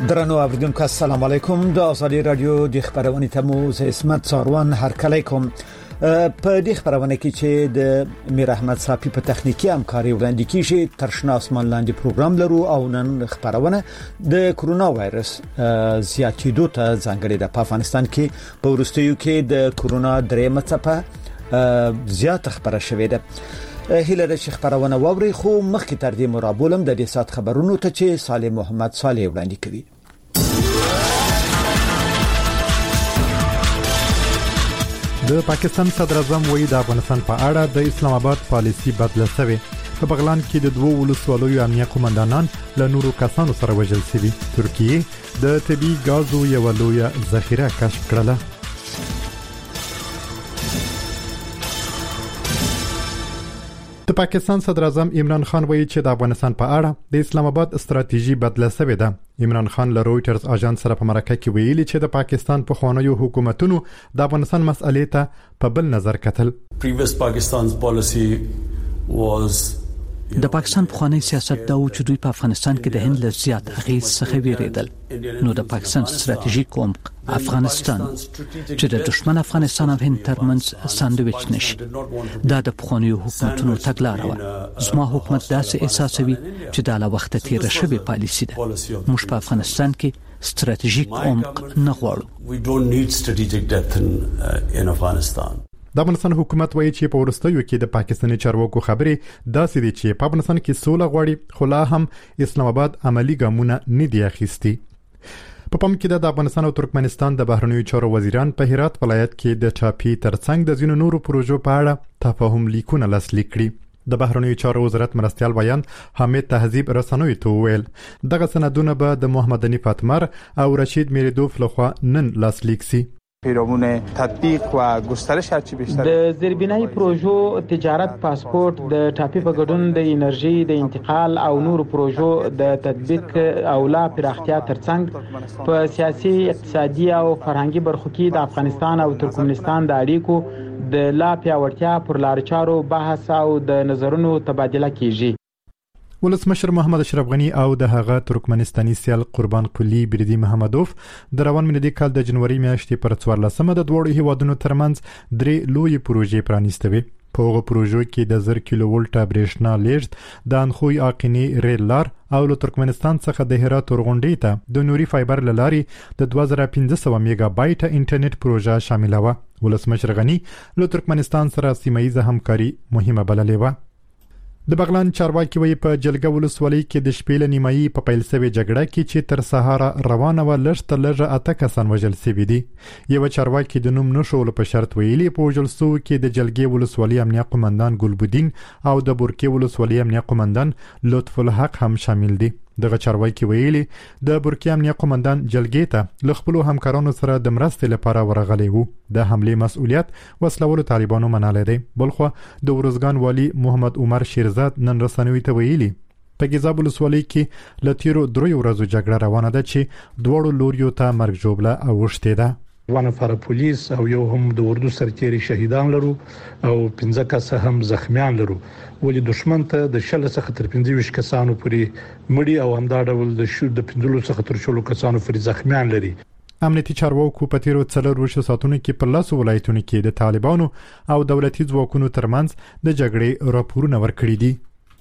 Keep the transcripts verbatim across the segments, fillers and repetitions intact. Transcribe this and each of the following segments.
درنو اوریدونکو السلام علیکم د ازادي رادیو د خبرونې تمو زه اسمت ساروان هر کله کوم په دې خبرونه کې چې د میر احمد صافي په تخنیکی همکاري وړاندې کیږي ترشنا اسمان لاندې پروګرام لرو او نن خبرونه د کورونا وایرس زیاتېدو ته ځانګړې د افغانستان کې په ورستیو کې د کورونا درېمه څپه زیات خبره شوې ده هیله د خبرونه ووري خو مخکې تر دې مرابولم د دې سات خبرونو ته چې صالح محمد صالح وړاندې کوي. د پاکستان صدر اعظم وایي د افغانستان په اړه د اسلام آباد پالیسی بدله شوې. په بغلان کې د دوه ولسوالیو امنیه قومندانان له نورو کسانو سره وژل شوي. ترکیه د طبي غازو یو لویه ذخیره کشف کړله. د پاکستان صدر اعظم عمران خان وایي چې د افغانستان په اړه د اسلام آباد ستراتیژي بدله شوې ده. عمران خان له رويټرز اژانس سره په مرکه کې ویلي چې د پاکستان په خوانیو حکومتونو د افغانستان مسئلې ته په بل نظر کتل. Previous Pakistan's policy was د پاکستان په خوانی سیاست دا و چې دوی په افغانستان کې د هند له زیات اغیز څخه ویریدل. نو د پاکستان ستراتیژیک عمق افغانستان چې د دشمن افغانستان او هند ترمنځ ساندویچ نشي دا د پخوانیو حکومتونو تګلاره و. زما حکومت داسې احساسوي چې د لا وخت تیر شوی پالیسی ده. موږ په افغانستان کې ستراتیژیک عمق نه غواړو. We don't need strategic depth in, uh, in Afghanistan. د افغانستان حکومت وایي چې په ورستیو کې د پاکستاني چارواکو خبرې داسې دي چې په افغانستان کې سوله غواړي خو لا هم اسلام آباد عملی ګامونه نه دی اخیستي. په پام کې د افغانستان او ترکمنستان د بهرنیو چارو وزیران په هرات ولایت کې د چاپی ترڅنګ د ځینو نورو پروژو په اړه تفاهم لیکونه لاسلیک کړي. د بهرنیو چارو وزارت مرستيال بیان حمید تهذیب رسنوي ته ویل دغه سندونه به د محمد حنیف اتمر او رشید میریدوف لخوا نن لاسلیک سي. پیرامون تطبیق و گسترش هرچی بیشتر د زیربنای پروژو تجارت پاسپورت د ټاپي په ګډون د انرژي د انتقال او نور پروژو د تطبیق او لا پراختیا ترڅنګ په سیاسي اقتصادي او فرهنګي برخو کې د افغانستان او ترکمنستان د اړیکو د لا پیاوړتیا پر لار چارو بحث او د نظرونو تبادله کیږي. ولسمشر محمد اشرف غنی او د هغه ترکمنستاني سیال قربان قلی بریدي محمدوف د روان ملي کال د جنوري میاشتې پر څوارلسمه د دوړو هیوادونو ترمنځ درې لوی پروژې پرانیستوي. په هغه پروژو کې د زر کیلو ولټه برېښنا لیږد د انخوی اقینی ریل لار او له ترکمنستان څخه د هرات ورغونډې ته د نوري فایبر لاري د دوه زره پنځه سوه میگا بایټ انټرنیټ پروژه شامل و. ولسمشر غنی له ترکمنستان سره سیمایي همکاري مهمه بللې و. د بغلان چارواکي وایي په جلګه ولسوالۍ کې د شپې له نیمایي په پیل شوې جګړه کې چې تر سهاره روانه و لږ تر لږه اته کسان وژل شوي دي. یو چارواکي د نوم نشولو په شرط ویلي په وژل شوو کې د جلګې ولسوالۍ امنیه قومندان ګلبودین او د بورکې ولسوالۍ امنیه قومندان لطف الحق هم شامل دي. دغه چارواکي ویلي د بورکې امنیه قومندان جلګې ته له خپلو همکارانو سره د مرستې لپاره ورغلی وو. د حملې مسؤلیت وسلوالو طالبانو منالی دی. بلخو د ورزګان والی محمد عمر شیرزاد نن رسنوي ته ویلي په ګیزاب ولسوالۍ کې له تیرو درې ورځو جګړه روانه ده چې دواړو لوریو ته مرګ ژوبله اوښتې ده. وانه فر پولیس او یو هم د اردو سرتیري شهیدان لرو او پنځه کسه هم زخمیان لرو. ولې دشمن ته د شل څخه تر پنځه ویشت کسانو پورې مړي او همدا ډول د شو د پنځلو څخه تر شلو کسانو پورې زخمیان لري. امنیتي چارواکو په تیرو څلور ورځو ساتونو کې په لاسو ولایتونو کې د طالبانو او دولتي ځواکونو ترمنځ د جګړې راپورونه ورکړي دي.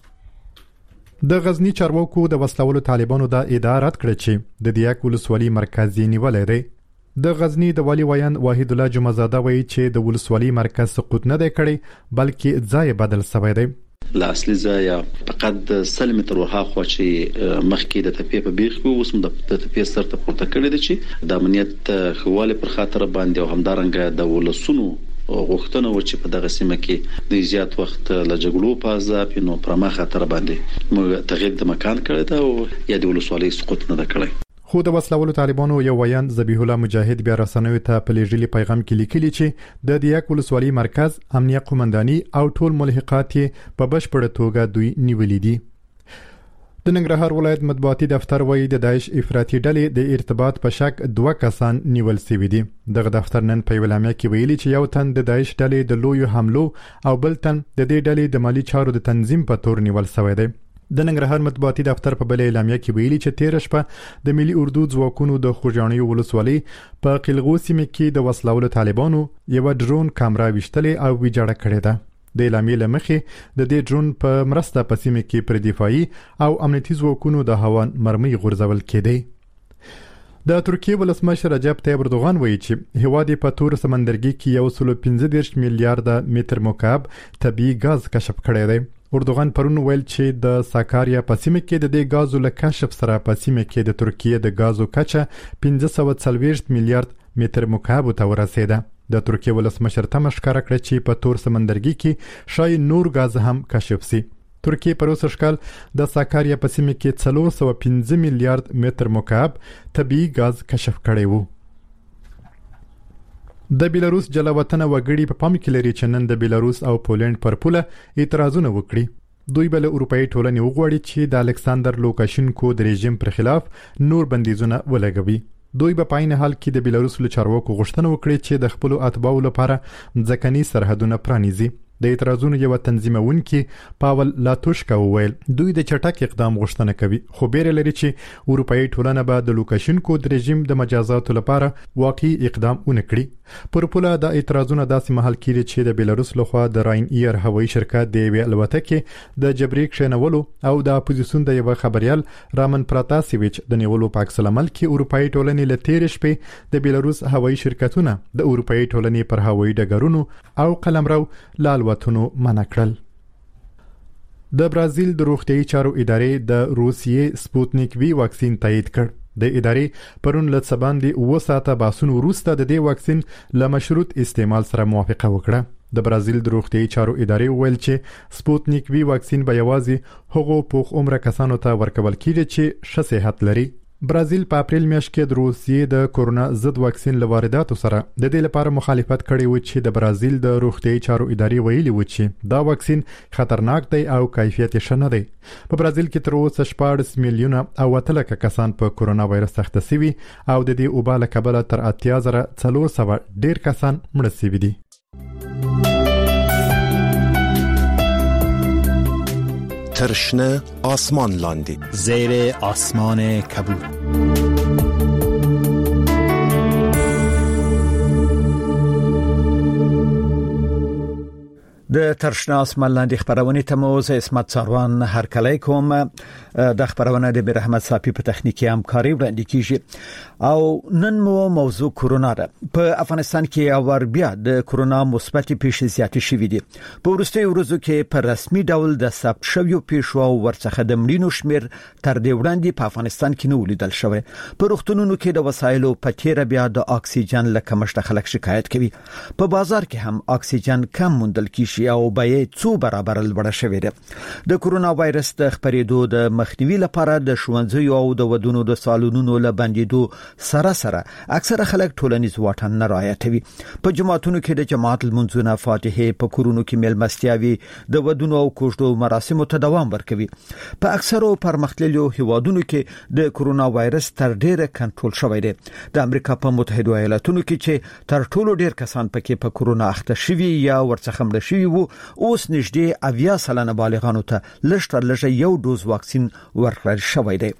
د غزنی چارواکو د وسلوالو طالبانو د ادعا رد کړې چې د دیاک ولسوالۍ مرکز یې نیولې دی. د غزنی د والی ویان واحد الله جمعزاده وایي چې د ولسوالۍ مرکز سقوط نه دی کړی بلکې ځای بدل شوی دی. لا اصلي ځای فقط سل متر وهاخوا چې مخکې د تپې په بیخ کې اوس د تپې سر ته پورته کړی دی چې د امنیت خواله پر خاطر باندې او همدارنګه د ولسونو غوښتنه و چې په دغه سیمه کې د زیات وخت له جګړو په ځاب نو پرما خاطر باندې موږ تغییر د مکان کړی دا او یا د ولسوالۍ سقوط نه کړی. خو د وسلوالو طالبانو یو ویان ذبیح الله مجاهد بیا رسنوي ته په لېږلي پیغام کې لیکلي چې د دیاک ولسوالۍ مرکز امنیه قومنداني او ټول ملحقات په بشپړه توګه دوی نیولې دي. د ننګرهار ولایت مطبوعاتي دفتر وایي د داعش افراطي ډلې د ارتباط په شک دوه کسان نیول شوي دي. دغه دفتر نن په ویلامیا کې ویلي چې یو تن د داعش ډلې د لویو حملو او بل تن د دې ډلې د مالی چارو د تنظیم په تور نیول شوی دی. د ننګرهار مطبوعاتي دفتر په بل اعلامیه کې ویلي چې تیر شپه د ملي اردو ځواکونو د خوږیاڼي ولسوالۍ په قلغو سیمه کې د وسلوال طالبانو یو ډرون کیمرا وشتلې او ویجاړه کړې ده. د اعلامیې لمخې د دې ډرون په مرسته په سیمه کې پر دفاعي او امنیتي ځواکونو د هوا مرمۍ غورځول کېدې. د ترکیه ولسمشر رجب طیب اردوغان وایي چې هیواد په تور سمندرګي کې یو سل پنځه دېرش میلیارډ متر مکعب طبيعي غاز کشف کړی دی. اردوغان پرون ویل چې د ساکاریا په سیمه کې د دې غازو له کشف سره په سیمه کې د ترکیه د غازو کچه پنځه سوه څلوېښت میلیارډ متر مکعب ته ورسېده. د ترکیه ولسمشر تمه ښکاره کړه چې په تور سمندرګي کې شاید نور غاز هم کشف شي. ترکیه پر اوسه شکل د ساکاریا په سیمه کې څلور سوه پنځه میلیارډ متر مکعب طبيعي غاز کشف کړی وو. د بیلاروس جلاوطن وګړي په پام کې لري چې نن د بیلاروس او پولند پر پوله اعتراضونه وکړي. دوی بل اروپאי ټولنې وغواړي چې د الکساندر لوکاشینکو د رژیم پر خلاف نور بندیزونه ولګوي. دوی په پاین حال کې د بیلاروس له چارواکو غوښتنه وکړي چې د خپل اتباعو لپاره ځکهني سرحدونه پرانیزي. د اعتراضونو یو تنظیمونکي پاول لاتوشکا وویل دوی د چټک اقدام غوښتنه کوي خو بیره لري چې اروپאי ټولنه به د لوکاشینکو د رژیم د مجازاتو لپاره واقعي اقدام ونکړي. پر پوله د اعتراضونو داسې محل کې چې د بیلاروس لخوا د راین ایر هوایي شرکت د وی الوتکې د جبري کښینولو او د اپوزیسیون د یو خبريال رامن پراتاسیویچ د نیولو په عکس العمل کې اروپאי ټولنې له تیر شپې د بیلاروس هوایي شرکتونه د اروپאי ټولنې پر هوایي ډګرونو او قلمرو لال وطنو منع کړل. د برازیل د روغتیايي چارو ادارې د روسیې سپوتنیک وی واکسین تایید کړ. د ادارې پرون له سباندې اوه ساعته باسون وروسته د دې واکسین له مشروط استعمال سره موافقه وکړه. د برازیل د روغتیايي چارو ادارې ویل چې سپوتنیک وی واکسین به یوازې هغو پوخ عمر کسانو ته ورکول کیږي چې ښه صحت لري. برازیل په اپریل میاشت کې د روسیې د کورونا ضد واکسین لوارداتو سره د دې لپاره مخالفت کړی و چې د برازیل د روغتیايي چارو ادارې ویلي و چې دا واکسین خطرناک دی او کیفیت یې ښه نه دی. په برازیل کې تر اوسه شپاړس میلیونه او اته لکه کسان په کورونا وایرس اخته شوي او د دې وبا له کبله تر اتیا زره څلور سوه ډیر کسان مړه شوي دي. ترشنه آسمان لاندې زیر آسمان کبود. د ترشنه آسمان لاندې خبرونه ته مو زه اسمت ساروان هر کله کوم. د خبرونه د میر احمد صافي په تخنیکی همکاري وړاندې کیږي او نن مو موضوع کورونا ده. په افغانستان کې اور بیا د کورونا مثبت پیښې زیاتې شوې دي. په وروستیو ورځو کې په رسمي ډول د ثبت شویو پیښو او ورڅخه د مړینو شمیر تر دې وړاندې په افغانستان کې نه ولیدل شوی. په روغتونونو کې د وسایلو په تیر بیا د اکسیجن لکه مشته خلک شکایت کوي. په بازار کې هم اکسیجن کم موندل کیږي او بیه څو برابر لوړه شوې ده. د کورونا وایرس د خپرېدو د مخنیوي لپاره د ښوونځیو او د ودونو د سالونونو له بندیدو سره سره اکثره خلک ټولنیز واټن نه رعایتوي. په جماعتونو کې د جماعت المنځونه، فاتحه، په کورونو کې میلمستیاوي، د ودونو او کوژدو مراسمو ته دوام ورکوي. په اکثرو پرمختللو هیوادونو کې د کورونا وایرس تر ډیره کنټرول شوی دی. د امریکا په متحده ایالاتونو کې چې تر ټولو ډیر کسان پکې په کورونا اخته شوي یا ورڅخه مړه شوي وو، اوس نږدې اویا سلنه بالغانو ته لږ تر لږه یو ډوز واکسین ورکړل شوی دی.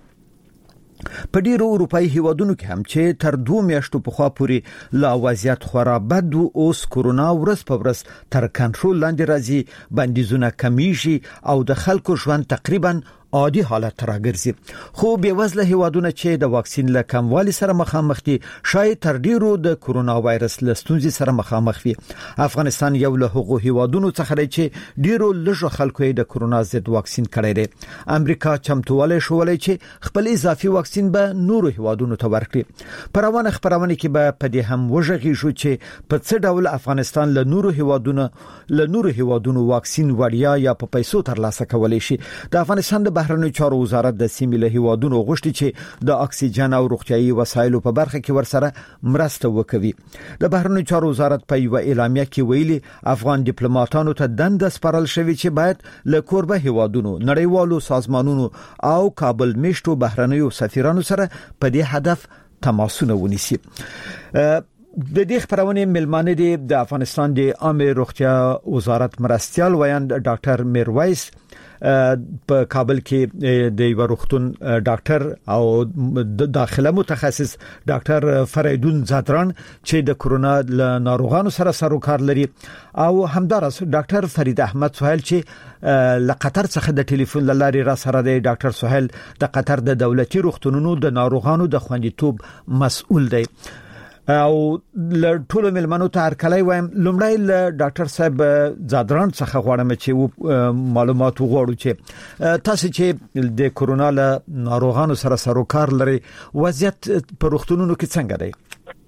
په ډیرو اروپאי هیوادونو کې هم چې تر دوه میاشتو پخوا پورې لا وضعیت خورا بد و، اوس کورونا ورځ په ورځ تر کنټرول لاندې راځي، بندیزونه کمیږي او د خلکو ژوند تقریبا عادي حالت راګرځي. خو بیوزله هیوادونه چې د واکسین له کموالي سره مخامخ دي شاید تر ډیرو د کورونا وایرس له ستونزې سره مخامخ وي. افغانستان یو له هغو هیوادونو څخه دی چې ډیرو لږو خلکو د کورونا ضد واکسین کړی دی. امریکا چمتوالی شولای چې خپل اضافي واکسین به نورو هیوادونو ته ورکړي. په روانه خبرونه کې به په دې هم وژغیږو چې په څه ډول افغانستان له نورو هیوادونو له نورو هیوادونو واکسین وړیا یا په پیسو ترلاسه کولی شي. د افغانستان د بهرنیو چارو وزارت د سیمې له هیوادونو غوښتي چې د اکسیجن او روغتیايي وسایلو په برخه کې ورسره مرسته وکړي. د بهرنیو چارو وزارت په یو اعلامیه کې ویلي افغان ډیپلوماټانو ته دنده سپارل شوې چې باید له کوربه هیوادونو، نړیوالو سازمانونو او کابل میشتو بهرنیو سفیرانو سره په دې هدف تماسونه ونیسي. د دې خبرونه ملمانه دي د افغانستان د عامه روغتیا وزارت مرستيال ویاند ډاکټر میرویس په کابل کې د یو روغتون ډاکټر او د داخله متخصص ډاکټر فریدون زادران چې د کورونا ناروغانو سره سروکار لري او همدارس ډاکټر فرید احمد سهیل چې له قطر څخه د ټلیفون لارې را سره دی. ډاکټر سهیل د قطر د دولتي روغتونونو د ناروغانو د خوندیتوب مسؤل دی او ل ټولو ملمنو ته هرکلی وایم. لومړی ل ډاکټر صاحب زادران څخه غواړم چې معلومات وغواړو چې تاسو چې د کورونا له ناروغانو سره سروکار لري وضعیت په روغتونونو کې څنګه دی؟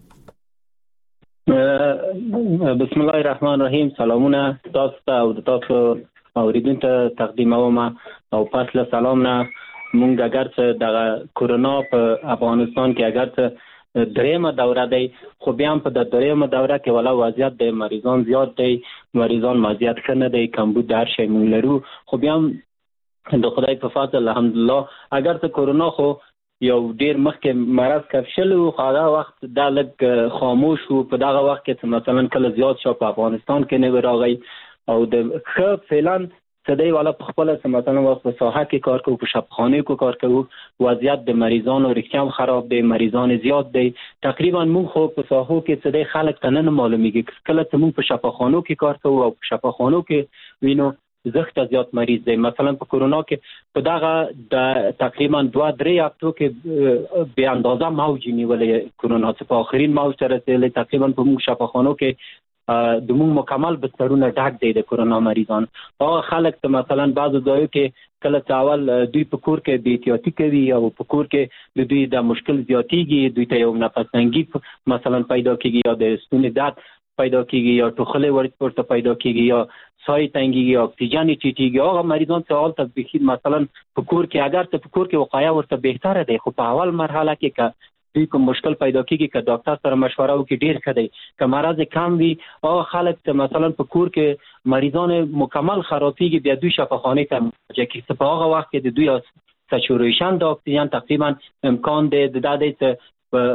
بسم الله الرحمن الرحیم. سلامونه تاسو ته او تاسو اوریدونکو ته تقدیموم او پس له سلام نه مونږ اگر څه د کورونا په افغانستان کې اگر څه دریمه دوره دی خو بیا هم په د دریمه دوره کې ولا وضعیت د مریضان زیات دی، مریضان مزیت کنه دی، کمبود هر شی مونږ لرو. خو بیا هم د خدای په فضل الحمدلله اگر ته کورونا خو یو ډیر مخکې مرض کفشل او هغه وخت د لګ خاموش وو. په دغه وخت کې مثلا کله زیات شو په افغانستان کې نه راغی او د خ فعلا صدای والا په خپل مثلا وخت په ساحه کې کار کوي، په شفاخانه کې کار کوي، وضعیت د مریضانو رښتیا خراب دی، مریضان زیات دی. تقریبا موږ خو په ساحو کې صدای خلک ته نه معلومیږي. کله چې موږ په شفاخانو کې کار کوو او په شفاخانو کې وینو زخت زیات مریض دی. مثلا په کورونا کې په دغه د تقریبا دوه درې هفتو کې به اندازه موج نیولې کورونا چې په آخرین موج سره رسېدل. تقریبا په موږ شفاخانو کې د موږ مکمل بسترونه ډک دي د کورونا مریضان. او خلک ته مثلا بعضو ځایو کې کله چاول دوی په کور کې بې احتیاطي کوي او په کور کې د دوی د مشکل زیاتیږي، دوی ته یو نفس تنګي مثلا پیدا کیږي یا د ستوني درد پیدا کیږي یا ټوخلې ورته پیدا کیږي یا سای تنګي یا اکسیجن ټیټیږي. هغه مریضان ته حالت بخیر مثلا په کور کې اگر ته په کور کې وقایه ورته بهتره دی، خو په اول مرحله کې که دوی کوم مشکل پیدا کیږي که ډاکټر سره مشوره وکړي ډیر ښه دی. که مرض کم وي او خلک ته مثلا په کور کې مریضان مکمل خرابېږي بیا دوی شفاخانه ته مراجعه کوي. په هغه وخت کې د دوی سچوریشن د اکسیجن تقریبا امکان دی د دې ته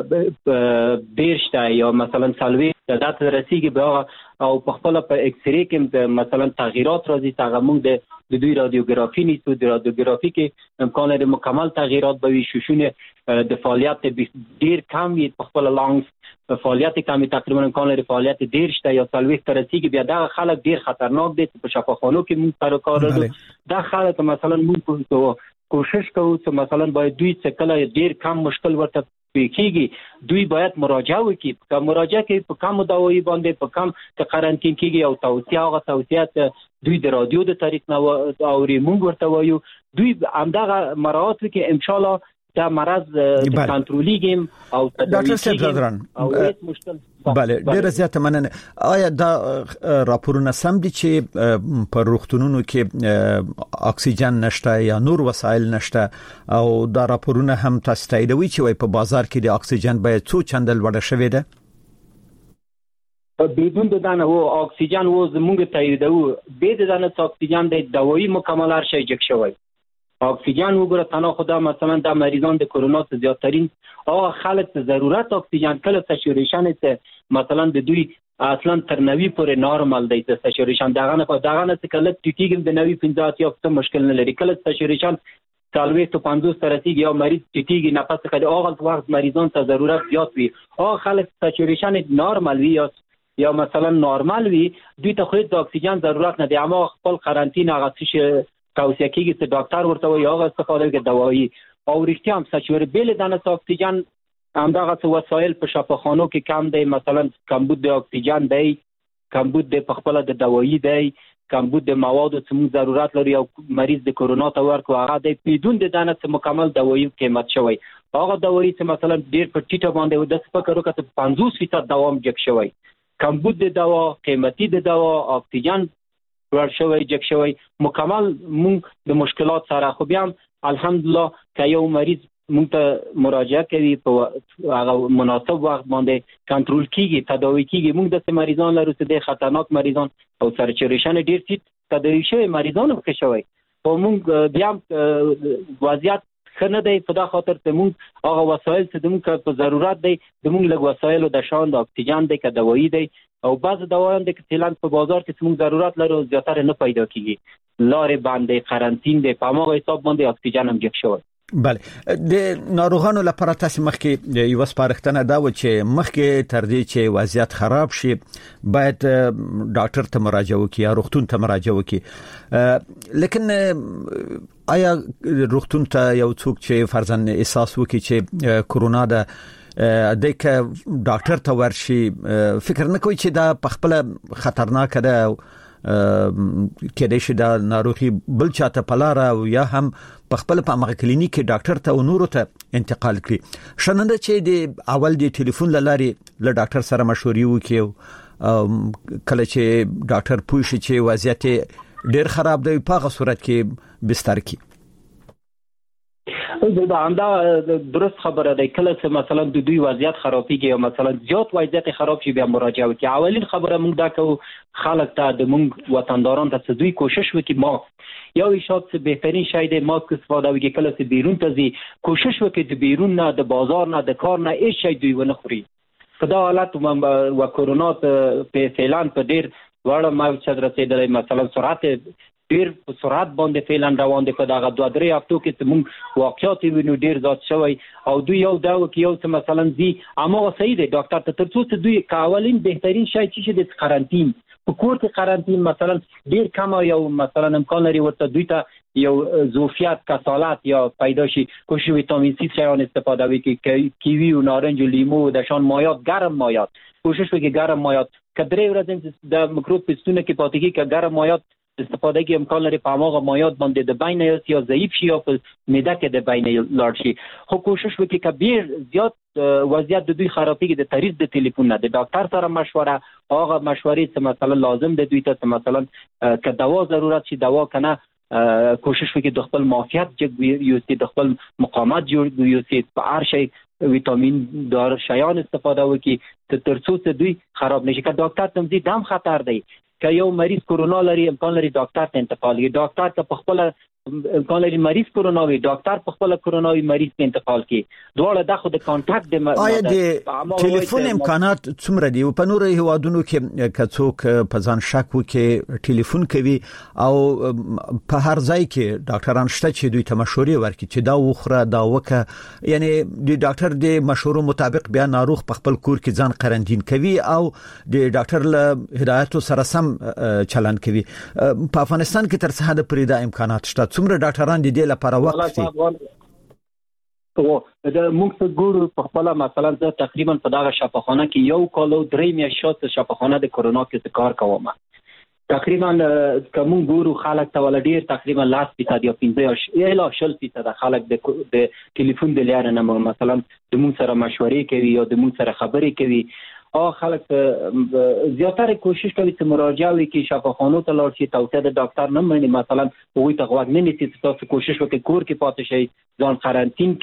بیرشته یا مثلا سلوي د دات رسیږي به او په خپل په ایکس ری کې مثلا تغیرات راځي. هغه موږ د د دوی رادیوګرافي نیسو. د رادیوګرافي کې امکان لري مکمل تغیرات به وي، شوشونه د فعالیت ډیر کم وي، په خپل لانګز فعالیت کم تقریبا امکان لري فعالیت ډیر شته یا سلوي تر رسیږي. بیا دا خلک ډیر خطرناک دي. په شفاخانو کې موږ سره کار لرو. دا خلک مثلا موږ کوشش کوو چې مثلا باید دوی څه کله ډیر کم مشکل ورته کیږي دوی باید مراجعه وکړي. که مراجعه کوي په کم دوايي باندې په کم ته قرنټین کیږي او توصیه هغه توصیات دوی د رادیو د طریق نه او ریمونګ ورته وایو. دوی همدغه مراعات وکړي ان شاء الله دا مرض کنټرولېږي او ډاکټر صاحب زادران او هیڅ مشکل بله ډیره زیاته مننه. آیا دا راپورونه سم دي چې پر روغتونونو کې اکسیجن نشته یا نور وسایل نشته او دا راپورونه هم تاسو تاییدوي چې وای په بازار کې د اکسیجن باید څو چندل وړه شوی ده؟ بدون دانه هو اکسیجن و زمونږ تاییدو به د دانه اکسیجن د دوايي مکمل هر شي جک شوی. اکسیجن وګوره تنها خدا مثلا د مریضان د کورونا څخه زیاترین او خلک ته ضرورت اکسیجن کله سچوریشن ته مثلا د دوی اصلا تر نوي پورې نارمال دی د سچوریشن دغه نه دغه نه کله ټیټیګم د نوي پنځه یا څه مشکل نه لري. کله سچوریشن څلوي ته پنځوس تر رسیدي یا مریض ټیټیږي نفس کوي هغه وخت مریضان ته ضرورت زیات وي او خلک سچوریشن نارمال وي یا یا مثلا نارمال وي دوی ته خو د اکسیجن ضرورت نه دی اما خپل قرنټین هغه څه توصیه کیږي چې ډاکټر ورته وایي هغه استفاده کوي دوايي او رښتیا هم سچور بیل دانه اکسیجن همدغه څه وسایل په شفاخانو کې کم دی. مثلا کمبود د اکسیجن دی، کمبود د خپل د دوايي دی، کمبود د موادو چې موږ ضرورت لري او مریض د کورونا ته ورکو هغه د بدون د دانه څخه مکمل دوايي قیمت شوی. هغه دوايي چې مثلا ډیر په ټیټه باندې د سپکرو کته پنځوس فیصد دوام جک شوی. کمبود د دوا، قیمتي د دوا، اکسیجن ور شوی جک شوی مکمل مونږ د مشکلات سره خو بیا الحمدلله که یو مریض مونږ ته مراجعه کوي په هغه مناسب وخت باندې کنټرول کیږي تداوی کیږي. مونږ د مریضان لرو چې د خطرناک مریضان او سرچریشن ډیر ټیټ تداوی شوی مریضان هم ښه شوی او مونږ بیا وضعیت خنه دی په دا خاطر ته موږ هغه وسایل چې موږ په ضرورت دی د موږ لږ وسایل د شان د اکسیجن دی که دوايي دی او بعض دوايان د فعلا په بازار کې موږ ضرورت لرو زیاتره نه پیدا کیږي لارې باندې قرنطین دی په هغه حساب باندې اکسیجن هم جګ شوی. بله د ناروغانو لپاره تاسو مخکې یو سپارښتنه دا و چې مخکې تر دې چې وضعیت خراب شي باید ډاکټر ته مراجعه وکړي یا روغتون ته مراجعه وکړي لیکن آیا روغتون ته یو څوک چې فرضاً احساس وکړي چې کورونا ده د ک ډاکټر ته ورشي فکر نه کوي چې دا په خپل خطرناک ده کېدای شي دا ناروغي بل چاته پلاره یا هم په خپل په مغه کلینیک ډاکټر ته او نورو ته انتقال کړي شننده چې د اول د ټلیفون لارې له ډاکټر سره مشورې وکړي کله چې ډاکټر پوه شي چې وضعیت ډیر خراب دی په هغه صورت کې بستر کې دا انده درست خبره ده کله چې مثلا د دوی وضعیت خرابېږي او مثلا زیات وضعیت خراب شي بیا مراجعه وکړي. اولین خبره موږ دا کوو خلک ته د موږ وطنداران ته چې دوی کوشش وکړي ماسک یو شاید چې بهترین شی دی ماسک استفاده وکړي کله چې بیرون ته ځي کوشش وکړي د بیرون نه د بازار نه د کار نه هیڅ شی دوی ونه خوري. په دا حالت و کورونا په فعلا په ډیر وړه موجود رسیدلی مثلا سرعت ډیر په سرعت باندې فعلا روان دي په دغه دوه درې هفتو کې موږ واقعیت وینو ډیر زیات شوی او دوی یو دا وکي یو څه مثلا زی اما صحیح دی ډاکټر ته ترڅو چې دوی کاولین بهترین شی چې د قرنطین په کور کې قرنطین مثلا ډیر کم یو مثلا امکان لري ورته دوی ته یو زوفیات کسالت یا پیدا شي کوشش ویتامین سی شایان استفاده وکړي کیوی او نارنج او لیمو د شان مایات ګرم مایات کوشش وکړي ګرم مایات کدرې ورځې د میکروب پستونه کې پاتې کې ګرم مایات استفاده کې امکان لري په هغه مایات باندې د بین یا ضعیف شي او په معده کې د بین لاړ شي خو کوشش وکړي کبیر زیات وضعیت د دوی خرابېږي د تریز د ټلیفون نه د ډاکټر سره مشوره هغه مشورې چې مثلا لازم د دوی ته مثلا که دوا ضرورت شي دوا کنه کوشش وکړي د خپل معافیت جګ یو چې د خپل مقاومت جوړ یو چې په هر شي ویټامین دار شیان استفاده وکړي ترڅو چې دوی خراب نشي که ډاکټر تم دي دام خطر دی که یو مریض کورونا لري امکان لري ډاکټر ته انتقال کړي ډاکټر ته په خپل امکان لري مریض کورونا وي ډاکټر په خپل کورونا وي مریض ته انتقال کړي دواړه د خو د کانټاکټ د آیا د ټلیفون امکانات څومره دي په نورو هیوادونو کې که څوک په ځان شک وکړي ټلیفون کوي او په هر ځای کې ډاکټران شته چې دوی ته مشورې ورکړي چې دا وخره دا وکه یعنی د ډاکټر د مشورو مطابق بیا ناروغ په خپل کور کې ځان قرنطین کوي او د ډاکټر له هدایتو سره سم چلند کوي. په افغانستان کې تر څه حد پرې دا امکانات شته څومره ډاکټران د دې لپاره وخت دي او د موږ څه ګورو په خپل مثلا زه تقریبا په دغه شفاخانه کې یو کال او درې میاشتې شفاخانه د کورونا کې کار کوم تقریبا کوم ګورو خلک ته ولډیر تقریبا لاس فیصد یا پنځه یا شل فیصد خلک د ټلیفون د لارې نه مثلا د موږ سره مشورې کوي یا د موږ سره خبرې کوي او خلک زیاتره کوشش کوي چې مراجعه وکړي شفاخانو ته لاړ شي توصیه د ډاکټر نه مني مثلا وې ته غوږ نه نیسي تاسو کوشش وکړئ کور کې پاتې شئ ځان قرنطین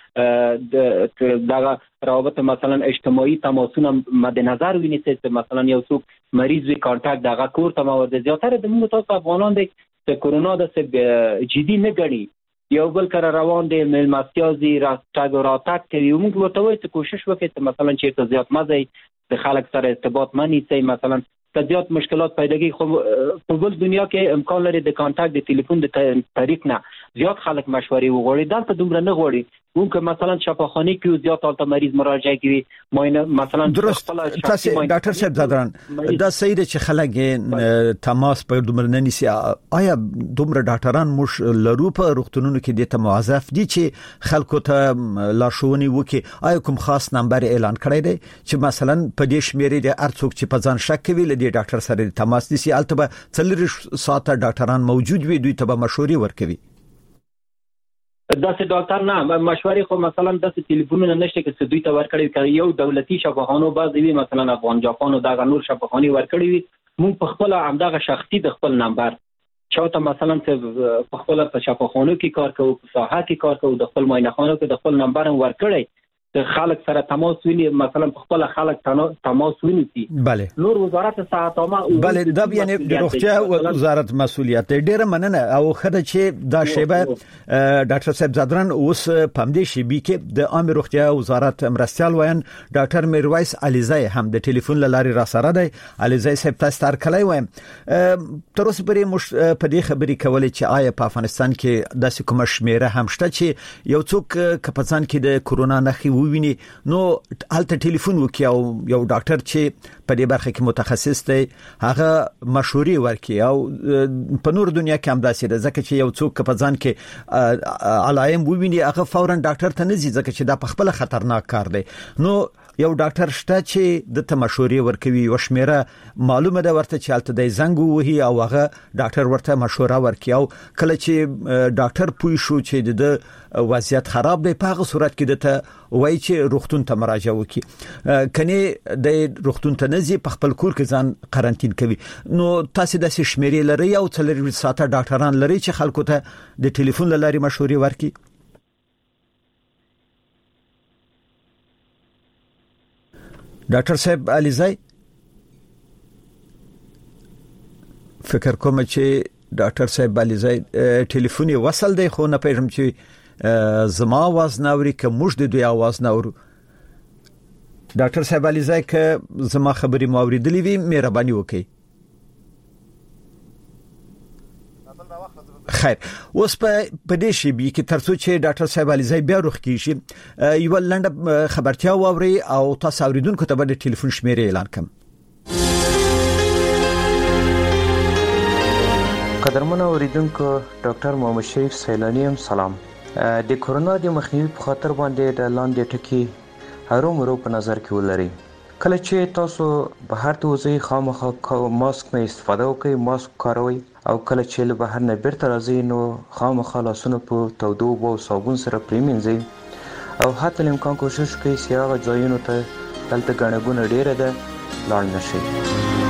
کې د دغه روابط مثلا اجتماعي تماسونه مد نظر ونیسئ چې مثلا یو څوک مریض وي کانټاکټ دغه کور ته مورد زیاتره د موږ تاسو افغانان دي چې کورونا د څه جدي نه ګڼي یو بل کړه روان دي ملمستیا زی راستګ راتګ کوي موږ ورته وایو چې کوشش وکړئ چې مثلا چیرته زیات مزه د خلک سره ارتباط مانی چې مثلا زیات مشکلات پیدا کیږي خو په بل دنیا کې امکان لري د کانټاکټ د ټلیفون د طریق نه زیات خلک مشورې وغوړي دلته دومره نه غوړي ممکن مثلا شفاخانه کې زیات حالت مریض مراجعه کوي ماینه مثلا درست تاسو ډاکټر صاحب زادران دا صحیح دی چې خلک تماس په دومره نه نیسي آیا دومره ډاکټران مش لرو په روغتونونو کې د موظف دي چې خلکو ته لارښوونې وکړي آیا کوم خاص نمبر اعلان کړی دی چې مثلا په دې شمیرې د ارڅوک چې په ځان شک کوي د ډاکټر سره تماس نیسي البته څلور ساعته ډاکټران موجود وي دوی ته به مشورې ورکوي داسې ډاکټر نه مشورې خو مثلا داسې ټلیفونونه نشته چې دوی ته ورکړي کوي یو دولتي شفاخانو بعضې وي مثلا افغان جاپان او دغه نور شفاخانې ورکړي وي موږ په خپل همدغه شخصي د خپل نمبر چاته مثلا چې په خپل په شفاخانو کې کار کوو په ساحه کې کار کوو د خپل معاینه خانو کې د خپل نمبر هم ورکړي د خلک سره تماس ویني مثلا خپل خلک تماس ونیسي. بله نور وزارت صحت عامه بله دا یعنی د روغتیا وزارت مسؤلیت ډیره مننه او خدای چې دا شیبه ډاکټر صاحب زادران اوس پمدې شي بي کې د عام روغتیا وزارت مرستيال وین ډاکټر میرویس علیزی هم د ټلیفون لاري را سره دی. علیزی صاحب تاسو تر کله وایم تر اوسه پرې مش په دې خبرې کولې چې آیا په افغانستان کې داسې کوم شمیره هم شته چې یو څوک کپسان کې د کورونا نښې وویني نو هلته ټلیفون وکړي او یو ډاکټر چې په دې برخه کې متخصص دی هغه مشورې ورکړي او په نور دنیا کې هم داسې ده ځکه چې یو څوک کپسان کې علائم وویني هغه فورا ډاکټر ته نه ځي ځکه چې دا په خپل خطرناک کار دی. نو یو ډاکټر شته چې د تمشوري ورکوي او شمیره معلومه ده ورته چې الته د زنګ وهي او هغه ډاکټر ورته مشوره ورکي او کله چې ډاکټر پوي شو چې د وضعیت خراب دی په هغه صورت کې دته وایي چې روغتون ته مراجعه وکړي کني د روغتون ته نزي په خپل کور کې ځان قرنټین کوي. نو تاسو د شمیرې لري او څلور ساعته ډاکټران لري چې خلکو ته د ټلیفون لاري مشورې ورکي. ډاکټر صاحب علیزی فکر کوم چې ډاکټر صاحب علیزی ټلیفوني وصل دی خو نه پېژم چې زما आवाज ناوري که موږ د دوی आवाज ناورو. ډاکټر صاحب علیزی که زما خبري ماوریدلې وي مهرباني وکړئ. خیر اوس په پدې شی بي کې ترڅو چې ډاکټر صاحب علیزی بیا روغ کیږي یو لنډه خبرتیا واوري او تاسو اوریدونکو ته به د ټلیفون شمیره اعلان کوم. قدرمن اوریدونکو ډاکټر محمد شریف سیلانی هم سلام. د کورونا د مخنیوي په خاطر باندې د لاندې ټکی هرو مرو په نظر کې ولري. کله چې تاسو بهر ته وځئ خامخا ماسک نه استفاده وکړئ، ماسک کاروئ او کله چې له بهر نه بیرته راځئ نو خامخا لاسونه په تودو اوبو او صابون سره پریمنځئ او حتی امکان کوشش کوئ چې هغه ځایونو ته دلته ګڼه ګوڼه ډیره ده لاړ نشئ.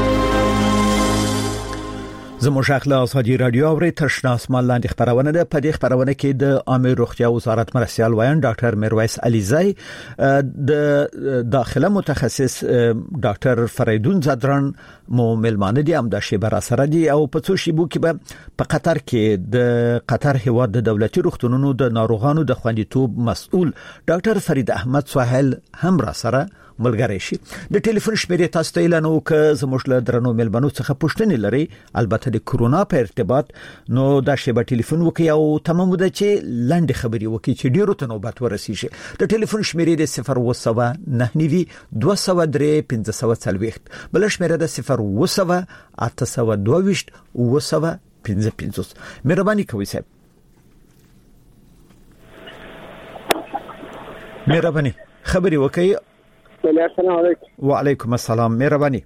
زموږ اخلا ازادي رادیو او ترشنا اسمان لاندې خبرونه ده. په دې خبرونه کې د عامه روغتیا وزارت مرستيال وایي ډاکټر میرویس علیزی د داخله متخصص ډاکټر فریدون زادران مو ملمانه دي هم د شیبر سره دي او په څو شیبو کې به په قطر کې د قطر هیواد د دولتي روغتونونو د ناروغانو د خوندیتوب مسؤل ډاکټر فرید احمد سواحل هم را سره ملګری شي. د ټلیفون شمیرې تاسو ته اعلان وکړ زموږ له درنو ملمنو څخه پوښتنې لري البته د کورونا په ارتباط نو دا شیبه ټلیفون وکي او تمام ده چې لاندې خبري وکي چې ډیرو ته نوبت ورسیږي. د ټلیفون شمیرې د صفر وسوه نه نیوي دوه سوه درې پنځه سوه څلوېښت بل شمیره د صفر وسوه اته سوه دوه ویشت وسوه پنځه پنځوس. مهرباني کوئ صاحب مهرباني خبري وکي. السلام علیکم. وعلیکم السلام. مهرباني.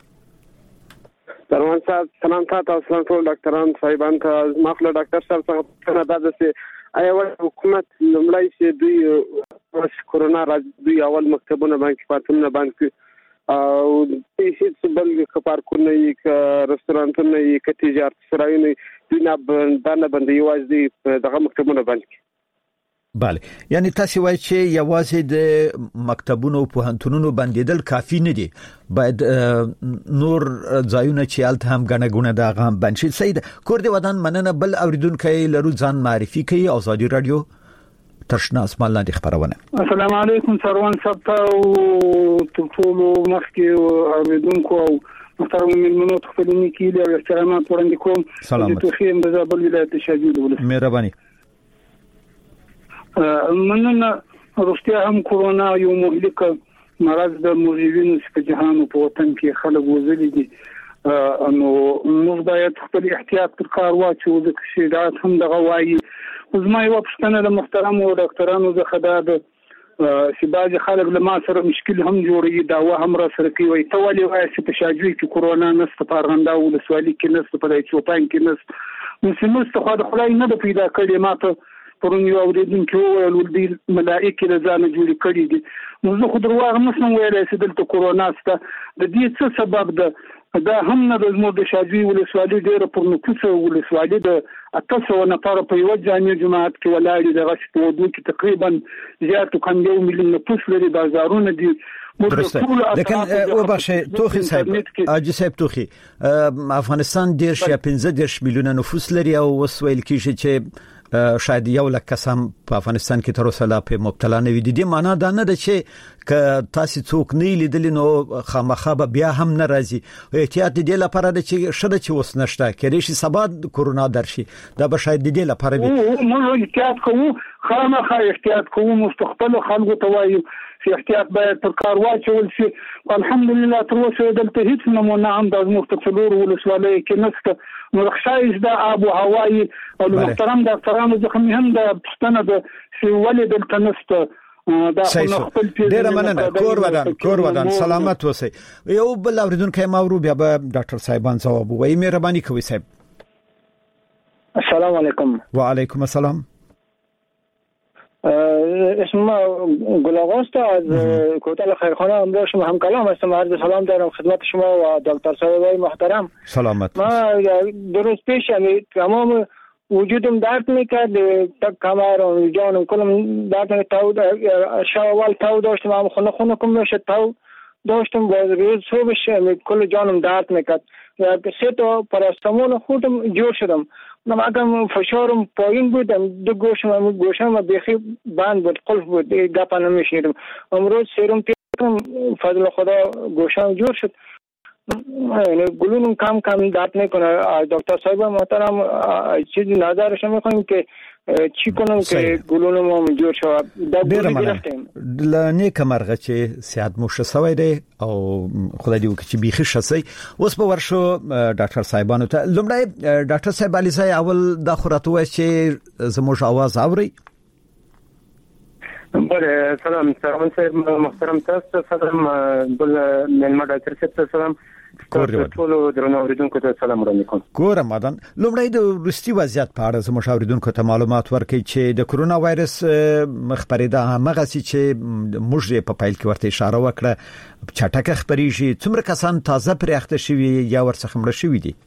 درمان صاحب سلام تاسو سلام ټول ډاکټران صاحبان ته مخله ډاکټر صاحب څنګه دا د سي ایو حکومت لمړی سي دوی کورونا راځي دوی اول مکتبونه باندې پاتونه باندې او هیڅ بل کپارکونه یې ک رستورانټونه یې ک تجارت سرایونه دوی نه باندې باندې یوازې دغه مکتبونه باندې. بله یعنی تاسو وایي چې یوازې د مکتبونو په هنتونونو باندې کافي نه دي باید نور ځایونه چې الته هم غنه غونه دا غم بنشي. سید کور دی ودان مننه بل اوریدونکو لرو ځان معرفي کوي ازادي رادیو ترشنا اسمان لاندې خبرونه. السلام علیکم سروان صاحب او ټول مخکې اوریدونکو او محترم ملمنو خپلنی کیله او احترامات وړاندې کوم. سلامت. د توخیم د زابل ولایت شاجود ولس. مهرباني. مننه. روغتیا هم کورونا یو مهلک مرض د موجودینو په جهان او په وطن کې خلک وزلي دي نو موږ باید خپل احتیاط پر کار واچو د شیدات هم دغه وایي. زما یو پښتنه د محترم او ډاکټرانو د خدای چې بعض خلک له ما سره مشکل هم جوړي دا و هم را سره کوي ته ولې وایي چې په شاجوي کې کورونا نست په رندا او د سوالي کې نست په دای چوپان کې نست مسلمان ته خدای خدای نه پیدا کړی ماته پرون یو اوریدونکو ویل ولدي ملائکه له ځانه جوړ کړي دي نو زه خو درواغ نشم ویلای چې دلته کورونا سته د دې څه سبب ده دا هم نه د زموږ د شاجوی ولسوالۍ ډیره پر نفوسه ولسوالۍ د اتاسو نفر په یو جامع جماعت کې ولاړ دي غش په ودو کې تقریبا زیات کم یو میلیون نفوس لري بازارونه دي درسته لکن او باشه توخی صاحب اجي صاحب توخی افغانستان ډیر شي پنځه دېرش میلیونه نفوس لري او وسویل کېږي چې شاید یو لک کسان په افغانستان کې تر اوسه لا په مبتلا نه وي دي معنا دا نه ده چې ک تاسو څوک نه لیدل نو خامخا به بیا هم ناراضي احتیاط دې لپاره ده چې شته چې وس نشته کېږي چې سبا کورونا درشي دا به شاید دې لپاره وي موږ احتیاط کوو خامخا احتیاط کوو مستقبل خلکو ته وایو چې احتیاط باید پر کار واچول شي الحمدلله تر اوسه دلته هیڅ نمونه هم د مختصلور ولسوالۍ کې نشته مرخصایز د آب او هوایی او محترم ډاکټرانو ځکه هم د پښتنه د سیولې دلته نشته دا خپل ډیر مننه کور ودان کور ودان سلامت اوسئ یو بل اوریدونکو ماورو بیا به ډاکټر صاحبان ځواب وایي مهرباني کوئ صاحب السلام علیکم وعلیکم السلام اسم گلاغاست از کوتل خیرخانه امروز شما هم کلام هستم عرض سلام دارم خدمت شما و دکتر صاحبای محترم سلامت ما درست پیش همی تمام وجودم درد میکرد تک کمر و جانم کلم درد میکرد شب اول تاو داشتم هم خونه خونه کم میشد تاو داشتم باز روز صبحش کل جانم درد میکرد سه تا پاراستامول خودم جور شدم من اگم فشارم پایین بودم دو گوشم گوشم بیخی بند بود قلف بود گپا نمیشنیدم امروز سرم تیرم فضل خدا گوشم جور شد گلونم کم کم درد میکنه دکتر صاحب محترم چیزی نظرش میخوایم که چی کنم که گلونم جور شود ډیر مننه نیک مرغه چې سیاد مو شسوي دی او خدای دې وکړي چې بيخي شسي اوس په ورشو ډاکټر صاحبانو ته لومړی ډاکټر صاحب علي صاحب اول د خوراتو چې زموږ आवाज اوري بله سلام سلام صاحب محترم تاسو سلام بل ملما ډاکټر صاحب سلام ټول درنو اوریدونکو ته سلام وړاندې کوم ګوره مدن لومړی د روسي وضعیت په اړه زموږ اوریدونکو ته معلومات ورکړي چې د کورونا وایرس مخبريده هغه چې موږ په پایل کې ورته اشاره وکړه چټکه خبريږي څومره کسان تازه پرېخته شوي یا ورڅخه مړ شوي دي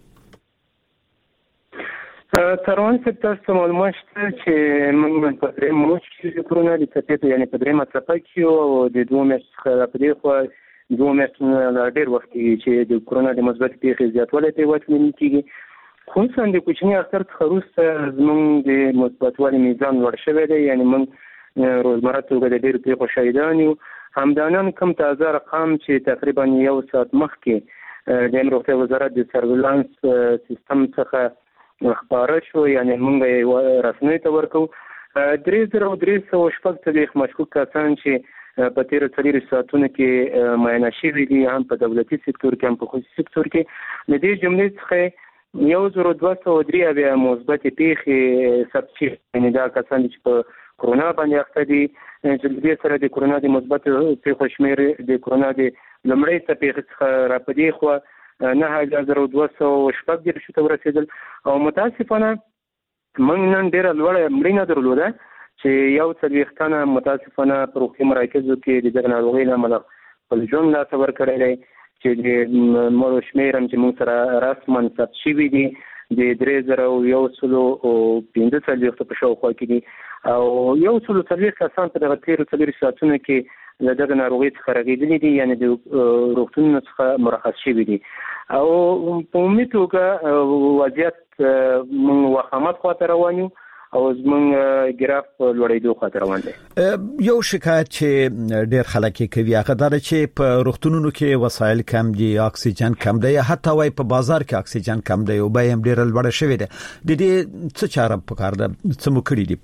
تروان څه تاسو معلومات چې موږ په درې موږ چې کورونا د تپې یعنی په درې مطلب کې او د دوه میاشتې په دې خو دوه میاشتې ډېر وخت چې د کورونا د مثبت پیښې زیاتوالی په وخت کې کېږي خو څنګه د کوچني اختر څخه وروسته زموږ د مثبتوالي میزان لوړ شوی دی یعنی موږ روزمره توګه د ډېرو پیښو شاهدان یو همدانان کوم تازه رقم چې تقریبا یو ساعت مخکې د روغتیا وزارت د سرویلانس سیستم څخه خبره شو یعنی موږ یې رسمي ته ورکو درې زره درې سوه شپږ څلوېښت مشکوک کسان چې په تیر څلور ساعتونو کې معاینه شوي دي هم په دولتي سکتور کې هم په خصوصي سکتور کې د دې جملې څخه یو زره دوه سوه درې اویا مثبت پیښې ثبت شوي یعنې دا کسان چې په کورونا باندې اخته دي چې د دې سره د کورونا د مثبت پیښو شمېر د کورونا د لومړۍ څپې څخه راپدې خوا نه زره دوه سوه شپږ دېرشو ته ورسېدل او متاسفانه موږ نن ډېره لوړه مړینه درلوده چې یو څلوېښت تنه متاسفانه په روغتي مراکزو کې د دغه ناروغۍ له امله خپل ژوند لاسه ورکړی دی چې د مړو شمېر هم چې موږ سره رسما ثبت شوي دي د درې زره یو سلو پنځه څلوېښتو په شاوخوا کې دي او یو سلو څلوېښت کسان په دغه تېرو څلورو ساعتونو کې له دغه ناروغۍ څخه رغېدلي دي یعنې د روغتونونو څخه مرخص شوي دي او په عمومي توګه وضعیت موږ وخامت خواته روان یو او زمونږ ګراف لوړېدو خاطر روان دی یو شکایت چې ډېر خلک کوي هغه دا چې په روغتونونو کې وسایل کم دي اکسیجن کم دی حتی وايي په بازار کې اکسیجن کم دی او به هم ډېر لوړ شوی دی د دې څه چاره پکار ده څه مو کړی دي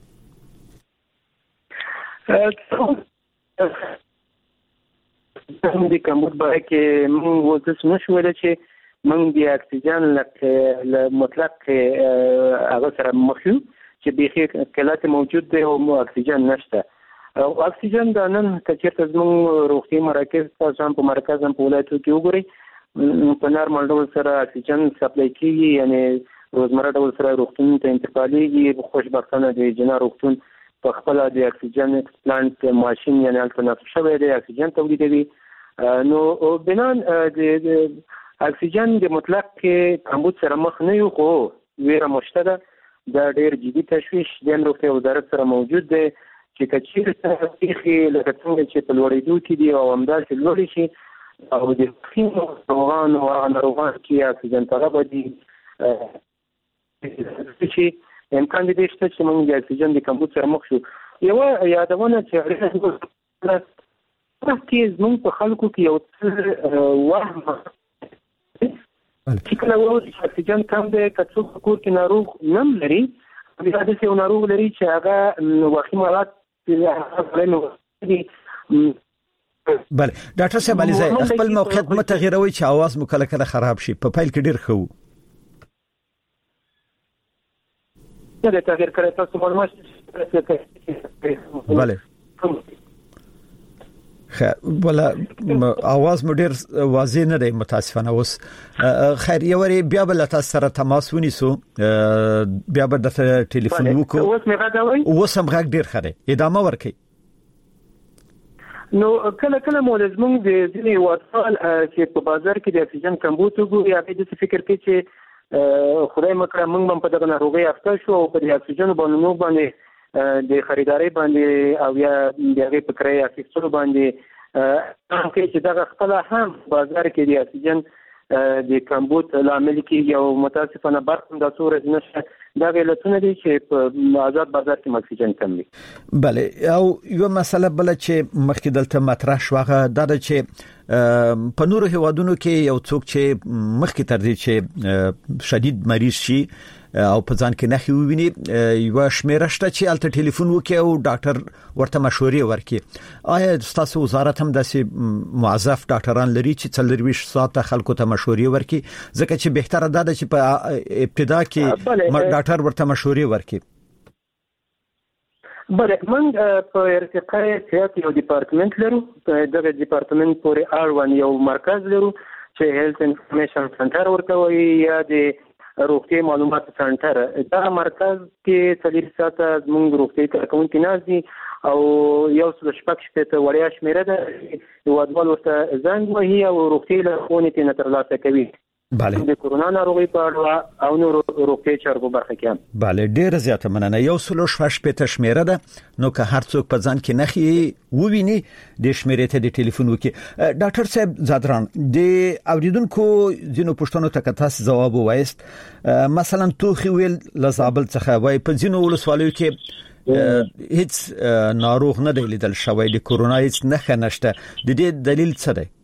د کمبود باره کې موږ وځو نشو ویل چې موږ د اکسیجن له مطلق هغه سره مخ یو چې بيخي کلات موجود دی او اکسیجن نشته او اکسیجن د نن کچېرته زموږ روغتي مراکز تاسو هم په مرکز هم په ولایتو کې وګورئ په نارمل ډول سره اکسیجن سپلای کیږي یعنی روزمره ډول سره روغتون ته انتقالېږي خوشبختانه د جنا روغتون په خپل د اکسیجن پلانټ ماشين یعنی الټرناتیو شوی دی اکسیجن تولیدوي نو بنان د اکسیجن د مطلق کې کمبود سره مخ نه یو، خو ویره مشته ده. دا ډېر جدي تشویش د روغتیا وزارت سره موجود دی چې کچیر سره تیخي لکه څنګه چې په لوړېدو کې دی او همداسې لوړې شي او د خینو ناروغانو او ناروغان کې اکسیجن طلب دي چې امکان دې شته چې موږ د اکسیجن د کمبود سره مخ شو. یو یادونه چې اړینه ده چې زموږ په خلکو کې یو څه وهم چې کله وایي چې اکسیجن کم دی، که څوک په کور کې ناروغ نم لري بیا داسې یو ناروغ لري چې هغه وخی مراد بله. ډاکټر صاحب علي زاید خپل موقعیت متغیروي چې आवाज مو کله کله خراب شي، په فایل کې ډیر خو دا تغیر کړی تاسو معلومات. بله خیر ولا आवाज مو ډیر واضح نه دی متاسفانه. اوس خیر یوري بیا بل تاسو سره تماس ونیسو، بیا به د ټلیفون وکړو. اوس مې غواړم اوس هم غږ ډیر خره ادامه ورکړي. نو کله کله مو لازم د ځینې وسایل چې په بازار کې د اکسیجن کمبود وګوري، هغه د فکر کې چې خدای مکړه موږ په دغه ناروغي اخته شو او په اکسیجن باندې نو باندې د خریداري باندې او یا دغه په کرای اخیستلو باندې هم کې چې دغه خپل هم بازار کې د اکسیجن د کمبود لامل کې یو متاسفانه برخه د صورت نشه دا غلطونه دي چې په آزاد بازار کې اکسیجن کم دي. بله او یو مسله بل چې مخکې دلته مطرح شوغه دا چې په نورو هیوادونو کې یو څوک چې مخکې تر دې چې شدید مریض شي او په ځان کې نخي وویني، یو شمیره شته چې الته ټلیفون وکي او ډاکټر ورته مشورې ورکي. آیا تاسو وزارت هم داسې موظف ډاکټران لري چې څلرویش ساعت خلکو ته مشورې ورکي؟ ځکه چې بهتره ده چې په ابتدا کې ډاکټر ورته مشورې ورکي. بله موږ په ارتقاء صحت یو ډپارټمنټ لرو، دغه ډپارټمنټ پورې اړوند یو مرکز لرو چې هیلث انفارمیشن سنټر ورته وایي یا د روغتي معلومات سنټر. دا مرکز کې څلور ساعته زموږ روغتي کارکونکي ناز دي او یو څه شپږ شپږ وړیا شمیره ده هیوادوال ورته زنګ وهي او روغتي لارښوونې ترې ترلاسه کوي. بله د کورونا ناروغي په اړه او نور روغتي چارو برخه کې. بله ډیر زیاته مننه. یو څلو شپږ شمیره ده، نو که هر څوک په ځان کې نخي وویني د شمیرې ته د ټلیفون وکي. ډاکټر صاحب زادران د اوریدونکو ځینو پوښتنو ته تاسو جواب وایست، مثلا توخي ویل لزابل څخه وای په ځینو ولسوالیو کې هیڅ ناروغ نه دی لیدل شوی، د کورونا هیڅ نښه نشته. د دې دلیل څه دی؟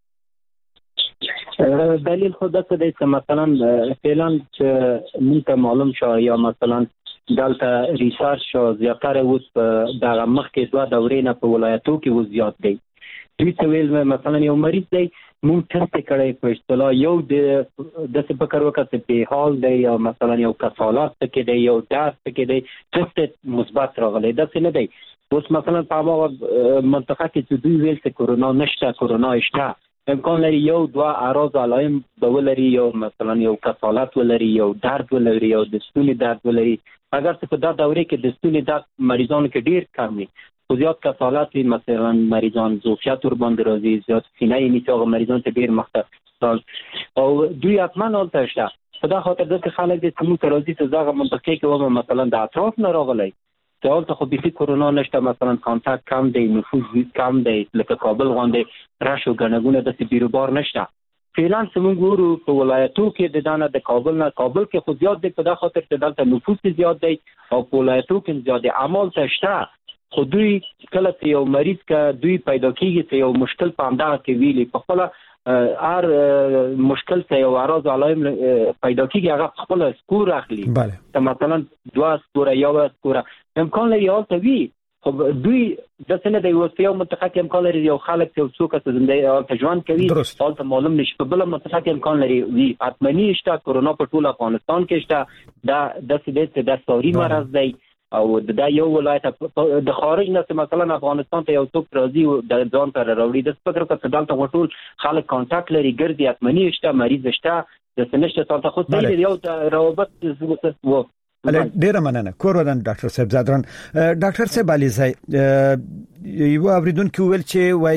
دلیل خود څه دی چې مثلا فعلا چې موږ معلوم شو یا مثلا دلته ریسرچ شو زیاتره اوس په دغه مخکې دوه دورې نه په ولایتو کې و زیات دی. دوی څه ویل مثلا یو مریض دی موږ ټسټ کړی په اصطلاح یو د د فکر وکړه په حال دی یا مثلا یو کسالات کې دی یو داس کې دی ټسټ مثبت راغلی، دا څه نه دی. اوس مثلا په هغه منطقه کې چې دوی ویل چې کورونا نشته کورونا شته، امکان لري یو دوا اعراض علائم به ولري، یو مثلا یو کسالات ولري، یو درد ولري، یو د ستوني درد ولري. اگر څه په دا دورې کې د ستوني درد مریضانو کې ډیر کم وي، خو زیات کسالات وي، مثلا مریضان زوفیات ور باندې راځي، زیات سینې یې هغه مریضان ته ډیر مخته او دوی اطمینان ولته شته. په دا خاطر د خلک د سمو ترازی ته ځای منطقې کې و مثلا د اطراف نه راغلی سوال ته خو به کورونا نشته، مثلا کانټاکټ کم دی، نفوذ کم دی، لکه کابل غونډه راشو غنغونه د بیروبار نشته. فعلا څنګه ګورو په ولایتو کې د دانه د کابل نه کابل کې خو زیات دی، په دا خاطر چې دلته نفوذ زیات دی او په ولایتو کې زیات اعمال تشته. خو دوی کله چې یو مریض کا دوی پیدا کیږي چې یو مشکل په همدغه کې ویلي په خپل هر مشکل ته یو اعراض علائم پیدا کیږي هغه خپل سکور اخلي. ته مثلا دوا سکور یا سکور امکان لري او ته وی خو دوی د څنګه د یو سیو منطقه کې امکان لري یو خلک ته څوک څه زنده او تجوان کوي او ته معلوم نشي په بل منطقه کې امکان لري وی اتمنی شته کورونا په ټول افغانستان کې شته. دا د سیدت د سوري مرز دی او دا یو ولایت د خارج نه مثلا افغانستان ته یو څوک راځي د ځان سره راوړي د فکر په دالته ټول خلک کانټاکټ لري ګرځي اتمنی شته مریض شته د سنشته تاسو خو ته یو روابط وو. ډیره مننه کورودن ډاکټر صاحب زادران. ډاکټر صاحب علي زاید یو اوریدونکو ویل چې وای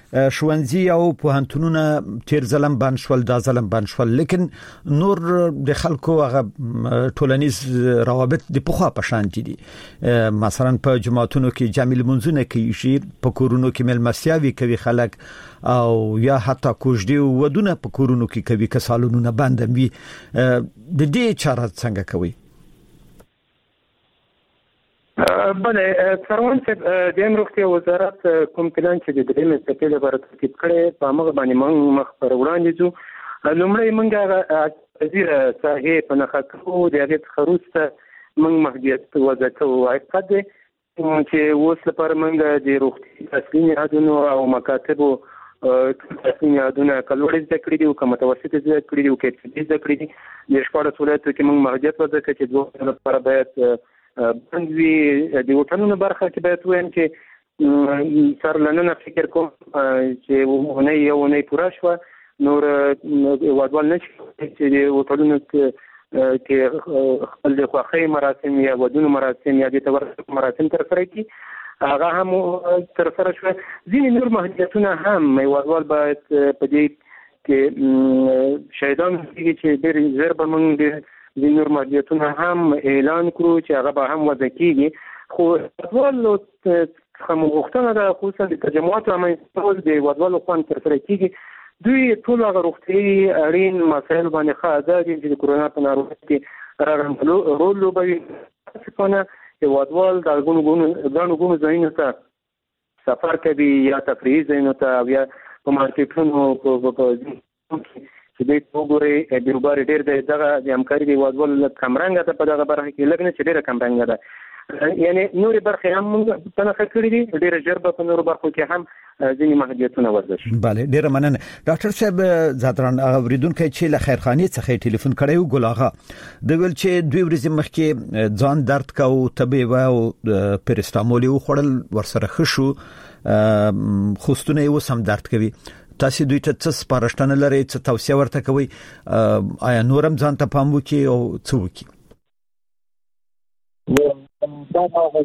شوونځي او پوهنتونونه تیر ظلم بند شول دا ظلم بند شول لیکن نور د خلکو هغه ټولنیز روابط د پخوا په شان دي مثلا په جماعتونو کې جامع منځونه کیږي په کورونو کې ملمسیاوي کوي خلک او یا حتی کوژدي ودونه په کورونو کې کوي که سالونونه بند وي د دې چاره څنګه کوي بله سروان چې د امروختي وزارت کوم پلان چې د درېمې څپې لپاره ترتیب کړي په هغه باندې موږ مخ پر وړاندې ځو لومړی موږ وزیر صاحب په نخښو د هغه تخروسته موږ محدودیت وضع کوو حقیقت دی چې اوس لپاره موږ د روغتي تسلیم یادونو او مکاتبو تسلیم یادونه کلوړې زده کړې دي او متوسط زده کړې دي او کې زده کړې دي د شپږ ولایتونو کې موږ محدودیت وضع کړي چې دوه لپاره باید بندوی د وټنونو برخه کې باید وایم چې سر لننه فکر کوم چې ونه یو نه پوره شو نور وادوال نشي چې د وټنونو کې خپل د خوښۍ مراسم یا ودونو مراسم یا د تورث مراسم تر سره کی هغه هم تر سره شو ځینې نور محدودیتونه هم وادوال باید په دې کې شهیدان چې ډېر زر به موږ د نور محدودیتونه هم اعلان کړو چې هغه به هم وضع کیږي خو وادوالو څخه غوښتنه ده خصوصا د تجمعاتو رامنځته د وادوالو خوان تر سره کیږي دوی ټول هغه روغتي اړین مسایل باندې ښه دي چې د کورونا په ناروغۍ کې راغلي رول لوبوي څنګه چې وادوال د ګونو ګونو ځایونو ته سفر کوي یا تفریحي ځایونو ته یا په مارکیټونو په چې دوی وګوري د روبار ډېر د دغه د همکاري د وادوال کمرنګ ته په دغه برخه کې لګنه چې ډېر کمرنګ ده یعنی نور برخه هم په نخښه کړی دي ډېر جربه په نور برخو کې هم ځینې محدودیتونه وضع شي bale ډېر مننه ډاکټر صاحب زادران اوریدونکو چې له خیرخانه څخه ټلیفون کړی ګل اغا د ویل چې دوی ورځې مخکې ځان درد کاو طبيب او پرستامول خوړل ورسره خشو خوستونه یو سم درد کوي تاسو دوی ته څه سپارښتنه لرئ څه توصیه ورته کوي آیا نورم ځان ته پام وکړي او څه وکړي دا هغه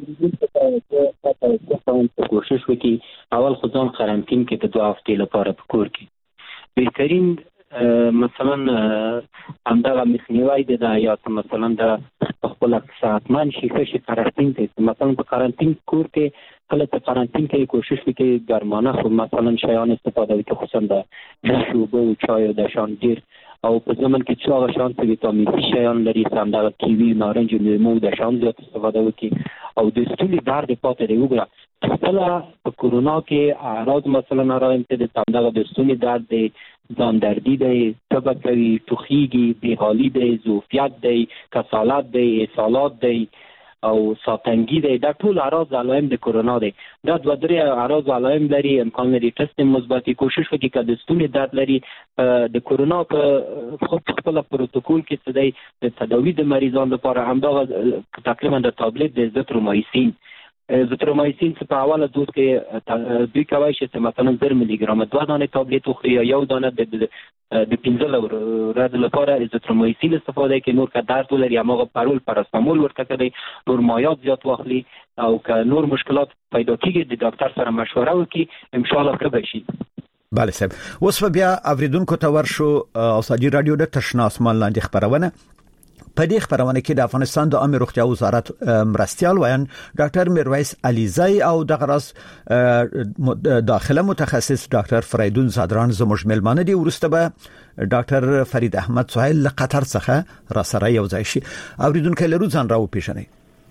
چې کوشش وکړي اول خو ځان قرنطین کې په دوه هفتې لپاره په کور کې بهترین مثلا همدغه مخنیوي د یا مثلا د خپل صحتمند شي چې قرنطین ته مثلا په قرنطین کور کې کله په قرنطین کې کوشش وکړي ګرمانه خو مثلا شیان استفاده وکړي خصوصا د شوبو او چای او د شان ډیر او په زمون کې چې هغه شان څه ویټامین سي شیان لري سم د کیوي نارنج او لیمو د شان زیات استفاده وکړي او د ستوني درد پاتې دی وګړه کله په کورونا کې اعراض مثلا راځي د تمدغه د ستوني درد دی ځان دردی دی تبه کوي ټوخیږي بېحالي دی زوفیت دی کسالت دی اسهالات دی او ساتنګي دی دا ټول اعراض علائم د کورونا دی دا دوه درې اعراض علائم لري امکان لري ټیسټ مثبت کوشش وکړي چې د ستوني درد لري د کورونا په خپل خپل پروتوکول کې څه دی د تداوی د مریضانو لپاره همدغه تقریبا د ټابلیټ د زیترومایسین زیترومایسین چې په اوله دوز کې دوی کوي چې مثلا زر ملي ګرام دوه دانې ټابلیټ وخوري یا یو دانه د د پنځه ورځې لپاره زیترومایسین استفاده کوي نور که درد ولري هغه پرول پاراستامول ورته کوي نور مایات زیات واخلي او که نور مشکلات پیدا کیږي د ډاکټر سره مشوره وکړي ان شاء الله ښه به شي bale صاحب اوس بیا اوریدونکو ته ورشو او ساجي رادیو د تشنا اسمان لاندې خبرونه په دې خبرونه کې د افغانستان د عامه روغتیا وزارت مرستيال وایي ډاکټر میرویس علیزی او د غرس داخله متخصص ډاکټر فریدون زادران زموږ ملمانه دي ورسته به ډاکټر فرید احمد سهیل له قطر څخه را سره یو ځای شي اوریدونکو لرو ځان راو پیژنئ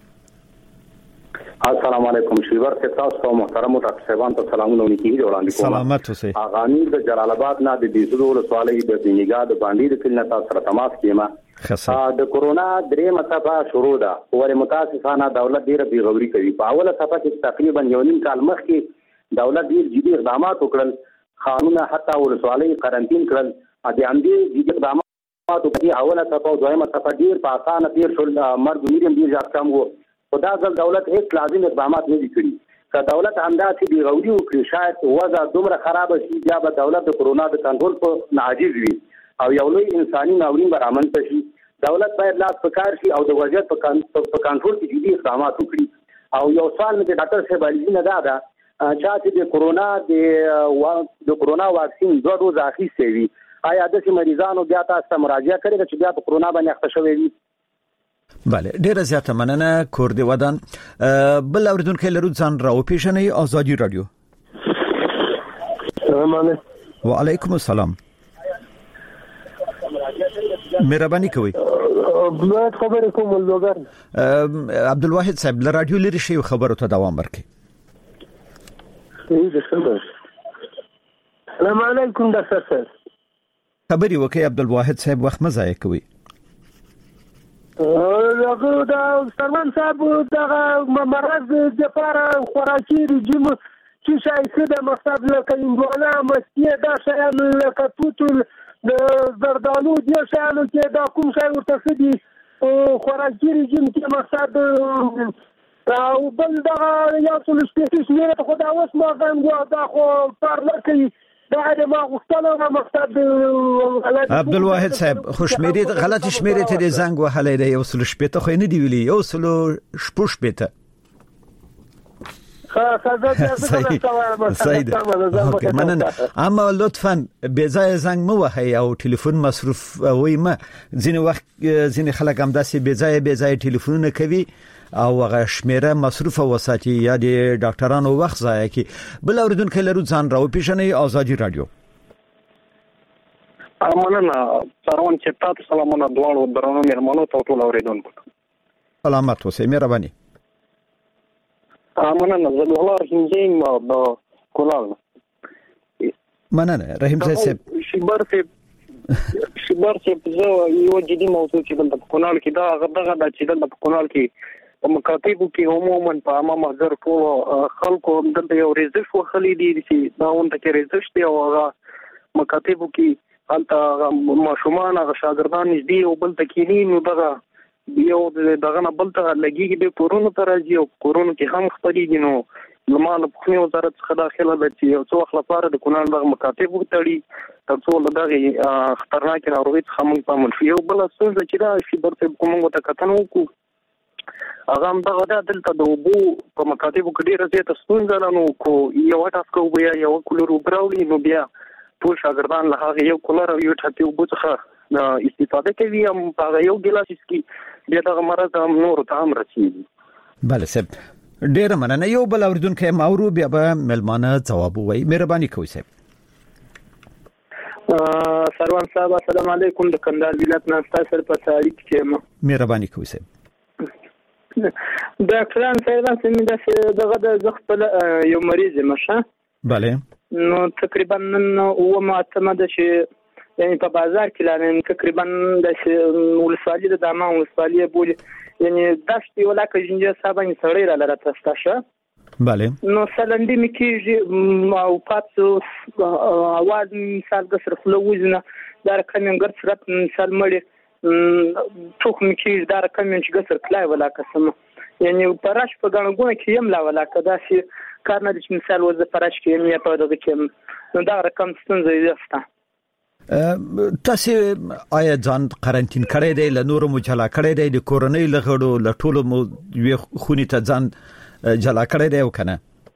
السلام علیکم شیور کې تاسو محترم ډاکټر صاحبان ته سلامونه وکړي وړاندې کوم سلامات اوسئ اغانی د جلال آباد نه د دیزو ولسوالۍ د بنګا د باندې د کلنه تاسو سره تماس کیما د کورونا درې مصابه شروع ده ور متاسفانه دولت ډیره بیغوري کوي په اوله صفه کې تقریبا یو نیم کال مخکې دولت ډیر جدي اقدامات وکړل قانون حتی ولسوالۍ قرنطین کړل ا دې اندې جدي اقدامات په اوله صفه او دویمه صفه ډیر په اسانه تیر شول مرګ میریم ډیر ځکه کم وو خدا ځل دولت هیڅ لازم اقدامات نه دي کړی که دولت همداسې بیغوري وکړي شاید وضع دومره خراب شي بیا به دولت د کورونا د کنټرول په عاجز وي او یو لوی انساني ناورین به رامنځته شي دولت باید لاس پکار شي او د وضعیت په کنټرول کې جدي اقدامات وکړي او یو سوال مې د ډاکټر صاحب علیزی نه دا ده چې د کورونا د د کورونا واکسین دوه ډوز اخیستې وي آیا د مریضانو بیا تاسو ته مراجعه کړې چې بیا په کورونا باندې اخته شوی وي؟ بله ډیره زیاته مننه. کور دی ودان بل اوریدونکو لرو ځان راو پیژنې آزادي رادیو. السلام علیکم. وعلیکم السلام. مهرباني کوئ. بلاد خبر کوم ولوګر عبدالواحد صاحب له رادیو لري شی خبرو ته دوام ورکړي. صحیح ده خبر. السلام علیکم ډاکټر صاحب. خبري وکي عبدالواحد صاحب وخت مزای کوي. هغه دا سلمان صاحب دا مرض د لپاره خوراکي رژیم چې شایسته د مقصد لکه انډولا مسیه دا شیان لکه توتل د زردالو د شیانو کې دا کوم شی ورته سدي خوراکي رژیم کې مقصد او بل دا یو څه سپیشل نه خو دا اوس ما غواړم دا خو پارل کوي دا د ما غوښتنه مقصد عبدالواحد صاحب خوشمیری غلط شمیره ته زنګ وهلې دی یو سل شپته خو نه دی ویلي یو سل شپوش پته صحیح ده. مننه. اما لطفا بځای زنګ مو وهي او ټلیفون مصرف وای ما ځینې وخت ځینې خلک هم داسې بځای بځای ټلیفونونه کوي او هغه شمیره مصرف وساتي یا د ډاکټرانو وخت ضایع کی. بل اوریدونکو لرو ځان راو پیژنې آزادي رادیو. مننه. سلام چې تاسو سلامونه دواړو درنو مېرمنو ته ټول اوریدونکو. سلامات اوسئ. مهرباني. مننه. زه الله رحیم زین د کولال. مننه. رحیم صاحب شبر صاحب شبر صاحب زه یو جدي موضوع چې د کولال کې دا غدغه د چې د کولال کې په مکاتبو کې عموما په عامه محضر ټول خلکو د یو ریزش وخلې دي چې دا اونته کې ریزش دی او هغه مکاتبو کې حالت ماشومان هغه شاګردان نږدې او بل تکینی نو دغه یو دغه نه بل ته لګیږي د کورونا تر راځي او کورونا کې هم خپرېږي نو نورمال په وزارت څخه داخله ده چې یو څو خلفاره د کونال دغه مکاتبو تړي تر څو دغه خطرناک ناروغي څخه موږ په منفي او بل څه چې دا شي برته کومه ته کتنه وکړو هغه هم دغه د دلته د وبو په مکاتبو کې ډیره زیاته ستونزه نو کو یو تاسو بیا یو کولر وبراولي نو بیا ټول شاګردان له هغه یو کولر او یو ټاپي وبو څخه استفاده کوي هم هغه یو ګلاس کې بیا دغه مرض هم نور ته هم رسیږي. بله سب ډیره مننه. یو بل اوریدونکو ماورو بیا به ملمانه جواب وایي. مهرباني کوئ صاحب. سروان صاحب السلام علیکم. د کندهار ولایت نه تاسو په سړی کې مهرباني کوئ صاحب. ډاکټران صاحب څنګه دغه د زخپل یو مریض مشه bale نو تقریبا نن او معتمد چې یعنی په بازار کې لاره تقریبا د ولسوالۍ د دامه ولسوالۍ بولی یعنی داشتي ولاکه جنجه صاحب سړی را لره تاسو bale نو سلندې مکیږي او پاتو اواز مثال د سر خلوزنه دا کمنګر سرت مثال مړي ټوخ مکیږي دا کمن چې ګسر کلای ولاکه سم یعنی پرش په غنګونه کې یم لا ولاکه دا سي کار نه چې مثال وز پرش کې یم یا په دغه کې نو دا رقم ستونزې زفته تاسو آیا ځان قرنټین کړی دی له نورو مجلا کړی دی د کورونی لغړو له ټولو مو خونی ته ځان جلا کړی دی او کنه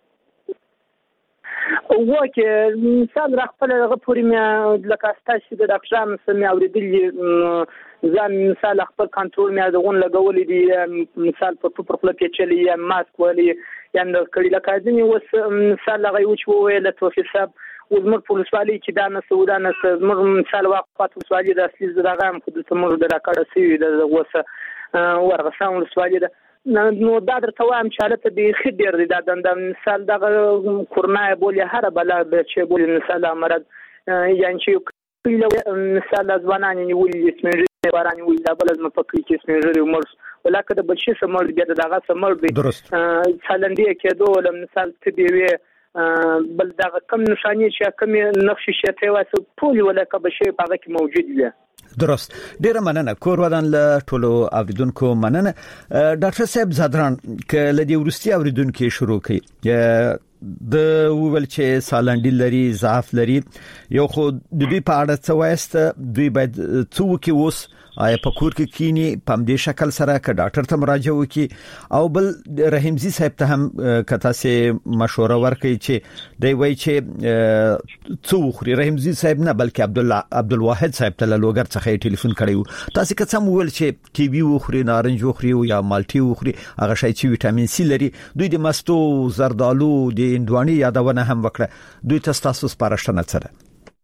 وکه مثال راخپل هغه پوری مې لکه ستاسو د ډاکټرانو سمې اوریدلې ځان مثال خپل کنټرول مې دغون لګولې دي مثال په پر خپل پیچلې یا ماسک ولې یا د کړي لکه ځینې وس مثال هغه یو چې ویل توفیق صاحب وزمر پولیسوالي چې دا نه سودان زمر مثال واقعات وسوالي د اصلي زړه هم خود سمور د راکړه سوي د وسه ورغسان وسوالي نو دا درته وایم چې حالت به خډیر دي دا د مثال د کورنا بولي هر بلا چې بولي مثال مرض یعنی چې مثال ځوانان نیولې سمېږي باران ویل دا بل زما په کې سمېږي عمر ولکه د بچي سمړ بیا دغه سمړ دی څلندې کېدو ول مثال ته دی بل دا کم نشانی چې کم نقش شته واسه ټول ولکه بشي په هغه کې موجود دی. درست. ډیره مننه. کور ودان له ټولو اوریدونکو مننه. ډاکټر صاحب زادران ک لدی ورستي اوریدونکو شروع کړي د ویل چې سالنډي لري ضعف لري یو خو د دې په اړه څه وایست دوی باید څو کې اوس آیا په کور کې کینی په دې شکل سره ک ډاکټر ته مراجعه وکي او بل رحیمزي صاحب ته هم کته سه مشوره ورکړي چې دی وای چې څو خوري رحیمزي صاحب نه بلکې عبد الله عبد الواحد صاحب ته لوګر څخه ټلیفون کړیو تاسو که څه ویل چې کیوي وخوري نارنج وخوري یا مالټي وخوري هغه شی چې وټامین سي لري دوی د مستو زردالو د اندواني یادونه هم وکړه دوی تاسو سپارښتنه سره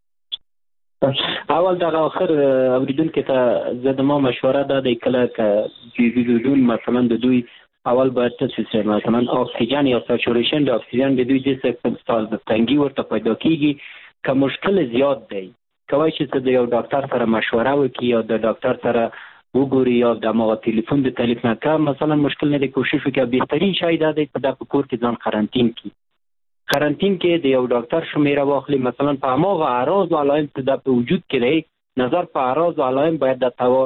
اول دا اخر اوریدونکو ته زدما مشوره ده د کله ک ویډیو مثلا د دوی اول باید تاسو مثلا اکسیجن یا ساتوریشن د اکسیجن د دوی د سپټال د تنګي ورته پیدا کیږي که مشکل زیات دی کوي چې د یو ډاکټر سره مشوره وکړي یا د ډاکټر سره وګوري یا د مو ټلیفون د تلیف نه کا مثلا مشکل نه دی کوشش وکړي بهترین شای ده د په کور کې ځان قرنټین کی قرنټین کې د یو ډاکټر شمیره واخلي مثلا په هغه اعراض او علائم چې د وجود کې دی نظر په اعراض او علائم باید د توا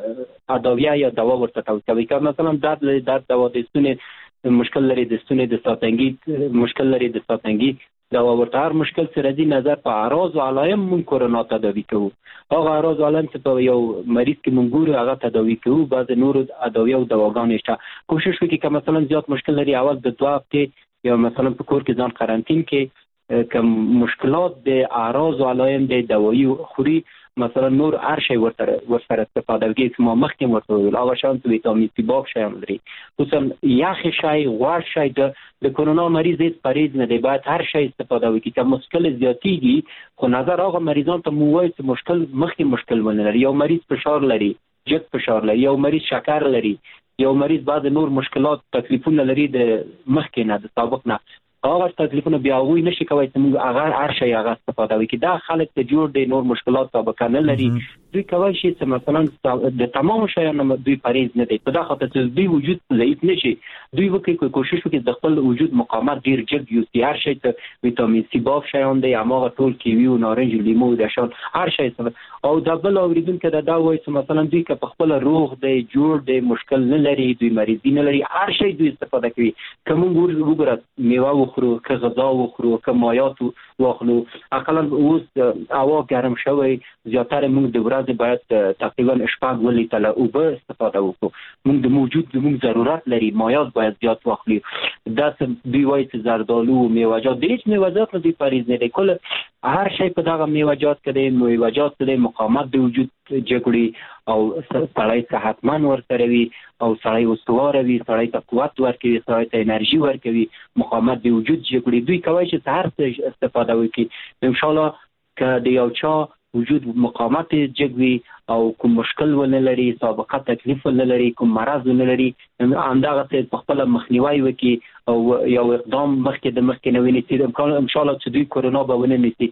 ادویه یا دوا ورته توصیه کوي مثلا درد لري درد دوا د ستوني مشکل لري د ستوني د ساتنګي مشکل لري د ساتنګي دوا ورته هر مشکل سره دی نظر په اعراض او علائم مون کرونا تداوی کوو هغه اعراض او علائم چې په یو مریض کې مونږ ګورو هغه تداوی کوو بعض نور ادویه او دواګانې شته کوشش وکړي چې مثلا زیات مشکل لري اول د دوه هفته یا مثلا په کور کې ځان قرنټین کې کوم مشکلات د اعراض او علائم د دوايي خوري مثلا نور هر شی ورته ورسره استفاده کوي چې ما مخکې ورته ویل هغه شان ویټامین سی باک شامل لري خصوصا یخ شی غوړ شی د کرونا مریض هیڅ پریز نه دی باید هر شی استفاده وکړي چې مشکل زیاتیږي خو نظر هغه مریضان ته مو وایي چې مشکل مخکې مشکل ونه لري یو مریض فشار لري جګ فشار لري یو مریض شکر لري یو مریض بعض نور مشکلات تکلیفونه لري د مخکې نه د سابق نه هغه تکلیفونه بیا وای نشي کوي چې موږ هغه هر شی هغه استفاده وکړي دا خلک ته جوړ دي نور مشکلات سابقه نه لري دوی کوي چې مثلا د تمام شیانو دوی پریز نه دي په دا خاطر چې دوی وجود ضعیف نشي دوی وکړي کوشش وکړي د خپل وجود مقاومت ډیر جګ یو هر شی ته ویټامین سی باف شیان دي هغه ټول کیوي او نارنج لیمو د شان هر شی او دبل اوریدونکو دا دا وایي چې مثلا دوی که په خپل روغ دی جوړ دی مشکل نه لري دوی مریض نه لري هر شی دوی استفاده کوي کوم وګورئ میوه وخورو که غذا وخورو که مایات واخلو اقلا اوس هوا ګرم شوی زیاتره موږ د ورځې باید تقریبا شپږ لیټر اوبه استفاده وکړو موږ د موجود د موږ ضرورت لري مایات باید زیات واخلي دا دوی وایي چې زردالو میوه‌جات د هیڅ میوه‌جات نه دی پریز نه دی کله هر شی په دغه میوه‌جات کې د میوه‌جات د مقاومت د وجود جګړې او سړی صحتمن ورسره وي او سړی استواره وي سړی ته قوت ورکوي سړی ته انرژي ورکوي مقاومت د وجود جګړې دوی کوي چې هر څه استفاده وکړي ان شاء الله که د یو چا وجود مقاومت جګوي او کوم مشکل ونه لري سابقه تکلیف ونه لري کوم مرض ونه لري همدغه څه په خپل مخنیوي وکړي او یو اقدام مخکې د مخکې نه ونیسي امکان ان شاء الله چې دوی کرونا به ونه نیسي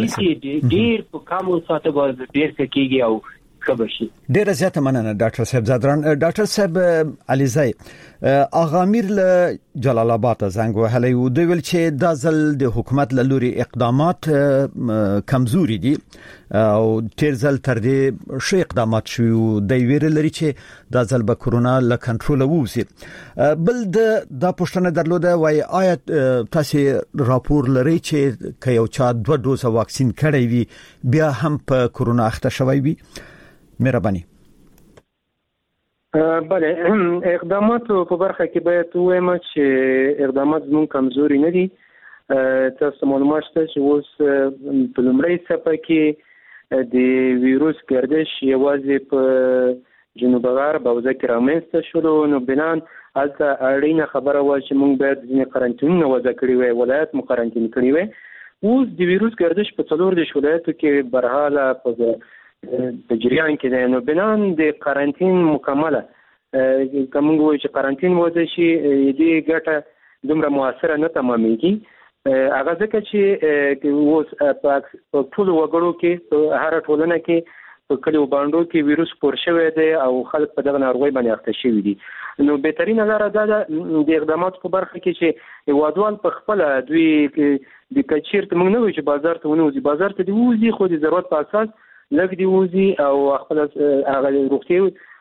کوي ډیر په کم ساعت باندې ډیر کېږي او خبرشي ډیره زیاته مننه ډاکټر صاحب زادران ډاکټر صاحب علیزی اغا امیر له جلال آباد زنګ وهلی و دوی ول چې د ځل د حکومت له لوري اقدامات کمزوري دي او تیر ځل تر دې شي اقدامات شو د ویل لري چې د ځل به کرونا له کنټرول ووسی بل د د پښتنه درلوده وای آیا تاسو راپور لري چې ک یو چا دوه دوزه واکسین کړی وي بیا هم په کرونا اخته شوی وي مهرباني بله اقدامات په برخه کې باید وایم چې اقدامات زموږ کمزوري نه دي تاسو معلومات شته چې اوس په لومړی څپه کې د ویروس گردش یوازې په جنوب غرب او ځکه رامنځته شول نو بنان البته اړینه خبره و چې موږ باید ځینې قرنټینونه وضع کړي وي ولایت مو قرنټین کړي وي اوس د ویروس گردش په څلور د ولایتو کې برحاله په په جریان کې دی نو بنان د قرنټین مکمله کوم وایي چې قرنټین وځي شي دې ګټه دومره موثره نه تمامېږي هغه ځکه چې اوس په ټول وګړو کې په هر ټولنه کې په کلیو باندې کې ویروس پور شوی دی او خلک په دغه ناروغي باندې اخته شوي دي نو بهترینه لاره دا ده د اقداماتو په برخه کې چې هیوادوال په خپل دوی د کچیر ته موږ نه وایو چې بازار ته ونوځي بازار ته دی وځي خو د ضرورت په اساس لږ دی وځي او خپل هغه روغتي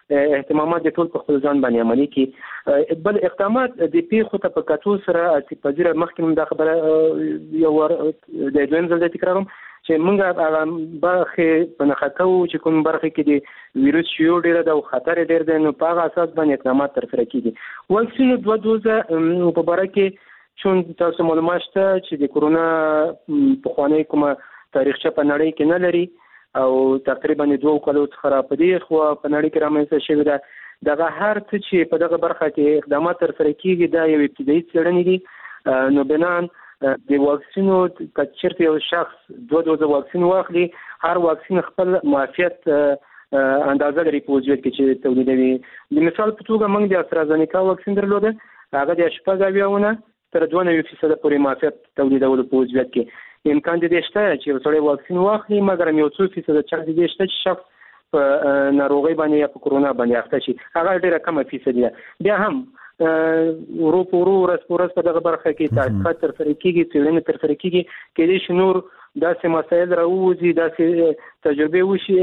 اهتمامات د ټول په خپل ځان باندې عملي کړي. بل اقدامات د پیښو ته په کتو سره چې په ځیر مخکې د خبره یو ور د دویم ځل تکراروم چې موږ هغه برخه په نخاتو چې کوم برخه کې د ویروس شیو ډیره د خطر ډیر دی نو په هغه اساس باندې اقدامات تر سره کیږي. واکسین دوه دوزه په باره کې چون تاسو معلومات شته چې د کورونا په خوانی کومه تاریخچه په نړۍ کې نه لري او تقریبا دوه کلو څخه را پدې خو په نړۍ کې رامنځته شوی دا دغه هر څه چې په دغه برخه کې اقدامات تر سره کیږي دا یو ابتدایي څېړنې دي. نو بنان د واکسینو کچرته یو شخص دوه دوزه واکسین واخلي هر واکسین خپل معافیت اندازه لري په وجود کې چې تولیدوي. د مثال په توګه موږ د استرازینیکا واکسین درلوده هغه د شپږ اویاونه تر دوه نوي فیصد پورې معافیت تولیدول په وجود کې امکان دې شته چې یو سړی واکسین واخلي مګر یو څو فیصد چانس دې شته چې شخص په ناروغي باندې یا په کورونا باندې اخته شي هغه ډیره کمه فیصد ده. بیا هم ورو ورو ورس په دغه برخه کې تحقیقات تر سره کیږي څېړنې تر سره کیږي کې دې شنور داسې مسایل راوځي داسې تجربه وشي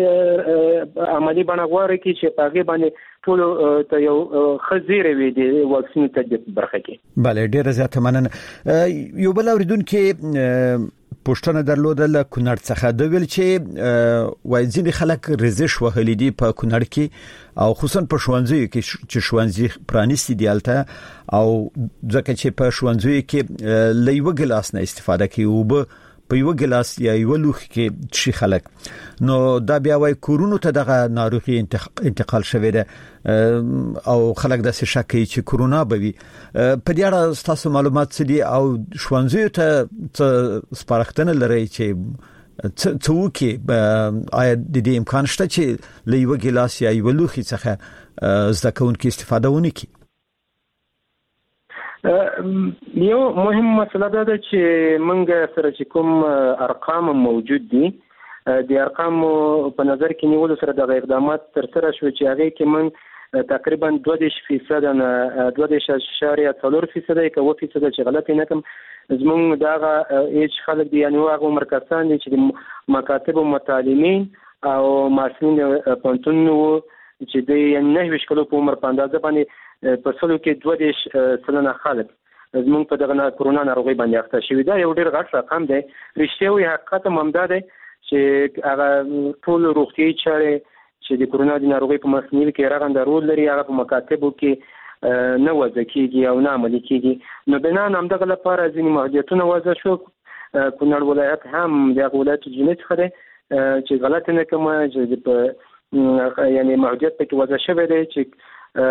عملی باندې غواړي کې چې په هغه باندې ټول ته یو خزيره وي د واکسین تطبیق برخه کې. بله ډیره زیاته مننه. یو بل اوریدونکو پوښتنه درلوده له کونړ څخه د ویل چې وای ځینې خلک رزش وهلي دي په کونړ کې او خصوصا په شوانځي کې چې شوانځي پرانیستي دی الته او ځکه چې په شوانځي کې لېو ګلاس نه استفاده کوي او په یو ګلاس یا یو لوخ کې شي خلک نو دا بیا وای کورونو ته دغه ناروغي انتقال شوه ده او خلک د څه شک کوي چې کورونا به وي. په دې اړه تاسو معلومات څه دي او شوانځي ته سپارښتنه لري چې څو کې آیا د دې امکان شته چې لېو ګلاس یا یو لوخ څخه زده کوونکي استفاده ونکړي؟ یو مهم مسله ده چې موږ سره چې کوم ارقام موجود دي د ارقام په نظر کې نیول سره د اقدامات تر سره شو چې هغه کې موږ تقریبا دوه دېرش فیصد نه دوه دېرش اشاریه څلور فیصد کې اوه فیصد چې غلط نه کوم زموږ دغه هیڅ خلک دی یعنی هغه عمر کسان دي چې مکاتب او متعلمین او ماسنین پونتون چې د نه ویش کلو په عمر په اندازه باندې په سلو کې دوه دیش سلنه خلک زموږ په دغه کورونا ناروغي باندې اخته شوی دا یو ډیر غټ رقم دی. رښتیا وي حقیقت هم دا دی چې هغه ټول روغتیايي چارې چې د کورونا د ناروغي په مخنیوي کې راغونډ رول لري هغه په مکاتبو کې نه وځي کیږي او نه عملي کیږي. نو بنان هم دغه لپاره ځینې محدودیتونه وضع شو. کونړ ولایت هم د ولایت جنت خره چې غلط نه کوم چې په یعنی محدودیت په کې وضع شوی دی چې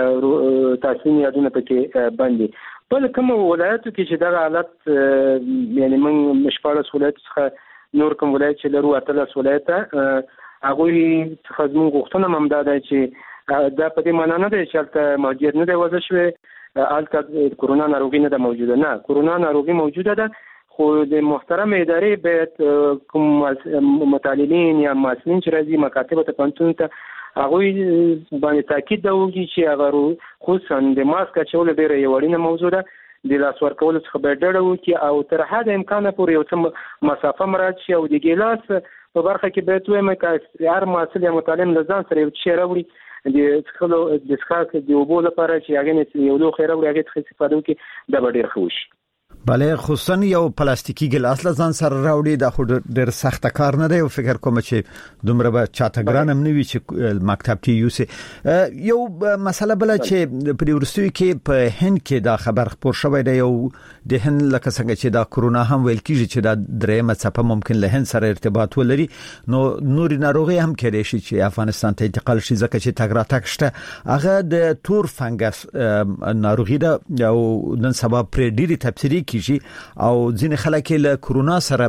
تاسو یادونه پکې باندې بل کوم ولایتو کې چې دا حالت یعنی موږ مشپارس ولایت څخه نور کوم ولایت چې لرو اتلس ولایت هغه څخه موږ غوښتنه ممدا ده چې دا په دې معنی نه ده چې البته موجود نه دی وځي شوی البته کورونا ناروغي نه ده موجوده نه کورونا ناروغي موجوده ده خو د محترم ادارې به کوم متعلمین یا مسؤلین چې راځي مکاتب ته پنځون ته هغه باندې تاکید کوي چې هغه خصوصا د ماسک چول ډیره یو وړینه موضوع ده د لاس ورکول څخه به ډډه وکړي او تر حد امکانه پورې یو څه مسافه مراعات شي او د ګیلاس په برخه کې به توې مکه هر مسؤل یا متعلم لزان سره یو شی راوړي د څخلو د ښکاک د وبو لپاره چې هغه یو لو خیره وړي هغه څه استفاده وکړي دا به ډیر ښه وي. بله خصوصا یو پلاستیکی ګلاس لزان سره راوړي دا خو ډېر سخت کار نه دی او فکر کوم چې دومره به چاته ګرانم نه وي چې مکتب کې یوسه. یو مسله بل چې په ورستوي کې په هند کې دا خبر خبر شوی دی یو د هند لکه څنګه چې دا کورونا هم ویل کیږي چې دا درېمه څپه ممکن له هند سره ارتباط ولري نو نوري ناروغي هم کېدای شي چې افغانستان ته انتقال شي ځکه چې تګ راتګ شته هغه د تور فنګس ناروغي ده او نن سبا پر ډيري تفسیری کیږي او ځینې خلک له کورونا سره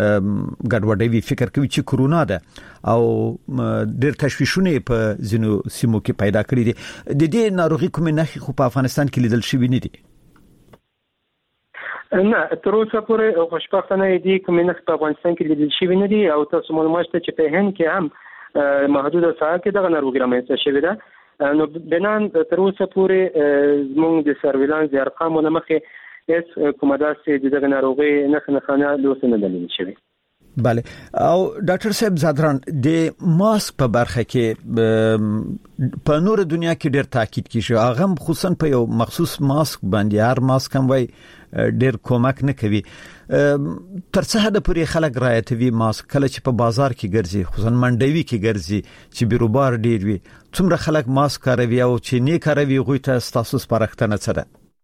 ګډوډوي فکر کوي چې کورونا ده او ډېر تشویشونه په ځینو سیمو کې پیدا کړی دي. د دې ناروغي کومه نه خو په افغانستان کې لیدل شوی نه دي؟ نه تر اوسه پورې خوشبختانه دي کومه نه په افغانستان کې لیدل شوی نه دي او تاسو معلومات چې په هند کې هم محدوده ساحه کې دغه ناروغي رامنځته شوې ده. نو بنان تر اوسه پورې زموږ د سرویلانس د ارقامو نه مخې اس کومه داسې د دغه ناروغي نه نه خانه لوس نه دلیل شوی. بله. او ډاکټر صاحب زادران د ماسک په برخه کې په نور دنیا کې ډېر تاکید کیږي، هغه خصوصا په یو مخصوص ماسک باندې، هر ماسک هم وای ډېر کومک نه کوي. تر څه حد پورې خلک رعایتوي ماسک کله چې په بازار کې ګرځي، خصوصا منډوي کې ګرځي چې بیروبار ډېر وي، څومره خلک ماسک کاروي او چې نه کاروي غوي ته ستاسو سپارښتنه څه ده؟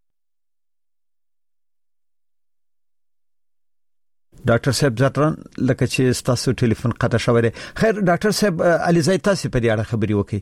ډاکټر صاحب زاتران لکه چې تاسو ټلیفون قطع شوی دی. خیر ډاکټر صاحب علیزای تاسو په دې اړه خبري وکړئ.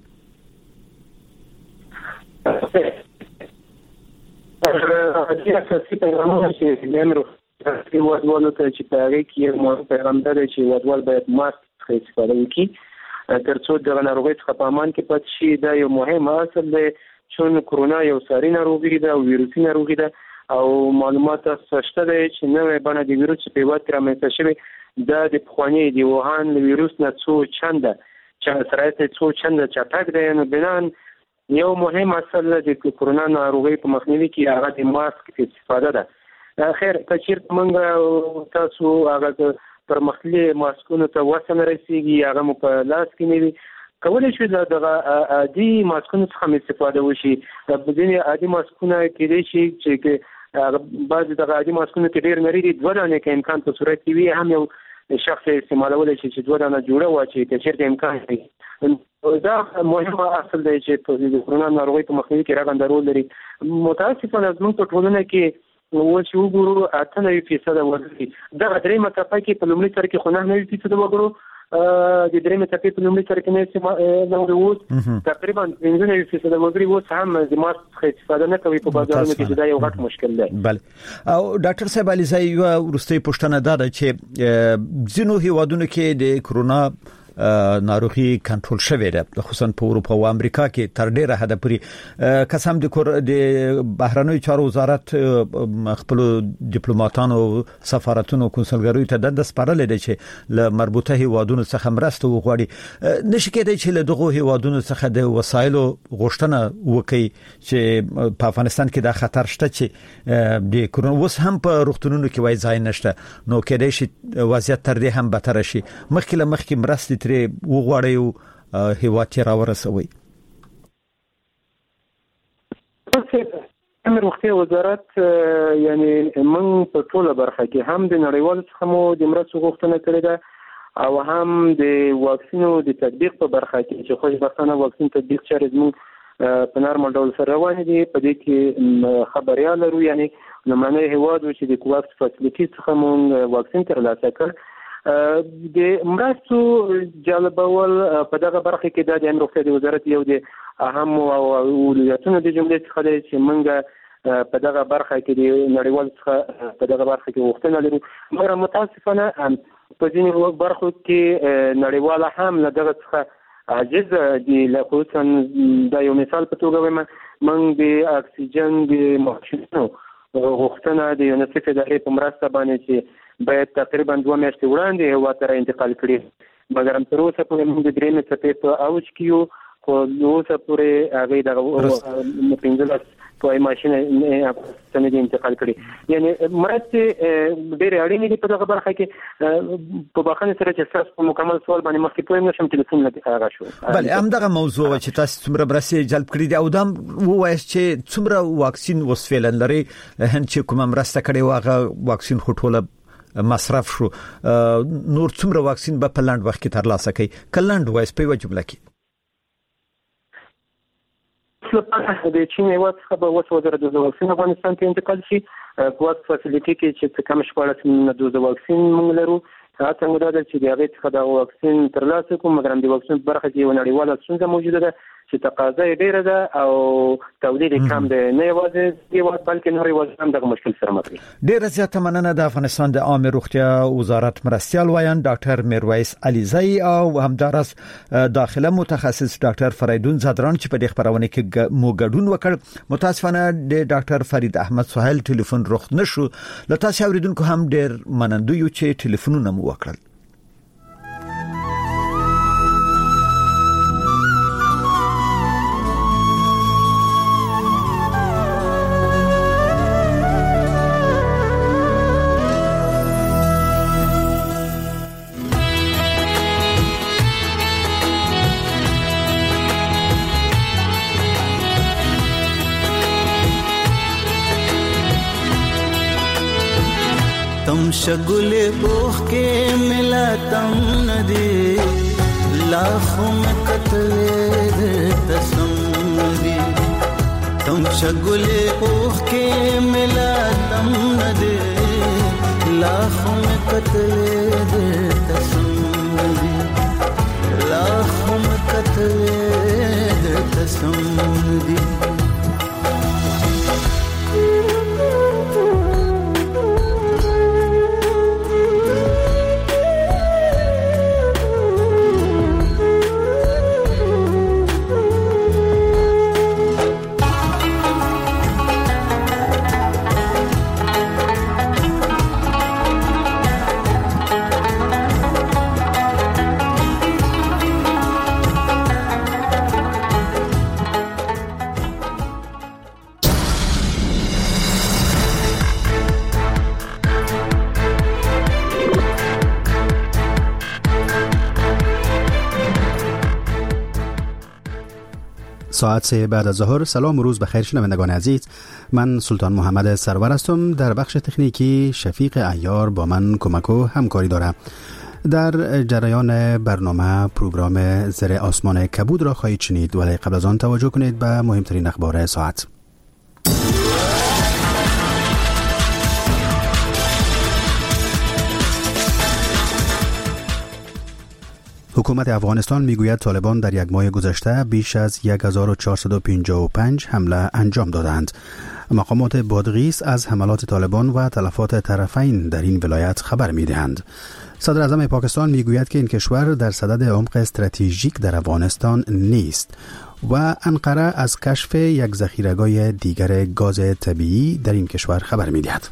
د اساسي پیغامونه چې لمرو چې ودوالو ته چې په هغه کې مو پیغام دی چې ودوال باید ماسک استفاده وکړي ترڅو د ناروغۍ څخه په امان کې پاتې شي. دا یو مهم اصل دی چې کرونا یو ساري ناروغي ده او ویروسي ناروغي ده او معلومات شته دی چې نوې بڼه د ویروس په وخت رامنځته شوی دا د پخوانی د ووهان ویروس نه څو چنده چې سرایت څو چنده چټک دی. نو بنان یو مهم اصل د کرونا ناروغي په مخنیوي کې هغه د ماسک استفاده ده. خیر کچیر موږ تاسو هغه پر مخلي ماسکونو ته وسن رسیږي، هغه مو په لاس کې نیوي کولای شي دغه عادي ماسکونو څخه استفاده وشي. په دې عادي ماسکونه کې دي چې بعض دغه عادي ماسکونو کې ډېر نری دي، دوه دانې کې امکان په صورت کې وي هم یو شخص استعمالولای شي چې دوه دانه جوړه واچي چې چیرته امکان وي. دا مهمه اصل دی چې په کرونا ناروغۍ په مخنیوي کې راغونډ رول لري. متاسفانه زموږ په ټولنه کې و چې وګورو اته نوي فیصد وګړي دغه درې متفق کې په لومړي سر کې خو نه نوي فیصد وګړو د درې متفق په لومړي سر کې نه نو تقریبا پنځه نوي فیصد وګړي اوس هم د ماسک استفاده نه کوي په بازارونو کې، دا یو غټ مشکل دی. بله. او ډاکټر صاحب علیزای یو ورستۍ پوښتنه ده چې ځینو هیوادونو کې د کرونا ناروغي کنټرول شوې ده، خصوصا په اروپا او امریکا کې تر ډیره حد پورې قسم د کور د بهرنیو چارو وزارت خپل ډیپلوماټانو سفارتونو کنسولګریو ته د سپارل دي چې له مربوطه هیوادونو څخه مرسته وغواړي. نشي کېدای چې له دغه هیوادونو څخه د وسایلو غوښتنه وکړي چې په افغانستان کې د خطر شته چې د کرونا وس هم په روغتونونو کې وای ځای نشته، نو کېدای شي وضعیت تر دې هم بدتر شي. مخکې له مخکې مرسته ترې وغواړي هیواد ته راورسوي. امر روغتیا وزارت یعنی من په ټوله برخه کې هم د نړیوالو څخه مو د مرستو غوښتنه کړې ده او هم د واکسینو د تطبیق په برخه کې چې خوشبختانه واکسین تطبیق چارې زموږ په نارمل ډول سره روان دي. په دې کې خبريال لرو، یعنی لمنه هیواد چې د کوواکس فاسیلیټي څخه مونږ واکسین ترلاسه کړ. د مرستو جلبول په دغه برخه کې د امر روغتیا د وزارت یو د اهم او ولایتونو د جملې څخه دی چې موږ په دغه برخه کې د نړیوال څخه په دغه برخه کې وختونه لرو. مګر متاسفانه په ځینې برخو کې نړیوال هم له دغه څخه عاجز دي. لکه دا یو مثال په توګه وایم، موږ د اکسیجن د ماشینونو غوښتنه د یونیسف ادارې په مرسته باندې چې باید تقریبا دوه میاشتې وړاندې هیواد ته انتقال کړي، مګر تر اوسه پورې موږ د درې میاشتې په اوج کې یو، خو اوسه پورې هغه د پنځلس په ماشین نه سند انتقال کړي. یعنی مرسته ډېر اړینې دي په دغه برخه کې. په بخښنه سره چې تاسو په مکمل سوال باندې مخکې پوه نشم ټلیفون لږ هغه شو. بله، هم دغه موضوع چې تاسو څومره مرسته جلب کړې دي او دا وایي چې څومره واکسین وسفیلن لري، هند چې کومه مرسته کړې واغه واکسین خټوله مصرف شو، نور څومره واکسین به په لاند وخت کې ترلاسه کړي؟ کلاند وایي په وجه کې د چین هیواد څخه به اوس وزارت د واکسین افغانستان ته انتقال شي. کوواکس فاسیلیټي کې چې کم شپاړس میلیونه دوز واکسین موږ لرو. هڅه مو ده چې د هغې څخه د واکسین ترلاسه کړو، مګر د واکسین برخه کې یوه نړیواله ستونزه موجوده ده چې تقاضا یې ډېره ده او تولید یې کم دی، نه یوازې هیواد بلکې نور هیواد هم دغه مشکل سره مخ دي. ډېره زیاته مننه. د افغانستان د عامه روغتیا وزارت مرستیال وایان ډاکټر میرویس علیزی او همدارس داخله متخصص ډاکټر فریدون زادران چې په دې خبرونه کې مو ګډون وکړ. متاسفانه د ډاکټر فرید احمد سهیل ټلیفون رخ نشو. لته اوریدونکو هم ډېر منندوی یو چې ټلیفونونه مو وکړل. शगुल बोख के मिला तम नदी लाखों में कतले तसम्मदी तुम शगुल बोख के मिला तम नदी लाखों में कतले तसम्मदी लाखों में कतले तसम्मदी ساعت سه بعد از ظهر. سلام و روز بخیر شنوندگان عزیز، من سلطان محمد سرور هستم. در بخش تکنیکی شفیق عیار با من کمک و همکاری دارم. در جریان برنامه پروگرام زیر آسمان کبود را خواهید شنید، ولی قبل از آن توجه کنید به مهمترین اخبار ساعت. حکومت افغانستان میگوید طالبان در یک ماه گذشته بیش از هزار و چهارصد و پنجاه و پنج حمله انجام دادند. مقامات بادغیس از حملات طالبان و تلفات طرفین در این ولایت خبر میدهند. صدر اعظم پاکستان میگوید که این کشور در صدد عمق استراتژیک در افغانستان نیست و انقره از کشف یک ذخیره‌گاه دیگر گاز طبیعی در این کشور خبر میدهد.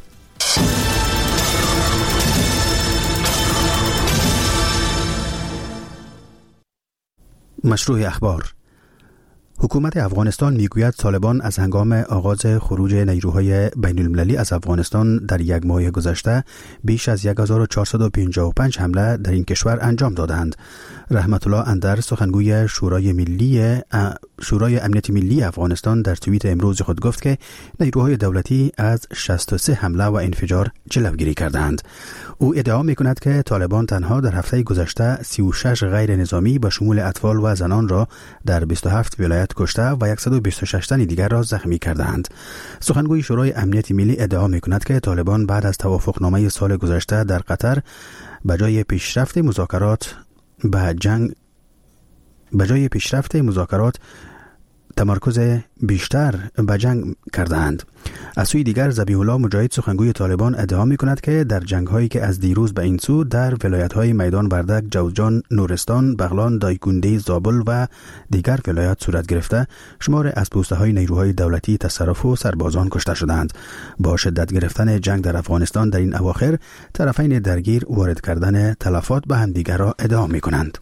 مشروع اخبار. حکومت افغانستان میگوید طالبان از هنگام آغاز خروج نیروهای بین المللی از افغانستان در یک ماه گذشته بیش از هزار و چهارصد و پنجاه و پنج حمله در این کشور انجام دادند. رحمت الله اندر سخنگوی شورای ملی شورای امنیت ملی افغانستان در توییت امروز خود گفت که نیروهای دولتی از شصت و سه حمله و انفجار جلوگیری کردند. او ادعا میکند که طالبان تنها در هفته گذشته سی و شش غیر نظامی به شمول اطفال و زنان را در بیست و هفت ولایت کشته و صد و بیست و شش تن دیگر را زخمی کردند. سخنگوی شورای امنیت ملی ادعا میکند که طالبان بعد از توافقنامه سال گذشته در قطر به جای پیشرفت مذاکرات به جنگ به جای پیشرفت مذاکرات تمرکز بیشتر به جنگ کردند. از سوی دیگر ذبیح الله مجاهد سخنگوی طالبان ادعا می‌کند که در جنگ‌هایی که از دیروز به این سو در ولایت‌های میدان وردک، جوزجان، نورستان، بغلان، دایکنډي، زابل و دیگر ولایات صورت گرفته، شمار اسب‌وسه‌های نیروهای دولتی تصرف و سربازان کشته شدند. با شدت گرفتن جنگ در افغانستان در این اواخر، طرفین درگیر وارد کردن تلفات به همدیگر را ادعا می‌کنند.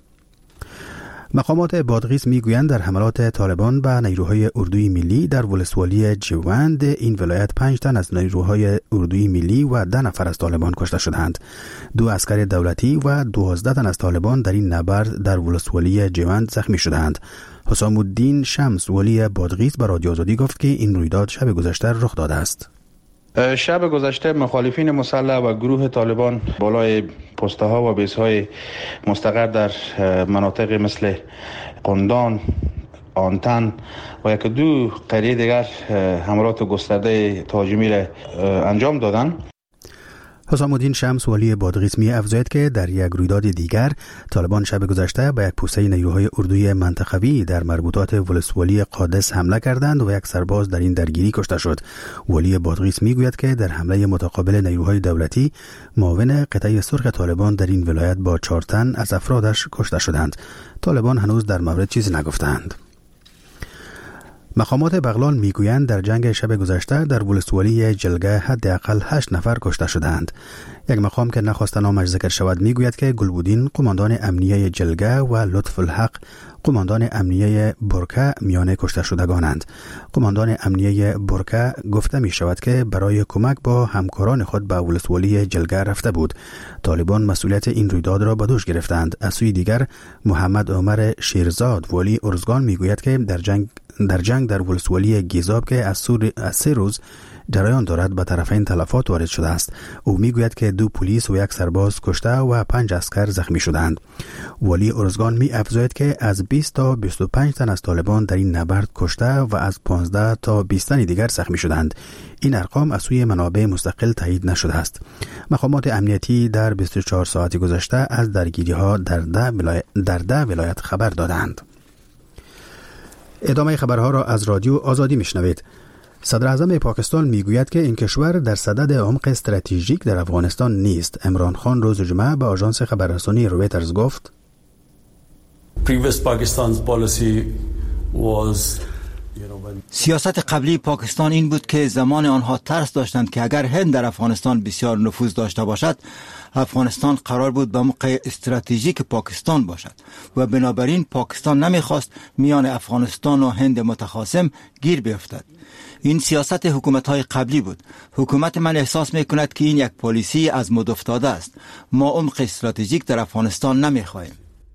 مقامات بادغیس میگویند در حملات طالبان به نیروهای اردوی ملی در ولسوالی جوند این ولایت پنج تن از نیروهای اردوی ملی و ده نفر از طالبان کشته شدند. دو عسکر دولتی و دوازده تن از طالبان در این نبرد در ولسوالی جوند زخمی شدند. حسام الدین شمس ولی بادغیس به رادیو آزادی گفت که این رویداد شب گذشته رخ داده است. شب گذشته مخالفین مسلح و گروه طالبان بالای پسته ها و بیس های مستقر در مناطق مثل قندان، آنتن و یک دو قریه دیگر حملات گسترده تهاجمی را انجام دادند. حسام الدین شمس ولی بادغیس می افزاید که در یک رویداد دیگر طالبان شب گذشته به یک پوسته نیروهای اردوی منطقوی در مربوطات ولسوالی قادس حمله کردند و یک سرباز در این درگیری کشته شد. ولی بادغیس می گوید که در حمله متقابل نیروهای دولتی معاون قطعه سرخ طالبان در این ولایت با چهار تن از افرادش کشته شدند. طالبان هنوز در مورد چیزی نگفتند. مقامات بغلان میگویند در جنگ شب گذشته در ولسوالی جلگه حداقل هشت نفر کشته شدند. یک مقام که نخواست نامش ذکر شود میگوید که گلبودین قماندان امنیه جلگه و لطف الحق قماندان امنیه برکه میان کشته شدگانند. قماندان امنیه برکه گفته می شود که برای کمک با همکاران خود به ولسوالی جلگه رفته بود. طالبان مسئولیت این رویداد را به دوش گرفتند. از سوی دیگر محمد عمر شیرزاد ولی ارزگان میگوید که در جنگ در جنگ در ولسوالی گیزاب که از, از سه روز در آن دارد به طرفین تلفات وارد شده است. او میگوید که دو پلیس و یک سرباز کشته و پنج عسکر زخمی شدند. والی ارزگان می افزاید که از بیست تا بیست و پنج تن از طالبان در این نبرد کشته و از پانزده تا بیست تن دیگر زخمی شدند. این ارقام از سوی منابع مستقل تایید نشده است. مقامات امنیتی در بیست و چهار ساعت گذشته از درگیری ها در ده ولایت, در ده ولایت خبر دادند. ادامه خبرها را از رادیو آزادی میشنوید. صدر اعظم پاکستان میگوید که این کشور در صدد عمق استراتژیک در افغانستان نیست. عمران خان روز جمعه به آژانس خبررسانی رویترز گفت: سیاست قبلی پاکستان این بود که زمان آنها ترس داشتند که اگر هند در افغانستان بسیار نفوذ داشته باشد، افغانستان قرار بود به موقع استراتژیک پاکستان باشد و بنابراین پاکستان نمیخواست میان افغانستان و هند متخاصم گیر بیفتد. این سیاست حکومت‌های قبلی بود. حکومت من احساس می‌کند که این یک پالیسی از مد افتاده است. ما عمق استراتژیک در افغانستان نمی‌خواهیم.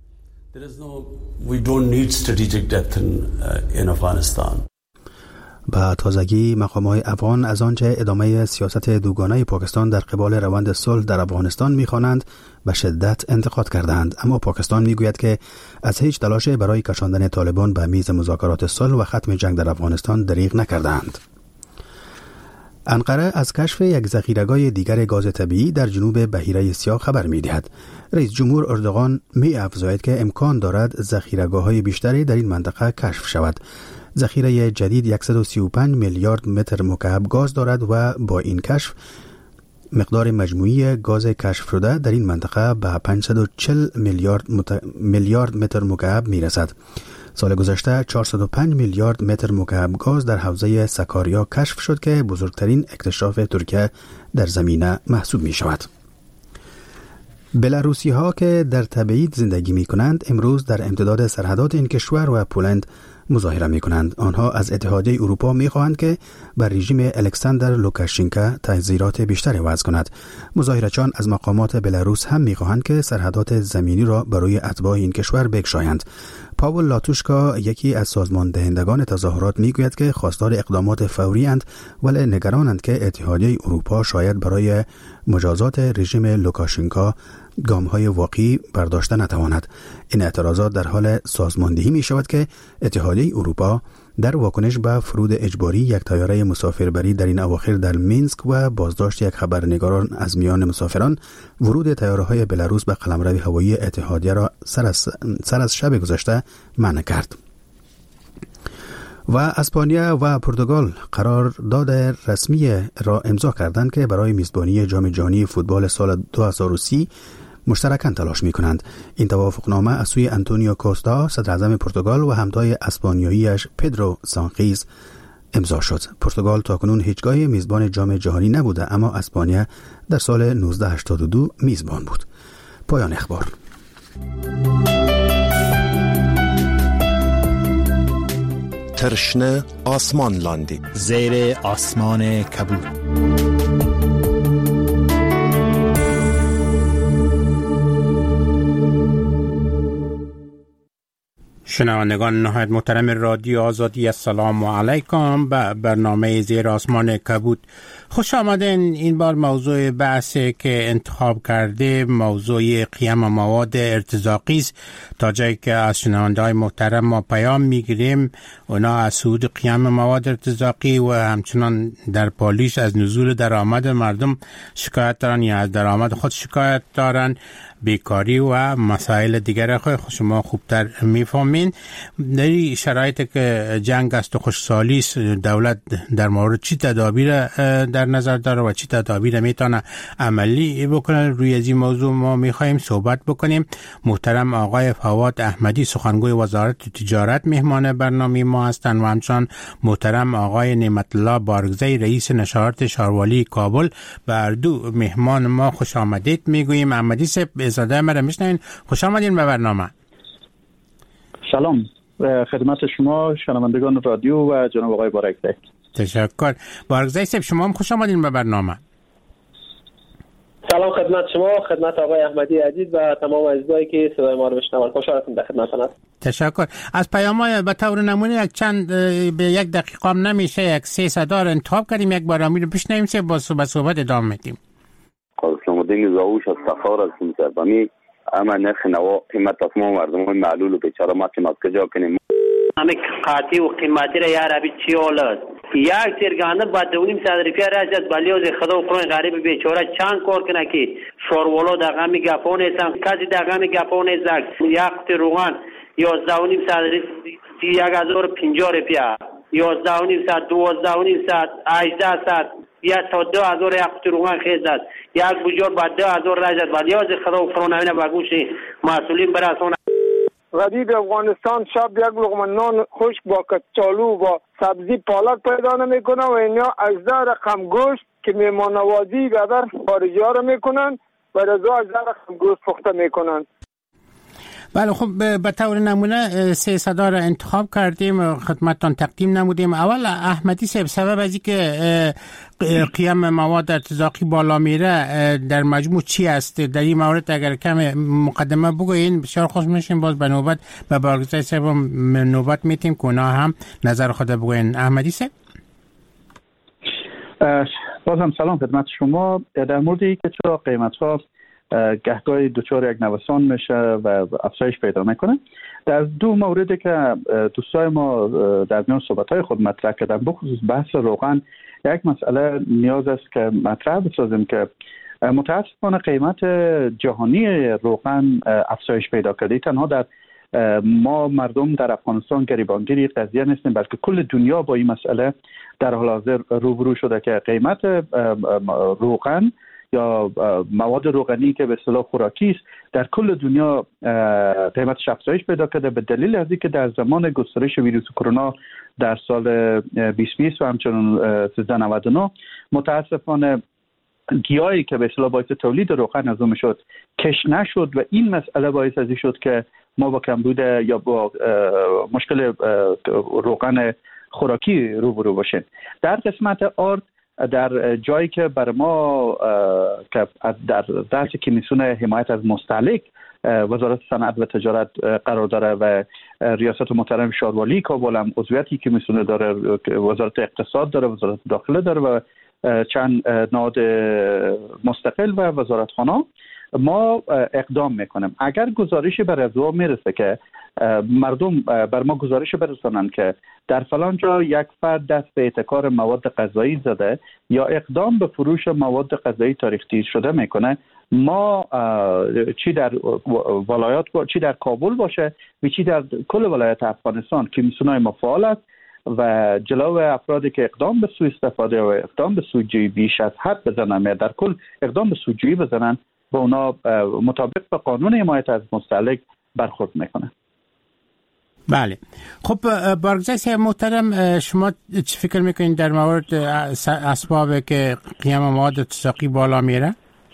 We don't need strategic depth in, uh, in Afghanistan. با تازگی مقام‌های افغان از آنچه ادامه سیاست دوگانه پاکستان در قبال روند صلح در افغانستان می‌خوانند به شدت انتقاد کردند، اما پاکستان می‌گوید که از هیچ تلاش برای کشاندن طالبان به میز مذاکرات صلح و ختم جنگ در افغانستان دریغ نکردند. انقره از کشف یک ذخیره‌گاه دیگر گاز طبیعی در جنوب بحیره سیاه خبر می‌دهد. رئیس جمهور اردوغان می‌افزاید که امکان دارد ذخیره‌گاه‌های بیشتری در این منطقه کشف شود. ذخیره جدید صد و سی و پنج میلیارد متر مکعب گاز دارد و با این کشف مقدار مجموعی گاز کشف شده در این منطقه به پانصد و چهل میلیارد مت... میلیارد متر مکعب میرسد. سال گذشته چهارصد و پنج میلیارد متر مکعب گاز در حوزه سکاریا کشف شد که بزرگترین اکتشاف ترکیه در زمینه محسوب می شود. بلاروسی ها که در تبعید زندگی می کنند امروز در امتداد سرحدات این کشور و پولند مظاهره می کنند. آنها از اتحادیه اروپا می خواهند که بر رژیم الکساندر لوکاشنکو تعزیرات بیشتری وضع کند. مظاهره‌چیان از مقامات بلاروس هم می خواهند که سرحدات زمینی را برای اتباع این کشور بگشایند. پاول لاتوشکا یکی از سازمان دهندگان تظاهرات می گوید که خواستار اقدامات فوری اند، ولی نگرانند که اتحادیه اروپا شاید برای مجازات رژیم لوکاشنکو گام‌های واقعی برداشته نتواند. این اعتراضات در حال سازماندهی می شود که اتحادیه اروپا در واکنش به فرود اجباری یک طیاره مسافربری در این اواخر در مینسک و بازداشت یک خبرنگاران از میان مسافران، ورود طیاره‌های بلاروس به قلمرو هوایی اتحادیه را سر از, سر از شب گذشته منع کرد. و اسپانیا و پرتغال قرارداد رسمی را امضا کردند که برای میزبانی جام جهانی فوتبال سال دو هزار و سی مشترکاً تلاش می‌کنند. این توافقنامه از سوی آنتونیو کوستا صدر اعظم پرتغال و همتای اسپانیاییش پدرو سانخیز امضا شد. پرتغال تاکنون هیچگاه میزبان جام جهانی نبوده، اما اسپانیا در سال نوزده هشتاد و دو میزبان بود. پایان اخبار. ترشنه آسمان لاندی زیر آسمان کبود. شنوندگان نهایت محترم رادیو آزادی، السلام علیکم. به برنامه زیر آسمان کبود خوش آمدین. این بار موضوع بحثی که انتخاب کرده موضوع قیم مواد ارتزاقی است. تا جایی که از شنونده‌های محترم ما پیام میگیریم، اونا از صعود قیم مواد ارتزاقی و همچنان در پالیش از نزول درآمد مردم شکایت دارن یا از درآمد خود شکایت دارن، بیکاری و مسائل دیگر خود شما خوبتر میفهمین. در این شرایط که جنگ است و خوشسالی است، دولت در مورد چی تدابیر در نظر داره و چی تدابیر میتونه عملی بکنه، روی از این موضوع ما میخوایم صحبت بکنیم. محترم آقای فواد احمدی سخنگوی وزارت تجارت مهمان برنامه ما هستند و همچنان محترم آقای نعمت الله بارگزی رئیس نشریات شاروالی کابل. بر دو مهمان ما خوش آمدید میگوییم. احمدی صاحب اجازه مرا میشنوین؟ خوش آمدین به برنامه. سلام خدمت شما شنوندگان رادیو و جناب آقای بارگزی. تشکر. بارگزی صاحب شما هم خوش آمدین به برنامه. سلام خدمت شما، خدمت آقای احمدی عزیز و تمام عزیزایی که صدای ما رو بشنون. خوشحالم در خدمتتون هستم. تشکر. از پیام‌های به طور نمونه یک چند به یک دقیقه هم نمیشه یک سه صدا انتخاب کردیم، یک بار امیر بشنویم سه با صحبت ادامه میدیم. شما دیگه زاوش از تخار از سربمی اما نرخ نوا قیمت تمام مردم معلول و بیچاره ما که ما کجا کنیم همه قاطی و قیمتی را یار ابی چی اولاد یک ترگانه با دونیم صد روپیه راجت بالیوز خدا و قرآن غریب بیچاره چند کار کنه که شورولو دقیقه می گفون ایسان کسی دقیقه می گفون ایسان یک روغن یازده و نیم صد یک هزار پنجاه روپیه یازده و نیم صد دوازده و نیم صد هجده صد یا تا دو هزار یک روغن خیزد یک بجور با دو هزار راجت بالیوز خدا و قرآن همینه با گوش مسئولین برسونه. غریب افغانستان شب یک لقمه نان خشک با کچالو با سبزی پالک پیدا نمیکنه و اینا اجزا رقم گوشت که میهمان نوازی بدر خارجی ها رو میکنن و رضا اجزا رقم گوشت پخته میکنن. بله خب به طور نمونه سه صدا را انتخاب کردیم خدمتتان تقدیم نمودیم. اول احمدی صاحب سبب از اینکه قیام مواد ارتزاقی بالا میره در مجموع چی است؟ در این مورد اگر کم مقدمه بگوین بسیار خوش میشیم. باز به نوبت به بارگزای صاحب نوبت میتیم که اونا هم نظر خود بگوین. احمدی صاحب باز هم سلام خدمت شما. در موردی که چرا قیمت ها گهگاه دوچار یک نوسان میشه و افزایش پیدا میکنه، در دو موردی که دوستای ما در میان صحبت‌های خود مطرح کردن بخصوص بحث روغن، یک مسئله نیاز است که مطرح بسازیم که متاسفانه قیمت جهانی روغن افزایش پیدا کرده. تنها در ما مردم در افغانستان گریبانگیری قضیه نیستیم، بلکه کل دنیا با این مسئله در حال حاضر روبرو شده که قیمت روغن یا مواد روغنی که به اصطلاح خوراکی است در کل دنیا قیمتش افزایش پیدا کرده، به دلیل از اینکه در زمان گسترش ویروس کرونا در سال بیست بیست و همچنین سیزده نود و نه متاسفانه گیاهی که به اصطلاح باعث تولید روغن از اون شد کش نشد و این مسئله باعث از این شد که ما با کمبود یا با مشکل روغن خوراکی روبرو باشیم. در قسمت آرد، در جایی که بر ما که در دست کمیسیون حمایت از مستهلک وزارت صنعت و تجارت قرار داره و ریاست محترم شاروالی کابل هم عضویتی کمیسیون داره، وزارت اقتصاد داره، وزارت داخله داره و چند نهاد مستقل و وزارتخانه، ما اقدام میکنیم. اگر گزارشی بر از او میرسه که مردم بر ما گزارش برسانن که در فلان جا یک فرد دست به احتکار مواد غذایی زده یا اقدام به فروش مواد غذایی تاریخ تیر شده میکنه، ما چی در ولایات چی در کابل باشه و چی در کل ولایت افغانستان کمیسیونای ما فعال است و جلو افرادی که اقدام به سوء استفاده و اقدام به سودجویی بیش از حد بزنن، در کل اقدام به سودجویی بزنن، با اونا مطابق به قانون حمایت از مستهلک برخورد میکنه. بله خب بارگزای صاحب محترم، شما چی فکر میکنین در مورد اسباب که قیام مواد ارتزاقی بالا میره؟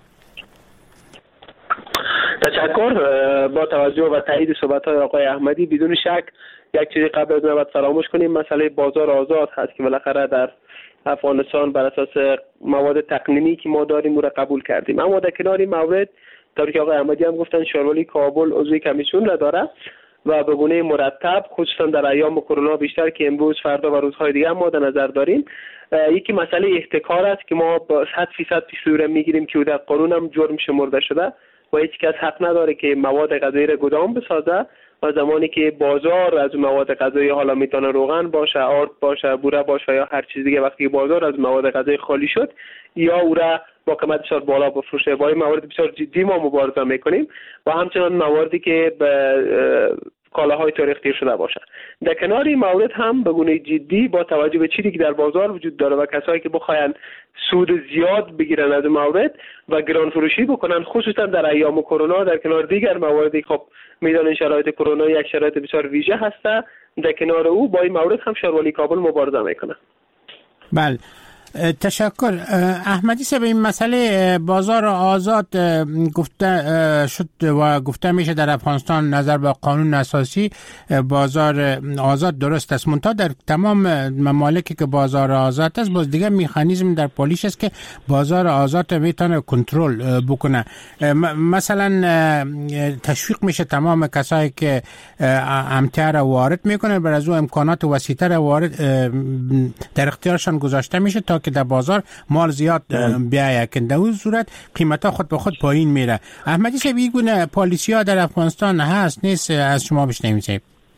تشکر. با توجه و تایید صحبت‌های آقای احمدی، بدون شک یک چیزی قبل از نباید فراموش کنیم، مسئله بازار آزاد هست که بالاخره در افغانستان بر اساس مواد تقنینی که ما داریم رو قبول کردیم. اما در کنار این مورد، طوری که آقای احمدی هم گفتن، شاروالی کابل عضو کمیسیون را داره و به گونه مرتب خصوصا در ایام کرونا بیشتر که امروز فردا و روزهای دیگه ما در نظر داریم، یکی مسئله احتکار است که ما با صد فیصد پیش‌گیری میگیریم که در قانون هم جرم شمرده شده و هیچ کس حق نداره که مواد غذایی را گدام بسازه و زمانی که بازار از مواد غذایی، حالا میتونه روغن باشه، آرد باشه، بوره باشه یا هر چیز دیگه، وقتی بازار از مواد غذایی خالی شد یا او را با قیمت بسیار بالا بفروشه، با این موارد بسیار جدی ما مبارزه میکنیم و همچنان مواردی که به کالاهای تاریخ تیر شده باشه. در کنار این مورد هم به گونه جدی با توجه به چیزی که در بازار وجود داره و کسایی که بخواین سود زیاد بگیرن از مورد و گران فروشی بکنن، خصوصا در ایام کرونا، در کنار دیگر مواردی، خب میدانین شرایط کرونا یک شرایط بسیار ویژه هسته، در کنار او با این مورد هم شاروالی کابل مبارزه میکنه. بله تشکر. احمدی صاحب، این مسئله بازار آزاد گفته شد و گفته میشه در افغانستان نظر به قانون اساسی بازار آزاد درست است، منتها در تمام ممالکی که بازار آزاد است باز دیگه مکانیزم در پالیش است که بازار آزاد میتونه کنترل بکنه. مثلا تشویق میشه تمام کسایی که امتیار وارد میکنه بر از او امکانات وسیع‌تر وارد در اختیارشان گذاشته میشه تا که در بازار مال زیاد بیایه، که در اون صورت قیمتا خود به خود پایین میره. احمدی صاحب، این گونه پالیسی ها در افغانستان هست نیست؟ از شما بشنویم صاحب.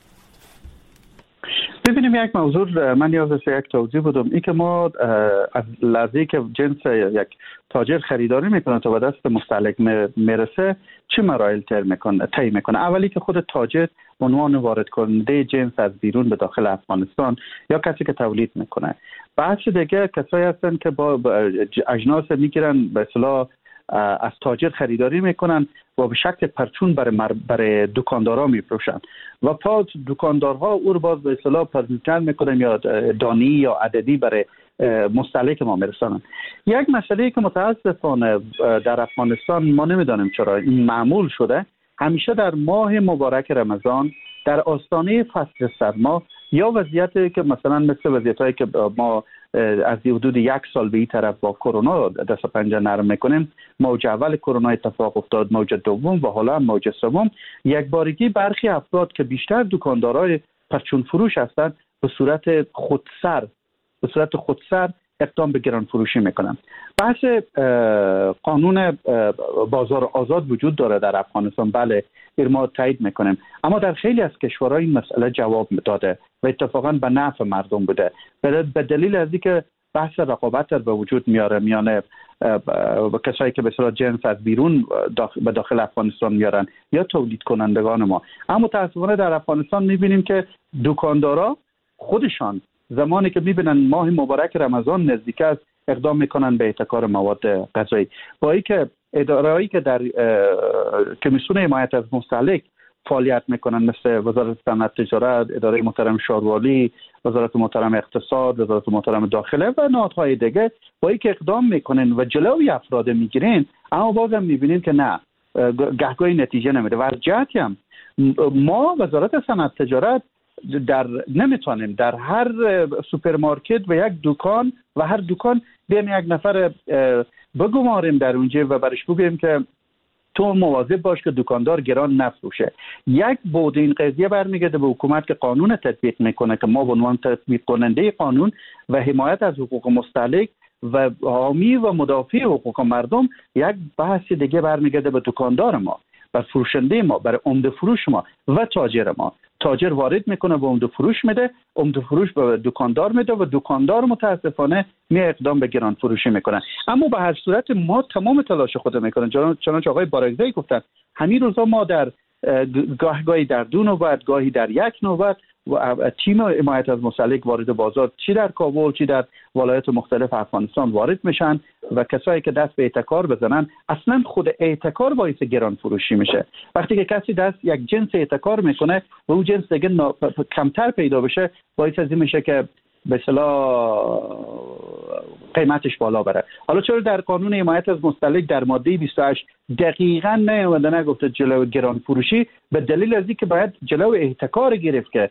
ببینیم، یک موضوع من نیاز است یک توضیح بدم. این که ما از لحظه‌ای که جنس یک تاجر خریداری میکنه تا به دست مستهلک میرسه چه مراحل طی میکنه طی میکنه اولی که خود تاجر عنوان وارد کننده جنس از بیرون به داخل افغانستان یا کسی که تولید میکنه. بحث دیگه کسایی هستن که با اجناس میگیرن به اصطلاح از تاجر خریداری میکنن و به شکل پرچون برای مر... برای دکاندارا میفروشن و پس دکاندارها او رو باز به اصطلاح پرزنتن میکنن یا دانی یا عددی برای مستهلک ما میرسانن. یک مسئله که متاسفانه در افغانستان ما نمیدانیم چرا این معمول شده، همیشه در ماه مبارک رمضان در آستانه فصل سرما یا وضعیتی که مثلا مثل وضعیتایی که ما از حدود یک سال به این طرف با کرونا دست و پنجه نرم میکنیم، موج اول کرونا اتفاق افتاد، موج دوم و حالا موج سوم، یک بارگی برخی افراد که بیشتر دکاندارای پرچون فروش هستند به صورت خودسر به صورت خودسر اقدام به گران فروشی میکنن. بحث قانون بازار آزاد وجود داره در افغانستان، بله ما تایید میکنیم، اما در خیلی از کشورها این مسئله جواب داده و اتفاقا به نفع مردم بوده، به دلیل از اینکه بحث رقابت رو به وجود میاره میانه کسایی که به اصطلاح جنس از بیرون داخل به داخل افغانستان میارن یا تولید کنندگان ما. اما متاسفانه در افغانستان میبینیم که دکاندارا خودشان زمانی که میبینن ماه مبارک رمضان نزدیک است اقدام میکنن به احتکار مواد غذایی، با اینکه اداره‌ای که در کمیسیون حمایت از مستهلک فعالیت میکنن مثل وزارت صنعت تجارت، اداره محترم شاروالی، وزارت محترم اقتصاد، وزارت محترم داخله و نهادهای دیگه، با اینکه اقدام میکنن و جلوی افراد میگیرن، اما بازم میبینیم که نه، گهگاهی نتیجه نمیده. و از جهتی هم ما وزارت صنعت تجارت در نمیتونیم در هر سوپرمارکت و یک دکان و هر دکان بیم یک نفر بگماریم در اونجا و برش بگیم که تو مواظب باش که دکاندار گران نفروشه. یک بود این قضیه برمیگرده به حکومت که قانون تطبیق میکنه که ما به عنوان تطبیق کننده قانون و حمایت از حقوق مستهلک و حامی و مدافع حقوق مردم، یک بحث دیگه برمیگرده به دکاندار ما، بر فروشنده ما، برای عمده فروش ما و تاجر ما. تاجر وارد میکنه به عمده فروش میده، عمده فروش به دکاندار میده و دکاندار متاسفانه می اقدام به گران فروشی میکنه. اما به هر صورت ما تمام تلاش خود میکنن، چنانچه آقای بارگزایی گفتن همین روزا ما در گاهی در دو نوبت، گاهی در یک نوبت و تیم حمایت از مستهلک وارد بازار چی در کابل چی در ولایات مختلف افغانستان وارد میشن و کسایی که دست به احتکار بزنن، اصلا خود احتکار باعث گران فروشی میشه. وقتی که کسی دست یک جنس احتکار میکنه و اون جنس دیگه نا... کمتر پیدا بشه، باعث از این میشه که به اصطلاح قیمتش بالا بره. حالا چرا در قانون حمایت از مستهلک در ماده بیست و هشت دقیقاً نیامده نگفته جلو گران فروشی؟ به دلیل از اینکه باید جلو احتکار گرفت که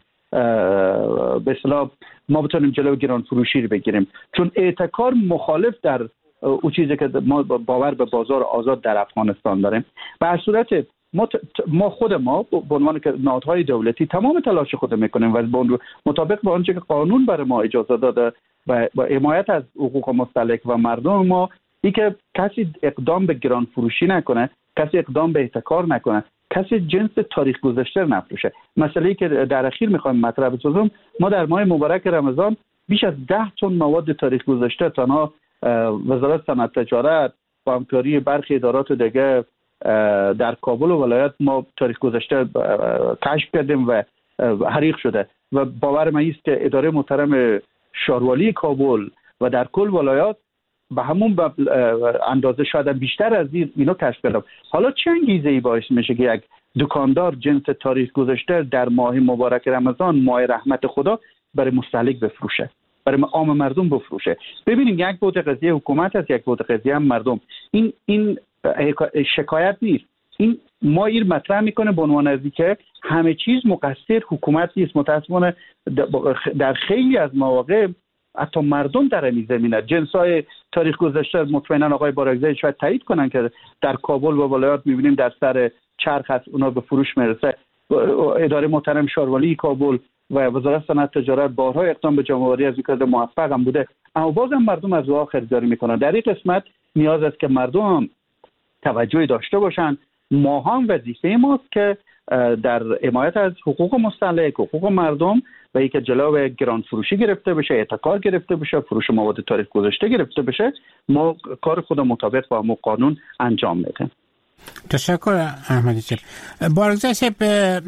به اصطلاح ما بتونیم جلو گران فروشی رو بگیریم، چون احتکار مخالف در اون چیزی که ما باور به بازار آزاد در افغانستان داریم. به هر صورت ما ما خود ما به عنوان نهادهای دولتی تمام تلاش خود میکنیم و مطابق با آنچه که قانون برای ما اجازه داده و با حمایت از حقوق مستهلک و مردم ما، این که کسی اقدام به گران فروشی نکنه، کسی اقدام به احتکار نکنه، کسی جنس تاریخ گذشته نفروشه. مسئله‌ای که در اخیر میخوایم مطرح بسازم، ما در ماه مبارک رمضان بیش از ده تن مواد تاریخ گذشته تنها وزارت صنعت تجارت با همکاری برخی ادارات دیگه در کابل و ولایت ما تاریخ گذشته کشف کردیم و حریق شده و باور من است که اداره محترم شاروالی کابل و در کل ولایات به همون اندازه شاید بیشتر از این اینو کشف کردم. حالا چه انگیزه‌ای باعث میشه که یک دکاندار جنس تاریخ گذشته در ماه مبارک رمضان، ماه رحمت خدا، برای مستهلک بفروشه؟ برای عام مردم بفروشه. ببینیم یک بود قضیه حکومت است، یک بود قضیه هم مردم. این این شکایت نیست، این ما این مطرح میکنه به عنوان از اینکه همه چیز مقصر حکومت نیست. متاسفانه در خیلی از مواقع حتی مردم در این زمینه جنسای تاریخ گذشته مطمئنا آقای بارگزایی شاید تایید کنن که در کابل و ولایات میبینیم در سر چرخ هست اونا به فروش میرسه. اداره محترم شاروالی کابل و وزارت صنعت تجارت بارها اقدام به جمع‌آوری از این موفق هم بوده، اما بازم مردم از اونها خریداری میکنن. در این قسمت نیاز است که مردم توجهی داشته باشن. ما هم وظیفه ماست که در حمایت از حقوق مستهلک، حقوق مردم و اینکه جلو گران فروشی گرفته بشه، احتکار گرفته بشه، فروش مواد تاریخ گذشته گرفته بشه، ما کار خود مطابق با همون قانون انجام میدیم. تشکر احمدی صاحب. بارگزای صاحب،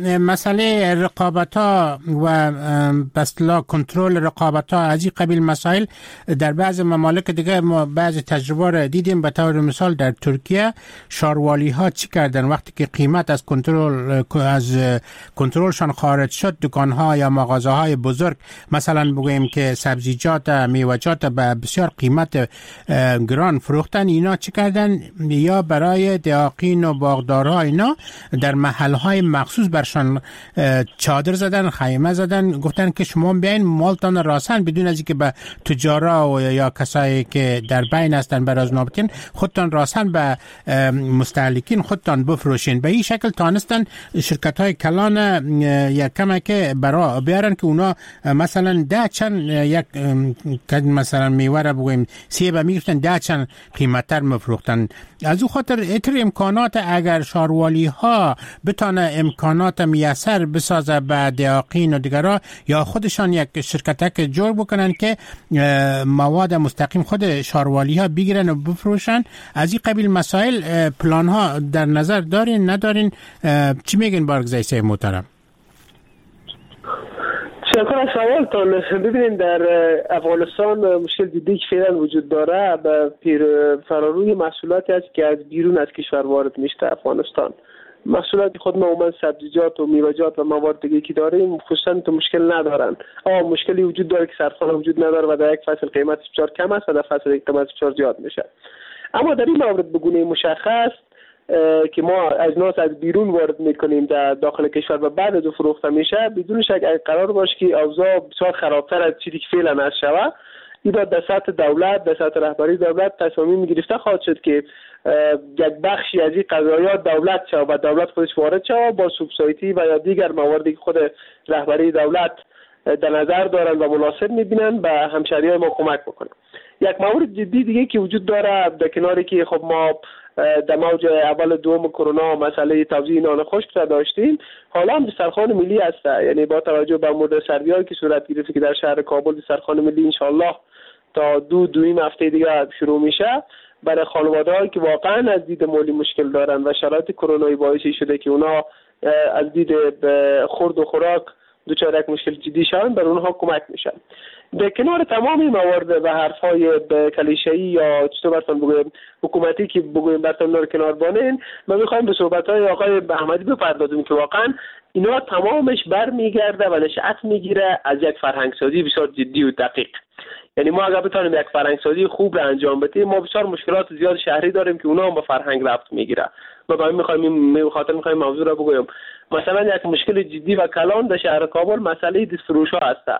مسئله رقابت ها و به اصطلاح کنترل رقابت ها از این قبیل مسائل در بعض ممالک دیگه ما بعض تجربه را دیدیم. به طور مثال در ترکیه شاروالی ها چی کردن وقتی که قیمت از کنترل از کنترلشان خارج شد، دکان ها یا مغازه های بزرگ مثلا بگوییم که سبزیجات میوه‌جات به بسیار قیمت گران فروختن، اینا چی کردن؟ یا برای دهاقین و باغدارها اینا در محلهای مخصوص برشان چادر زدن، خیمه زدن، گفتن که شما بیاین مالتان راسن بدون از اینکه به تجارا و یا کسایی که در بین هستن براز نابتین خودتان راسن به مستهلکین خودتان بفروشین. به این شکل تانستن شرکت های کلان یک کمه که برا بیارن که اونا مثلا ده چند یک مثلا میوه را بگویم سیب میگفتن ده چند قیمتتر مفروختن. از او خاطر اتر امکانات اگر شاروالی ها بتانه امکانات میسر بسازه به دهاقین و دیگرها یا خودشان یک شرکتک جور بکنن که مواد مستقیم خود شاروالی ها بگیرن و بفروشن، از این قبیل مسائل پلان ها در نظر دارین ندارین؟ چی میگن بارگزای صاحب محترم؟ شکر از سوالتان. ببینید در افغانستان مشکل جدی که فعلا وجود داره به پیر فراروی محصولاتی است که از بیرون از کشور وارد میشه افغانستان. محصولات خود ما عموما سبزیجات و میوه‌جات و مواد دیگه که داریم خصوصا تو مشکل ندارن. اما مشکلی وجود داره که سرخانه وجود نداره و در یک فصل قیمت بسیار کم است و در فصل قیمت بسیار زیاد میشه. اما در این مورد به گونه مشخص که ما اجناس از بیرون وارد میکنیم در داخل کشور و بعد از فروخته میشه، بدون شک اگه قرار باشه که اوضاع بسیار خرابتر از چیزی که فعلا هست شود، این باید در سطح دولت، در سطح رهبری دولت تصمیم گرفته خواهد شد که یک بخشی از این قضایات دولت شود و دولت خودش وارد شود با سوبسایدی و یا دیگر مواردی که خود رهبری دولت در نظر دارن و مناسب میبینن به همشهریای ما کمک بکنن. یک مورد جدی دیگه که وجود داره در کناری که خب ما در موج اول دوم کرونا مسئله توزیع نان خشک را داشتیم، حالا هم دسترخوان ملی است. یعنی با توجه به مورد سردی‌هایی که صورت گرفته که در شهر کابل دسترخوان ملی انشالله تا دو دویم هفته دیگه شروع میشه، برای خانواده‌هایی که واقعا از دید مالی مشکل دارن و شرایط کرونایی باعث شده که اونا از دید خورد و خوراک دچار یک مشکل جدی شدن، بر اونها کمک میشن. در کنار تمام موارد و حرفای کلیشه‌ای یا چطور براتون بگویم حکومتی که بگویم براتون رو کنار بانین، ما میخوایم به صحبت‌های آقای احمدی بپردازیم که واقعا اینا تمامش برمیگرده و نشأت میگیره از یک فرهنگسازی بسیار جدی و دقیق. یعنی ما اگر بتونیم یک فرهنگسازی خوب را انجام بدیم، ما بسیار مشکلات زیاد شهری داریم که اونا هم به فرهنگ ربط میگیره. ما با این میخوایم خاطر میخوایم موضوع را بگویم. مثلا یک مشکل جدی و کلان در شهر کابل مسئله دستفروش ها هست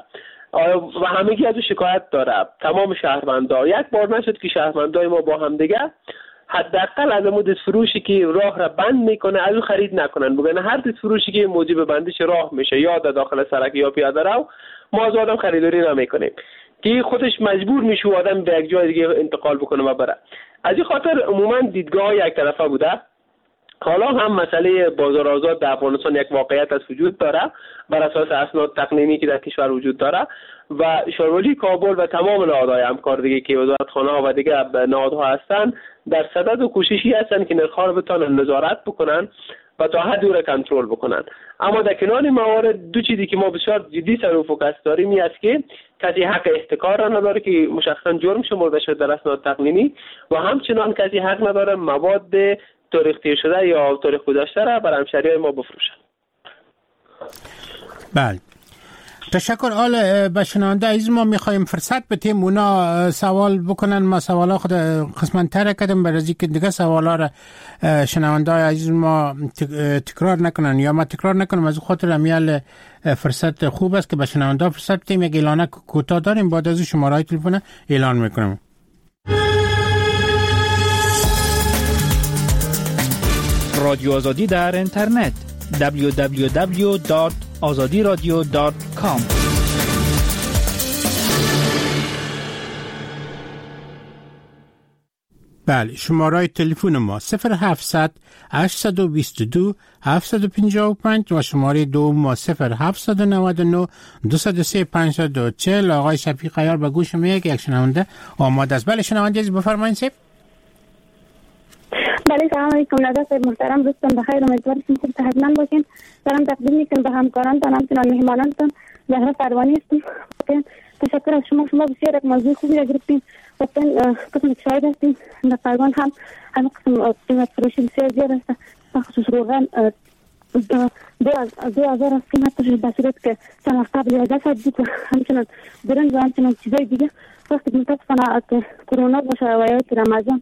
و همگی از شکایت داره تمام شهروندان. یک بار نشد که شهروندای ما با هم دیگه حداقل از اون دستفروشی که راه را بند میکنه از اون خرید نکنن. بگن هر دستفروشی که موجب بندش راه میشه یا در داخل سرک یا پیاده رو، ما از آدم خریداری نمیکنیم که خودش مجبور میشه آدم به یک جای دیگه انتقال بکنه و بره. از این خاطر عموما دیدگاه یک طرفه بوده. حالا هم مسئله بازار آزاد در افغانستان یک واقعیت از وجود داره بر اساس اسناد تقنینی که در کشور وجود داره و شاروالی کابل و تمام نهادهای همکار دیگه که وزارتخانه ها و دیگه نهادها هستن در صدد و کوششی هستن که نرخ‌ها رو بتونن نظارت بکنن و تا حدی رو کنترل بکنن. اما در کنار موارد دو چیزی که ما بسیار جدی سر و فوکس داریم این است که کسی حق احتکار را نداره که مشخصا جرم شمرده شده در اسناد تقنینی و همچنان کسی حق نداره مواد تاریخ تیر شده یا تاریخ گذشته را برای همشهریای ما بفروشن. بله، تشکر. حالا به شنونده عزیز ما میخوایم فرصت بدیم اونا سوال بکنن. ما سوالا خود قسمت تر کردیم برای که دیگه سوالا را شنونده عزیز ما تکرار نکنن یا ما تکرار نکنم. از خاطر امیال فرصت خوب است که به شنونده فرصت بدیم. یک اعلانه کوتاه داریم، بعد از شماره تلفن اعلان میکنم. رادیو آزادی در اینترنت دبلیو دبلیو دبلیو دات آزادی رادیو دات کام. بله، شماره تلفن ما صفر هفتصد هشتصد و بیست و دو هفتصد و پنجاه و پنج و شماره دو ما صفر هفتصد و نود و نه دویست و سه پانصد و چهل. آقای شفیق عیار به گوش میاد که یک شنونده آماده است. بله شنونده عزیز بفرمایید. سیف بله سلام علیکم. ندا صاحب محترم، دوستان بخیر، امیدوارم که خوب صحتمند باشین. سلام تقدیم میکنم به همکارانتان، همچنان مهمانانتان. زهرا پروانی هستم. تشکر از شما. شما بسیار یک موضوع خوبی را گرفتین. گفتن قسم شاهد هستیم در پروان هم همه قسم قیمت فروشی بسیار زیاد است. بخصوص روغن دو هزار از قیمتش به صورت که چند وقت قبل یازده صد بود و همچنان برنج و همچنان چیزای دیگه. وقتی متاسفانه کرونا باشه و یا رمضان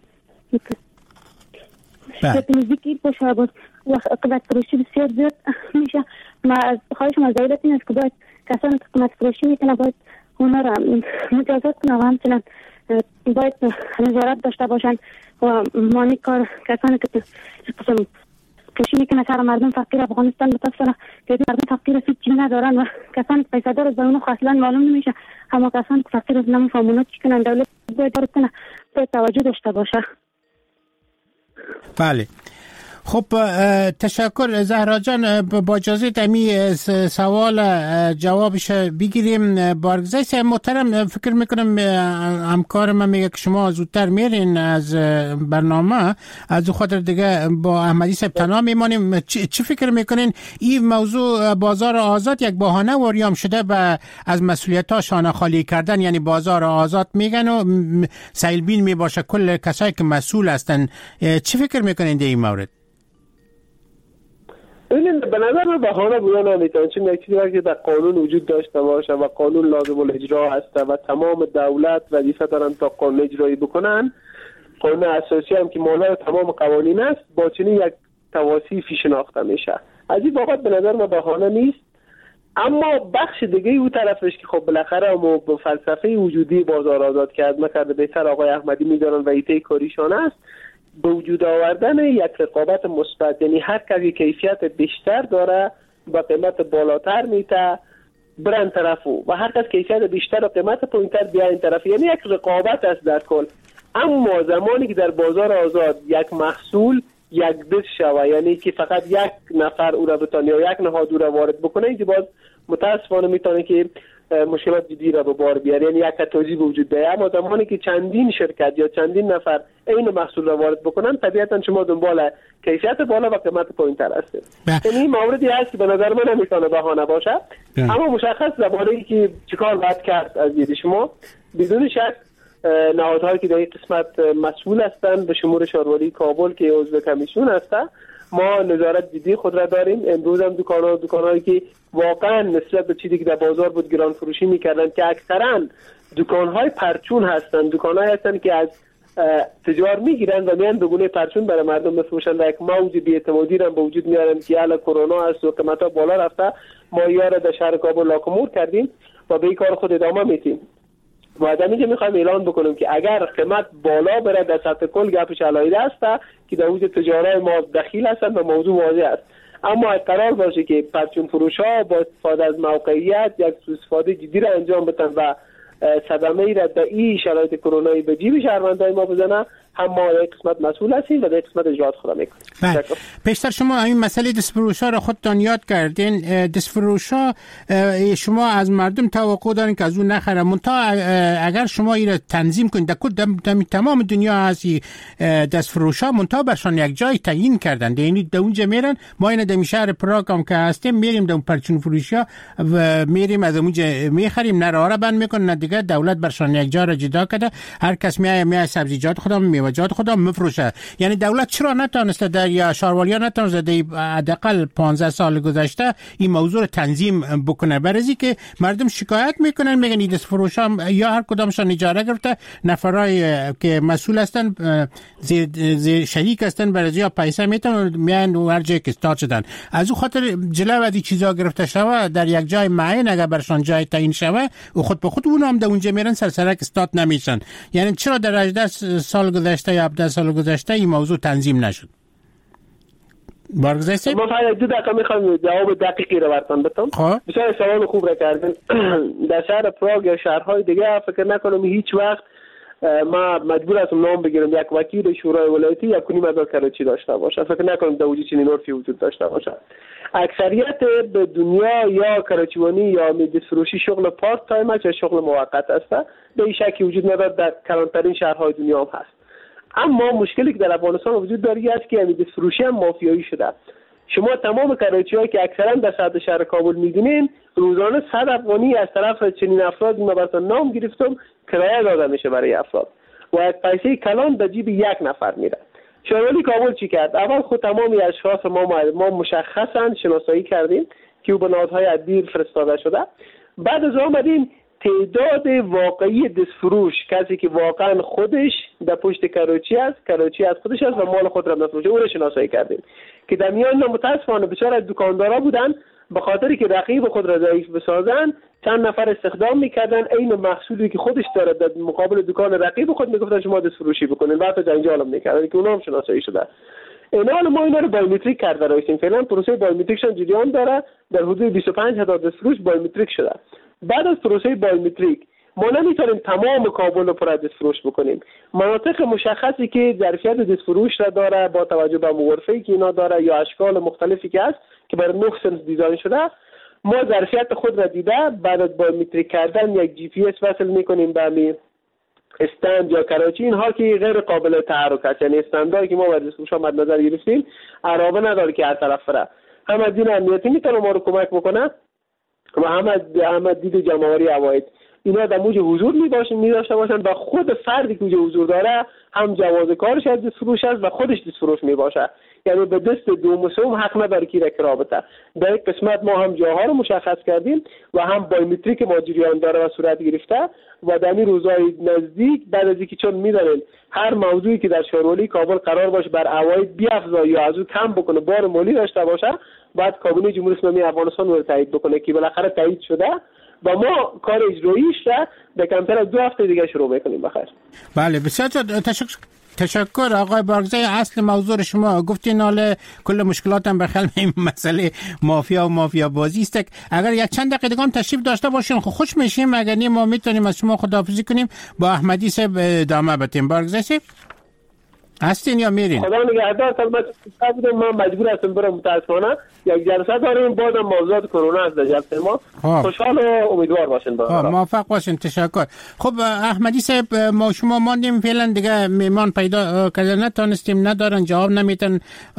شرط نزدیکی باشه بود و قیمت فروشی بسیار زیاد میشه. ما از خواهشم از دولت این است که باید کسانی که قیمت فروشی میکنه باید اونا را مجازات کنه و همچنان باید نظارت داشته باشند و مانی کار کسانی که قسم فروشی میکنه سر مردم فقیر افغانستان متاسفانه که مردم فقیر هست چیزی ندارن و کسانی که پیسه دار از اونو اصلا معلوم نمیشه. اما کسانی که فقیر از نمیفهمن اونا چی کنن. دولت باید کنه باید توجه داشته باشه. بله خب تشکر زهرا جان. با اجازه امی سوال جوابش بگیریم. بارگزای محترم فکر میکنم همکار من میگه که شما زودتر میرین از برنامه، از خاطر دیگه با احمدی صاحب تنها میمانیم. چی فکر میکنین این موضوع بازار آزاد یک بهانه واریام شده به از مسئولیت ها شانه خالی کردن؟ یعنی بازار آزاد میگن و سیلبین میباشه کل کسایی که مسئول هستن. چی فکر میکنین در این مورد؟ ببینید به نظر من بهانه بودن نمیتونه، چون یک چیزی که در قانون وجود داشته باشه و قانون لازم الاجرا هست و تمام دولت وظیفه دارن تا قانون اجرایی بکنن. قانون اساسی هم که مانع تمام قوانین است با چنین یک توصیفی شناخته میشه. از این بابت به نظر من بهانه نیست. اما بخش دیگه او طرفش که خب بالاخره ما با فلسفه وجودی بازار آزاد که از نکرده بهتر آقای احمدی میدونن و ایته کاریشان است، به وجود آوردن یک رقابت مثبت، یعنی هر کسی کیفیت بیشتر داره با قیمت بالاتر میته برن طرفو و هر کس کیفیت بیشتر و قیمت پایینتر بیا این طرف، یعنی یک رقابت است در کل. اما زمانی که در بازار آزاد یک محصول یک دست شوه، یعنی که فقط یک نفر او را بتونه یا یک نهاد او را وارد بکنه، اینجا باز متاسفانه میتونه که مشکلات جدی را به بار بیاره، یعنی یک توزیع وجود داره. اما زمانی که چندین شرکت یا چندین نفر این محصول را وارد بکنن، طبیعتا شما دنبال کیفیت بالا و قیمت پایینتر هستید. یعنی موردی هست که به نظر من نمیتونه بهانه باشه. اما مشخص زمانی که چیکار باید کرد از دید شما، بدون شک نهادهایی که در این قسمت مسئول هستند به شمول شاروری کابل که عضو کمیسیون هستند، ما نظارت جدی خود را داریم. امروز هم دکان‌ها دکان‌هایی که واقعا نسبت به چیزی که در بازار بود گران فروشی می‌کردن که اکثرا دکان‌های پرچون هستند، دکان‌هایی هستند که از تجار می‌گیرن و میان به گونه پرچون برای مردم بفروشن و یک موج بی‌اعتمادی را به وجود میارن که حالا کرونا است و قیمت‌ها بالا رفته. ما یاره در شهر کابل لاکمور کردیم و به این کار خود ادامه میدیم. و از اینجا میخوایم اعلان بکنیم که اگر قیمت بالا بره در سطح کل گپش علایده است که در حوزه تجارت ما دخیل هستند و موضوع واضح است. اما قرار باشه که پرچون فروش‌ها با استفاده از موقعیت یک سوء استفاده جدی را انجام بدن و صدمه ای را در این شرایط کرونایی به جیب شهروندان ما بزنه، هم ما در قسمت مسئول هستیم و در قسمت اجرات خود میکنیم. پیشتر شما این مسئله دستفروش‌ها را خودتان یاد کردین. دستفروش‌ها شما از مردم توقع دارین که از اون نخرن، منتها اگر شما این را تنظیم کنید در کل تمام دنیا هست دستفروش‌ها، منتها برشان یک جای تعیین کردن، یعنی در اونجا میرن. ما این در شهر پراگ هم که هستیم میریم در پرچون فروش‌ها و میریم از اونجا میخریم، نه راه را بند میکنن نه دیگه. دولت برشان یک جا را جدا کرده، هر کس میای میای سبزیجات خودم می و جهات خود میفروشه. یعنی دولت چرا نتونسته در یا شاروالیا نتونسته در حداقل پانزده سال گذشته این موضوع رو تنظیم بکنه؟ برای که مردم شکایت میکنن، میگن این دست فروش هم یا هر کدامشان اجاره گرفته، نفرای که مسئول هستن زیر, زیر شریک هستن، برای یا پیسه میتن میان و هر جای که استاد شدن. از اون خاطر جلو از چیزا گرفته شوه در یک جای معین اگر برشان جای تعیین شوه و خود به خود اون هم در اونجا میرن سرسرک استاد نمیشن. یعنی چرا در هجده سال گذشته یا هفده سال گذشته این موضوع تنظیم نشد؟ بارگذشته ما فقط دو دقیقه میخوام جواب دقیقی رو براتون بدم. بسیار سوال خوب را کردین. در شهر پراگ یا شهرهای دیگه فکر نکنم هیچ وقت ما مجبور هستم نام بگیرم یک وکیل شورای ولایتی یک کنیم هزار کراچی داشته باشه. فکر نکنم در وجود چنین عرفی وجود داشته باشه. اکثریت به دنیا یا کراچیوانی یا دست فروشی شغل پارت تایم است یا شغل موقت است. به این شکی وجود ندارد، در کلانترین شهرهای دنیا هم هست. اما مشکلی که در افغانستان وجود داره است که دست فروشی هم مافیایی شده. شما تمام کراچی‌هایی که اکثرا در صدر شهر کابل می‌بینین روزانه صد افغانی از طرف چنین افراد ما براتون نام گرفتم کرایه داده میشه برای افراد و یک پیسه کلان در جیب یک نفر میره. شورالی کابل چی کرد؟ اول خود تمامی اشخاص ما ما مشخصا شناسایی کردیم که به نهادهای عدلیه فرستاده شده. بعد از آمدیم تعداد واقعی دستفروش، کسی که واقعا خودش در پشت کراچی است، کراچی از خودش است و مال خود را میفروشه، او را شناسایی کردیم که در میان متاسفانه بسیار از دکاندارا بودن به خاطری که رقیب خود را ضعیف بسازن چند نفر استخدام میکردن عین محصولی که خودش داره در مقابل دکان رقیب خود میگفتن شما دستفروشی بکنین و حتی جنجال میکردن که اونها هم شناسایی شده. اینا ما اینا رو بایومتریک کرده رایسیم. فعلا پروسه بایومتریکشون جریان داره، در حدود بیست و پنج هزار دستفروش بایومتریک شده. بعد از پروسه بایومتریک ما نمیتونیم تمام کابل رو پر از دستفروش بکنیم. مناطق مشخصی که ظرفیت دستفروش را داره با توجه به غرفه‌ای که اینا داره یا اشکال مختلفی که هست که برای نه سنس دیزاین شده، ما ظرفیت خود را دیده بعد از بایومتریک کردن یک جی پی اس وصل میکنیم به همین استند یا کراچی. اینها که غیر قابل تحرک است، یعنی استندایی که ما باید دستفروش مد نظر گرفتیم عرابه نداره که هر طرف بره. هم از دین امنیتی میتونه ما رو کمک بکنه و هم از هم از دید جمع‌آوری عواید. اینا در موج حضور میباشن میداشته باشن و خود فردی که حضور داره هم جواز کارش از دستفروش است و خودش دستفروش میباشه. یعنی به دست دوم سوم حق نداره که رابطه. در یک قسمت ما هم جاها رو مشخص کردیم و هم بایومتریک ما جریان داره و صورت گرفته و در این روزهای نزدیک بعد از اینکه چون میدونن هر موضوعی که در شورالی کابل قرار باشه بر عواید بیافزا یا از اون کم بکنه بار مالی داشته باشه، بعد کابینه جمهوری اسلامی افغانستان رو تایید بکنه که بالاخره تایید شده و ما کار اجراییش را به کمتر از دو هفته دیگه شروع میکنیم. بخیر. بله بسیار تشکر. تشکر آقای بارگزای. اصل موضوع شما گفتین حالا کل مشکلات هم بخل این مسئله مافیا و مافیا بازی است. اگر یک چند دقیقه دیگه هم تشریف داشته باشین خب خوش میشیم. اگر نه ما میتونیم از شما خداحافظی کنیم با احمدی صاحب ادامه بدیم. بارگزای صاحب هستین یا میرین؟ خدا نگهدار. من من مجبور هستم برم متاسفانه یک جلسه داریم بعد موضوعات کرونا از جلسه ما. خوشحال و امیدوار باشین. خب موفق باشین. تشکر. خب احمدی صاحب ما شما ماندیم فعلا دیگه میمان پیدا کردن نتونستیم، ندارن جواب نمیتن.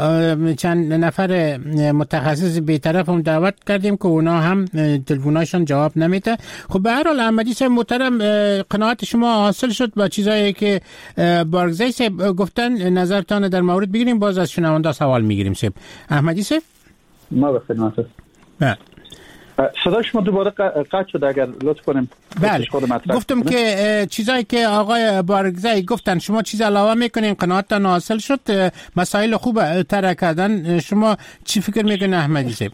چند نفر متخصص بی‌طرف هم دعوت کردیم که اونا هم تلفناشون جواب نمیده. خب به هر حال احمدی صاحب محترم قناعت شما حاصل شد با چیزایی که بارگزای صاحب گفتن. نظرتان در مورد بگیریم باز از شنونده سوال میگیریم. صاحب احمدی صاحب ما به خدمت بله. صدا شما دوباره قطع شد اگر لطف کنیم. بله گفتم که چیزایی که آقای بارگزای گفتن شما چیز علاوه میکنین قناعتتان حاصل شد، مسائل خوب طرح کردن. شما چی فکر میکنین احمدی صاحب؟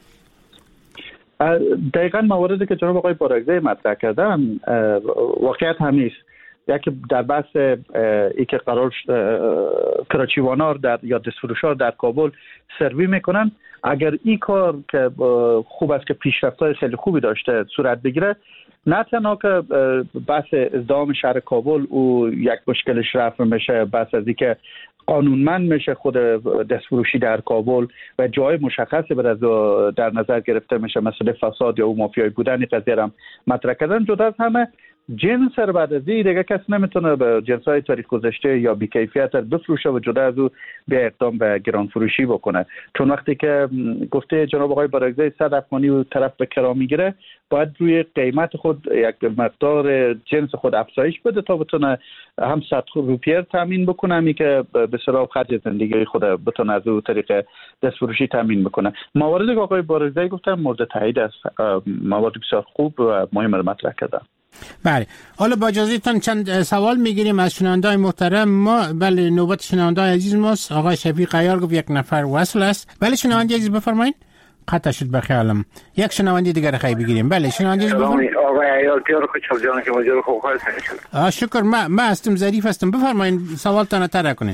دقیقاً مواردی که جناب آقای بارگزای مطرح کردن واقعیت همیست. یکی در بحث ای که قرار کراچیوانا در یا دستفروش‌ها در کابل سروی میکنن، اگر این کار که خوب است که پیشرفت‌های خیلی خوبی داشته صورت بگیره، نه تنها که بحث ازدحام شهر کابل او یک مشکلش رفع میشه، بحث از اینکه قانونمند میشه خود دستفروشی در کابل و جای مشخصی بر از در نظر گرفته میشه، مثلا فساد یا او مافیایی بودن قضیه هم مطرح کردن. جدا از همه جنس رو بعد از این دیگه کس نمیتونه به جنس‌های تاریخ گذشته یا بی‌کیفیت بفروشه و جدا از او به اقدام به گران فروشی بکنه. چون وقتی که گفته جناب آقای بارگزای صد افغانی و طرف به کرا میگیره، باید روی قیمت خود یک مقدار جنس خود افزایش بده تا بتونه هم صد روپیه تامین بکنه، همی که به صلاح خرج زندگی خود بتونه از او طریق دست فروشی تامین بکنه. مواردی که آقای بارگزای گفتن مورد تایید است، موارد بسیار خوب و مهم رو مطرح کردن. بله، حالا با اجازهتون چند سوال میگیریم از شنونده‌های محترم ما. بله، نوبت شنونده‌های عزیز ماست. آقای شفیق عیار گفت یک نفر وصل است. بله شنونده عزیز بفرمایید. قطع شد به خیالم. یک شنونده دیگر خیلی بگیریم. بله شنونده عزیز بفرمایید. آقای عیار پیار خوش جان که ماجرا خوب خالص شد. آ شکر. ما ما هستم، ظریف هستم. بفرمایید سوالتون طرح کنین.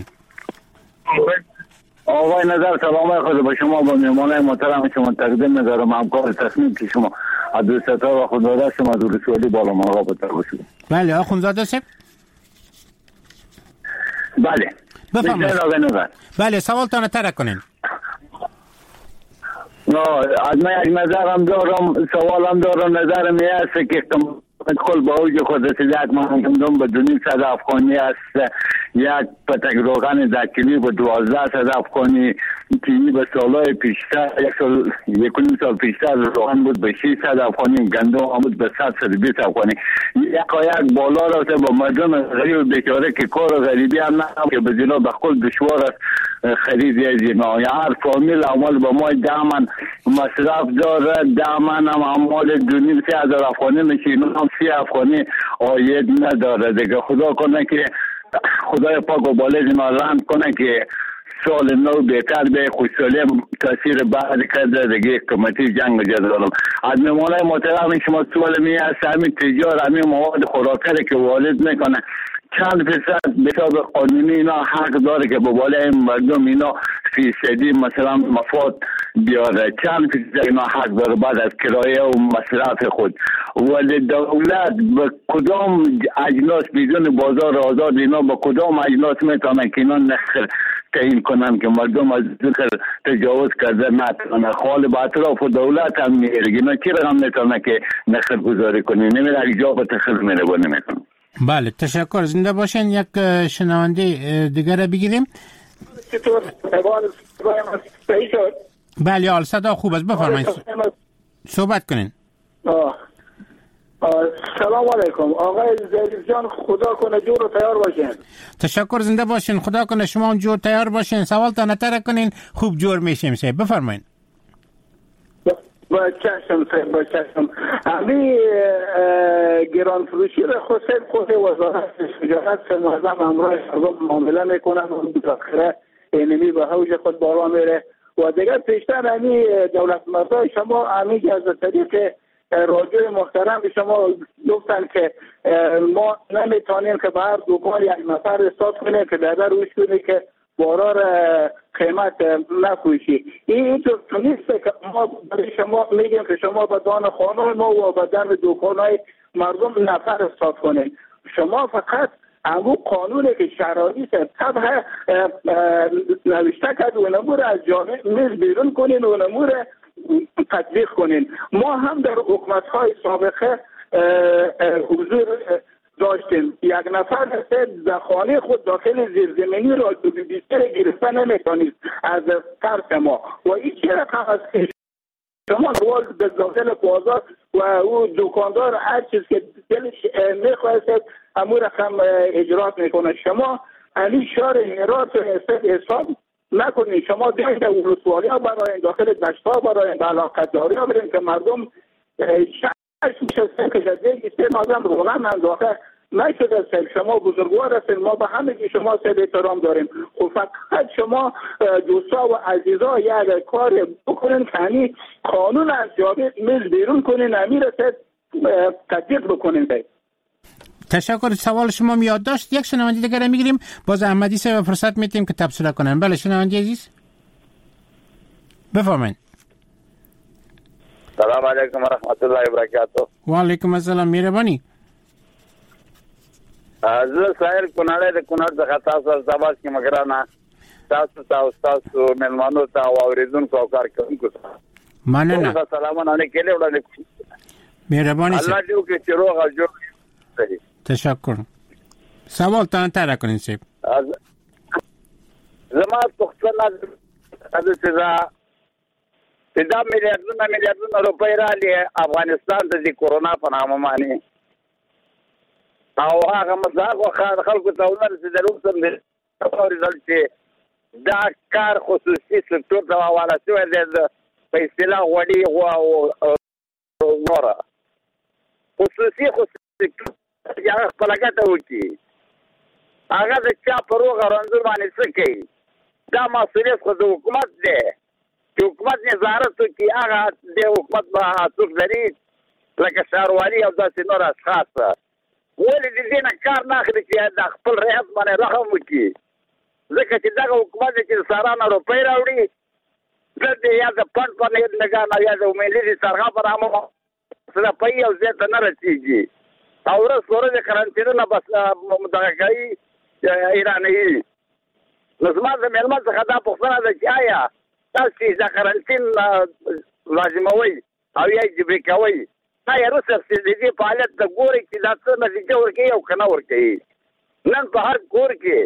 آقای نظر سلام خود با شما با مهمانان محترم شما تقدیم می‌دارم. همکار تصمیم که شما عبدالستار و خودزاده شما از رسولی بالا منقا بتر باشید. بله آخونزاده صاحب. بله بفرمایید. بله سوالتون طرح کنین. نه از من یک نظرم دارم، سوالم دارم. نظرم این است که کل با اوج خود رسیدت من کمدم به دونیم صد افغانی است. یک پتک روغن در کلی به دوازده صد افغانی، چینی به سالهای پیشتر یک سال یک نیم سال پیشتر روغن بود به شش صد افغانی، گندم هم بود به صد صد و بیست افغانی. یک یک بالا رفته با مردم غریب بیچاره که کار غریبی هم نه که به زینا به کل دشوار است خرید از اینا. یا هر فامیل عمال با ما دامن مصرف داره، دامن هم عمال دونیم سی هزار افغانی میشه، هم سی افغانی آید نداره دیگه. خدا کنه که خدای پاک و بالای اینا رحم کنه که سال نو بهتر به خوشحالی تاثیر بعد کرده دیگه حکومتی جنگ جدالم. از مهمانای محترم شما سوال می است همین تجار همین مواد خوراکه که وارد میکنه چند فیصد به حساب قانونی اینا حق داره که به بالای مردم اینا فیصدی مثلا مفاد بیاره؟ چند فیصد اینا حق داره بعد از کرایه و مصرف خود؟ ولی دولت به کدام اجناس بدون بازار آزاد اینا به کدام اجناس میتونن که اینا نخر تعیین کنن که مردم از ذکر تجاوز کرده نتونن؟ خال با اطراف و دولت هم میره اینا چی رقم میتونن که نخر گذاری کنی؟ نمیره اجا به تخر میره و نمیتونن. بله تشکر. زنده باشین. یک شنونده دیگر بگیریم. بله حال صدا خوب است بفرمایید صحبت کنین. آه. آه. سلام علیکم آقای ظریف جان، خدا کنه جور و تیار باشین. تشکر. زنده باشین. خدا کنه شما هم جور تیار باشین. سوالتان طرح کنین خوب جور میشیم. سه بفرمایید. با چشم سید با چشم. همی گران فروشی را خود سید خود وزارت تجارت سمازم امروز معامله میکنن و بالاخره اینمی به حوج خود بالا میره و دیگر پیشتر همی دولت مردای شما همی از طریق راجع محترم شما گفتن که ما نمیتونیم که به هر دکان یک نفر استاد کنیم که در روش کنیم که بارار قیمت نفروشی. این تو نیست که ما برای شما میگیم که شما به دان خانه ما و به دان دکانهای مردم نفر استاد کنید. شما فقط همون قانونه که شرایط طبع نوشته کرد و نمور از جامعه میز بیرون کنین و نمور تطبیق کنین. ما هم در حکومت‌های سابقه حضور داشتیم. یک نفر هست در خانه خود داخل زیرزمینی را بیشتر گرفته نمیتونید از طرف ما و این چه رقم است که شما روال به داخل بازار و او دکاندار هر چیز که دلش میخواهد همون رقم اجرات میکنه. شما علی شهر هرات هست حساب نکنید. شما دیگه در ولسوالی ها برای داخل دشت ها برای علاقت داری ها برین که مردم شهرش میشستن که جدید سه مادم رونم انداخته نشده سل. شما بزرگوار هستین، ما به همه که شما سل احترام داریم. خب فقط شما دوستا و عزیزا یک کار بکنین که همی قانون از جامعه میز بیرون کنین امیر سل تطبیق بکنین. تشکر. سوال شما میاد داشت. یک شنونده دیگر میگیریم. باز احمدی صاحب فرصت میتیم که تبصره کنن. بله شنونده عزیز بفرمایید. سلام علیکم و رحمت الله و برکاته. و علیکم السلام. مهربانی. از سایر کناله د کنړ د خطا سره زواز کې مګرانه تاسو تاسو تاسو ملمانو ته او اوریدونکو او کارکونکو ته مننه. سلامونه علیکم وړاندې. مهرباني. الله دې وکړي چې روغ او جوړ سری. تشکر. سوال تان تر کنین سیب. زما پختنه از سزا دا میلیارډونه میلیارډونه روپۍ رالی افغانستان ته د کرونا په نامه باندې او هغه مزاق خلکو ته ورسېدل اوس هم اورېدل چې دا کار خصوصي سکتور ته حواله شوی دی په اصطلاح غوړي او نوره خصوصي خصوصي هغه خپله ګټه وکړي هغه د چا په روغه رنځور باندې څه کوي دا مسؤلیت خو د حکومت دی چې حکومت نظارت وکړي هغه د حکومت به څوک لري لکه ښاروالي او داسې نور اشخاص ولې د دې نه کار نه اخلي چې د خپل رعیت باندې رحم وکړي ځکه چې دغه حکومت دی چې د سارانه روپۍ راوړي دلته یا د فنډ په نګان او یا د عمومي د سرغه په نامه روپۍ یو ځای ته نه رسېږي او ورځ په ورځ قرنطینونه بس دغه کوي ایرانوي نو زما د مېلمه څخه دا پوښتنه ده چې آیا تاسو د قرنطین لازموي او یا جبري کوي آیا روسیه د دې فعالیت د ګوري چې دا څه نتیجه ورکوي او که نه ورکوي نن په هر کور کې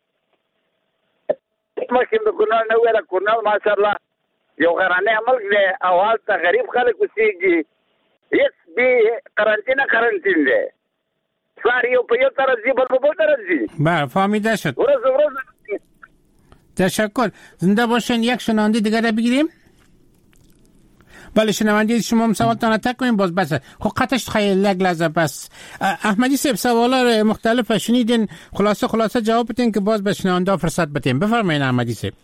مخکې د کونړ نه ویله کونړ ماشاءالله یو غرنی ملک دی او هلته غریب خلک اوسېږي هېڅ بې قرنطینه قرنطین دی سهار یو په یو طرف ځي بل په بل طرف ځي بله فهمیده شد ورځ ورځ تشکر. زنده باشین. یک شنونده دیگر را بگیریم. بله شنونده شما هم سوالتان تک کنیم باز بس خب قطعش خیلی لگ لحظه بس احمدی صاحب سوالا مختلف شنیدین خلاصه خلاصه جواب بتین که باز به شنونده فرصت بتین. بفرمایین احمدی صاحب.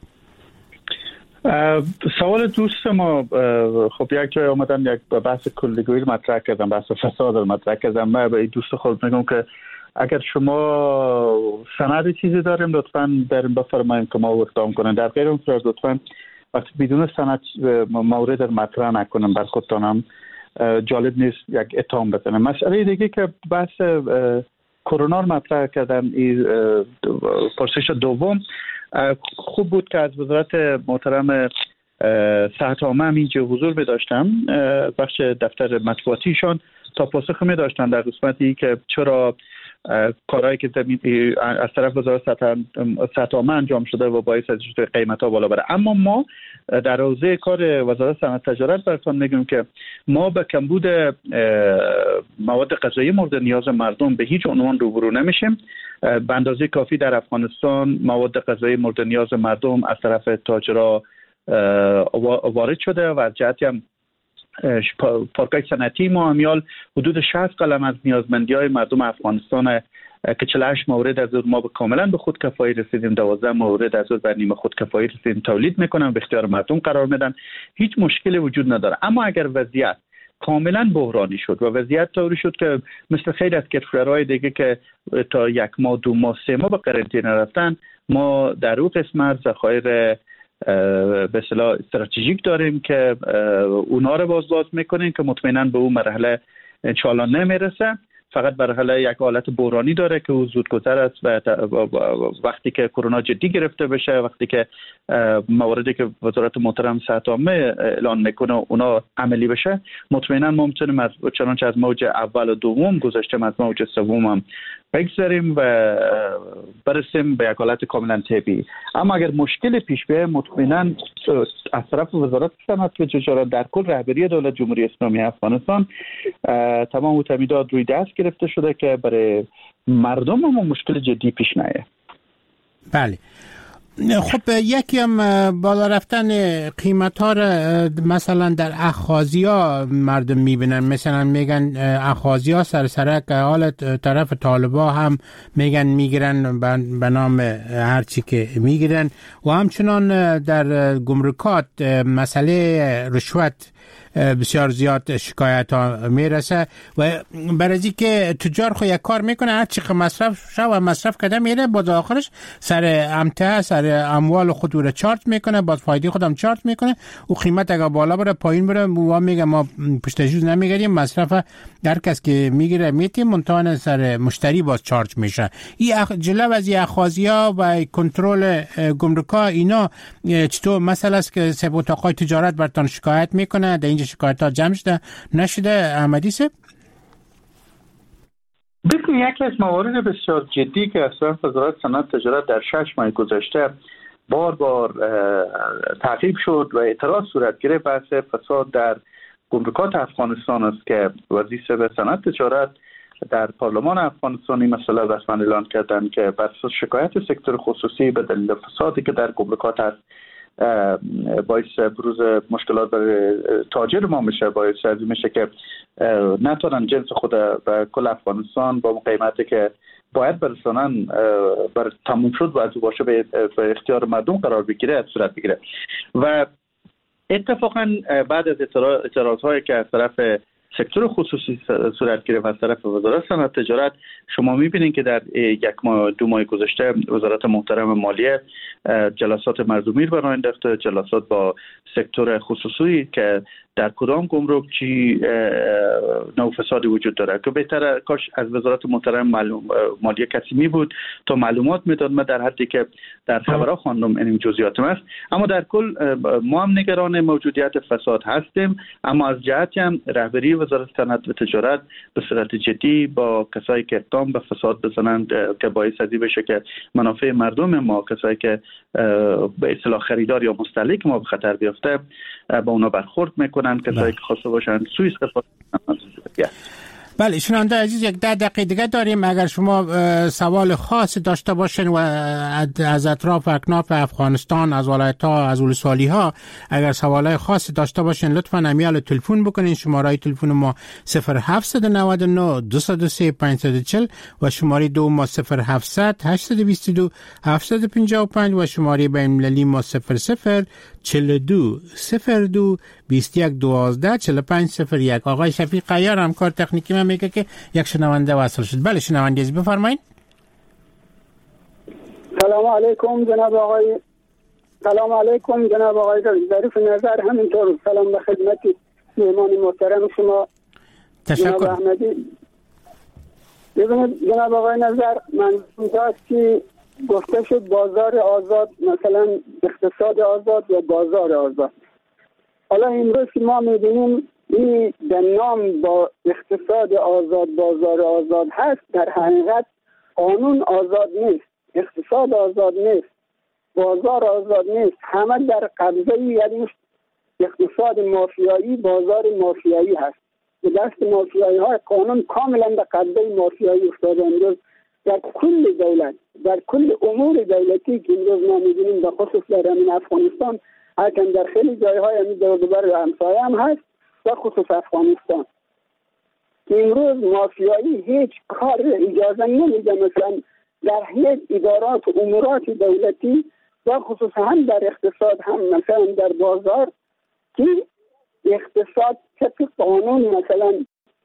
سوال دوست ما خب یک جای آمدن یک بحث کلیگویی مطرح کردم بحث فساد مطرح کردم من به دوست خود میگم که اگر شما سند چیزی داریم لطفاً بریم بفرماییم که ما اقدام کنیم در غیر اون صورت لطفاً وقتی بدون سند مورد مطرح نکنم بر خودتانم جالب نیست یک اتهام بزنم. مسئله دیگه که بحث کرونا مطرح کردن این پرسش دوم خوب بود که از وزارت محترم صحت عامه هم اینجا حضور می داشتم بخش دفتر مطبوعاتیشان تا پاسخ می داشتن در قسمتی که چرا کارهایی که از طرف وزارت صحت عامه انجام شده و باعث شده قیمت ها بالا بره. اما ما در حوزه کار وزارت صنعت تجارت براتون میگم که ما به کمبود مواد غذایی مورد نیاز مردم به هیچ عنوان روبرو نمیشیم. به اندازه کافی در افغانستان مواد غذایی مورد نیاز مردم از طرف تاجرها وارد شده و از جهتی هم پارکای صنعتی ما امیال حدود شصت قلم از نیازمندی های مردم افغانستان که چهل و هشت مورد از ما به کاملا به خودکفایی رسیدیم، دوازده مورد از بر نیمه خودکفایی رسیدیم تولید میکنن به اختیار مردم قرار میدن، هیچ مشکلی وجود نداره. اما اگر وضعیت کاملا بحرانی شد و وضعیت طوری شد که مثل خیلی از کشورهای دیگه که تا یک ماه دو ماه سه ماه به قرنطینه رفتن، ما در اون قسمت ذخایر به اصطلاح استراتژیک داریم که اونا رو باز باز میکنیم که مطمئنا به اون مرحله انشالله نمیرسه. فقط مرحله یک حالت بحرانی داره که او زودگذر است و وقتی که کرونا جدی گرفته بشه، وقتی که مواردی که وزارت محترم صحت عامه اعلان میکنه اونا عملی بشه، مطمئنا ما میتونیم از چنانچه از موج اول و دوم گذشتیم از موج سوم هم بگذاریم و برسیم به یک حالت کاملا طبیعی. اما اگر مشکل پیش بیاید، مطمئنا از طرف وزارت صنعت و تجارت در کل رهبری دولت جمهوری اسلامی افغانستان تمام تامینات روی دست گرفته شده که برای مردم ما مشکل جدی پیش نیاد. بله. خب یکی هم بالا رفتن قیمت ها را مثلا در اخاذی ها مردم میبینن، مثلا میگن اخاذی ها سرسرک حال طرف طالبا هم میگن میگیرن به نام هرچی که میگیرن و همچنان در گمرکات مسئله رشوت بسیار زیاد شکایت ها میرسه و برای که تجار خو یک کار میکنه هر چی مصرف شو و مصرف کرده میره باز آخرش سر امته سر اموال خود رو چارت میکنه، باز فایده خودم چارت میکنه و قیمت اگه بالا بره پایین بره و میگه ما پشتجوز نمیگیریم، مصرف هر کس که میگیره میتیم منتها سر مشتری باز چارج میشه. این جلو از اخاذیا و کنترل گمرکا اینا چطور مسئله است که سه اتاقای تجارت براتون شکایت میکنه؟ در اینجا شکایت ها جمع شده نشده احمدی صاحب؟ ببین یکی از موارد بسیار جدی که اصلا وزارت صنعت تجارت در شش ماه گذشته بار بار تعقیب شد و اعتراض صورت گرفت بحث فساد در گمرکات افغانستان است که وزیر صنعت تجارت در پارلمان افغانستان این مسئله رسما اعلان کردند که بر اساس شکایت سکتور خصوصی به دلیل فسادی که در گمرکات است باعث بروز مشکلات برای تاجر ما میشه، باعث از میشه که نتونن جنس خود و کل افغانستان با قیمتی که باید برسانن بر تموم شد و از او باشه به اختیار مردم قرار بگیره صورت بگیره. و اتفاقا بعد از اعتراض هایی که از طرف سکتور خصوصی صورت گرفت از طرف وزارت صنعت تجارت، شما میبینید که در یک ماه دو ماه گذشته وزارت محترم مالیه جلسات مردمی رو برای انداخته، جلسات با سکتور خصوصی که در کدام گمرک چی نوع فسادی وجود داره که بهتره کاش از وزارت محترم مالیه کسی می بود تا معلومات میداد. من در حدی که در خبرها خواندم این جزئیات است، اما در کل ما هم نگران موجودیت فساد هستیم، اما از جهتی هم رهبری وزارت صنعت و تجارت به صورت جدی با کسایی که اقدام به فساد بزنند که باعث ازی بشه که منافع مردم ما، کسایی که به اصطلاح خریدار یا مستهلک ما به خطر بیفته، با اونا برخورد میکنن، کسایی که خواسته باشن سوء استفاده کنن. بله شنونده عزیز، یک ده دقیقه دیگه داریم. اگر شما سوال خاص داشته باشین و از اطراف و اکناف افغانستان، از ولایت ها، از ولسوالی ها اگر سوالای خاص داشته باشین لطفاً امیال تلفن بکنین. شماره تلفن ما صفر هفت نه نه دو صفر سه پنج چهار صفر و شماره دو ما صفر هفت هشت دو دو هفت پنج پنج و شماره بین المللی ما صفر صفر چهل و دو صفر دو بیست و یک دوازده چهل و پنج صفر یک. آقای شفیق عیار همکار تکنیکی من میگه که یک شنونده وصل شد. بله شنونده از بفرمایید. سلام علیکم جناب آقای سلام علیکم جناب آقای ظریف نظر، همینطور سلام به خدمت مهمان محترم شما تشکر. جناب احمدی. ببینید جناب آقای نظر، من اینجاست که گفته شد بازار آزاد، مثلا اقتصاد آزاد یا بازار آزاد. حالا امروز که ما می‌بینیم این در نام با اقتصاد آزاد بازار آزاد هست، در حقیقت قانون آزاد نیست، اقتصاد آزاد نیست، بازار آزاد نیست، همه در قبضه یعنی اقتصاد مافیایی، بازار مافیایی هست. به دست مافیایی های قانون کاملا به قبضه مافیایی افتاده. امروز در کل دولت، در کل امور دولتی که امروز ما می‌بینیم به خصوص در همین افغانستان، هرچند در خیلی جایهای همین دور بر همسایه هم هست، به خصوص افغانستان که امروز مافیایی هیچ کار اجازه نمیده، مثلا در هیچ ادارات و امورات دولتی و خصوص هم در اقتصاد هم مثلا در بازار که اقتصاد طبق قانون مثلا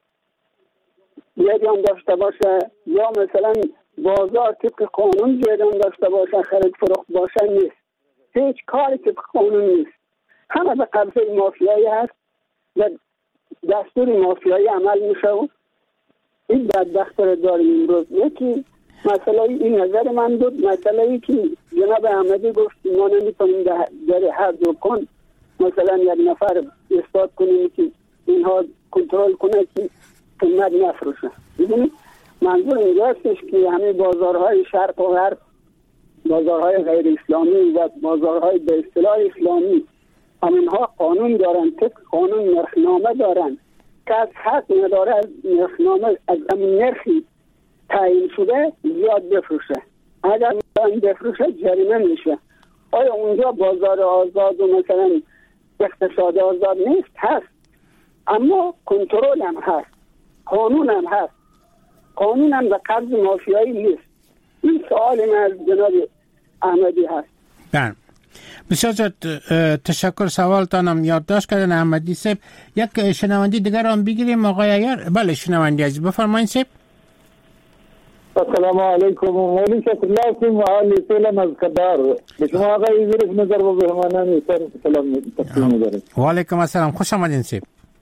جریان داشته باشه یا مثلا بازار طبق قانون جریان داشته باشه، خرید فروخت باشه نیست. هیچ کاری طبق قانون نیست، همه به قبضه مافیایی هست و دستور مافیایی عمل میشه و این بدبخت رو داریم امروز. یکی مسئله این نظر من بود، مسئله ای که جناب احمدی گفت ما نمیتونیم در هر دکان مثلا یک نفر استاد کنیم که اینها کنترل کنه که قیمت نفروشه. ببینید منظور اینجاستش که همه بازارهای شرق و غرب، بازارهای غیر اسلامی و بازارهای به اصطلاح اسلامی، همینها قانون دارن، طبق قانون نرخنامه دارن که از حق نداره از نرخنامه از همین نرخی تعیین شده زیاد بفروشه. اگر بفروشه جریمه میشه. آیا اونجا بازار آزاد و مثلا اقتصاد آزاد نیست؟ هست، اما کنترل هم هست، قانون هم هست، قانون هم به قبض مافیایی نیست. این سوال من از جناب احمدی هست. بله بسیار تشکر. سوالتانم یادداشت کردن احمدی صاحب. یک شنوندی دیگر هم بگیریم آقای عیار. بله شنوندی عزیز بفرمایید صاحب. السلام علیکم. مولی شکرالله هستم و آلی سلام از قدار. به شما آقای ظریف نظر و بهمانانی سر سلام تقدیم می‌دارم. و علیکم السلام، خوش آمدین صاحب.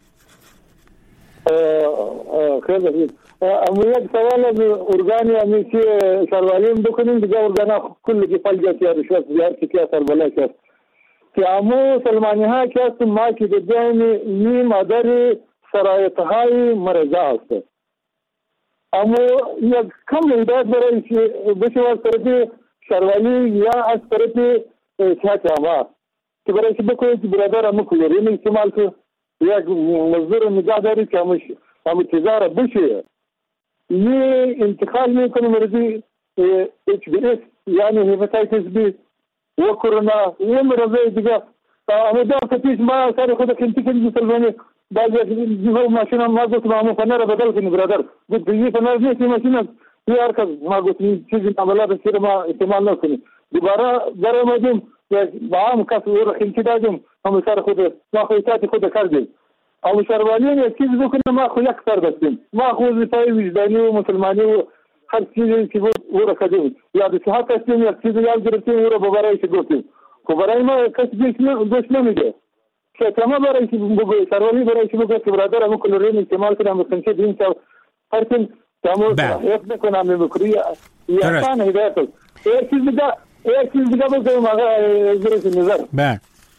خیلی خوب. اما یک سوال از ارگانی همی که سروالیم بکنیم دیگه ارگانا کلی که فلجت یا رشوت زیار که کیا سربالا کرد که امو سلمانی ها که هستم ما که دیدیم این مادر سرایت های مرزا هست اما یک کم هدایت برای بشه از طرف شهروانی یا از طرف صحت عامه که برای که بکنید که برادر همه کلورین استعمال که یک مزدور نگاه داری که همه چیزا را بشه یه انتقال میکنه مرضی اچ بی اس یعنی هپاتیتس بی و کرونا و مرضای دیگه اما دار کتیش ما سر خود کنتی کنی مسلمانی بعد یک ماشین هم ما گفتم همه فنر را بدل کنی برادر بود یه فنر نیست این ماشین هم یه هرکس ما گفتم چیزی عملات سیر ما استعمال نکنی دوباره در آمدیم با هم کس او را خیلی دادیم همه سر خود ما خویتاتی خود کردیم اما شهروانی یک چیز بکنه ما خو یک سر بستیم ما خو وظیفه وجدانی و مسلمانی و هر چیزی که او را کردیم یا به صحت هستیم یک چیزی یاد گرفتیم او را برای که گفتیم خب برای ما کسی دوست نمیده شما برای که بگوی شهروانی برای که بگوی که برادر همون کلورین استعمال کنم بسنچه دین که هر کن تمام حفظ نکنم میمکری یا سان هدایت یک چیز دیگه یک چیز دیگه بگویم آقا زرش نظر بله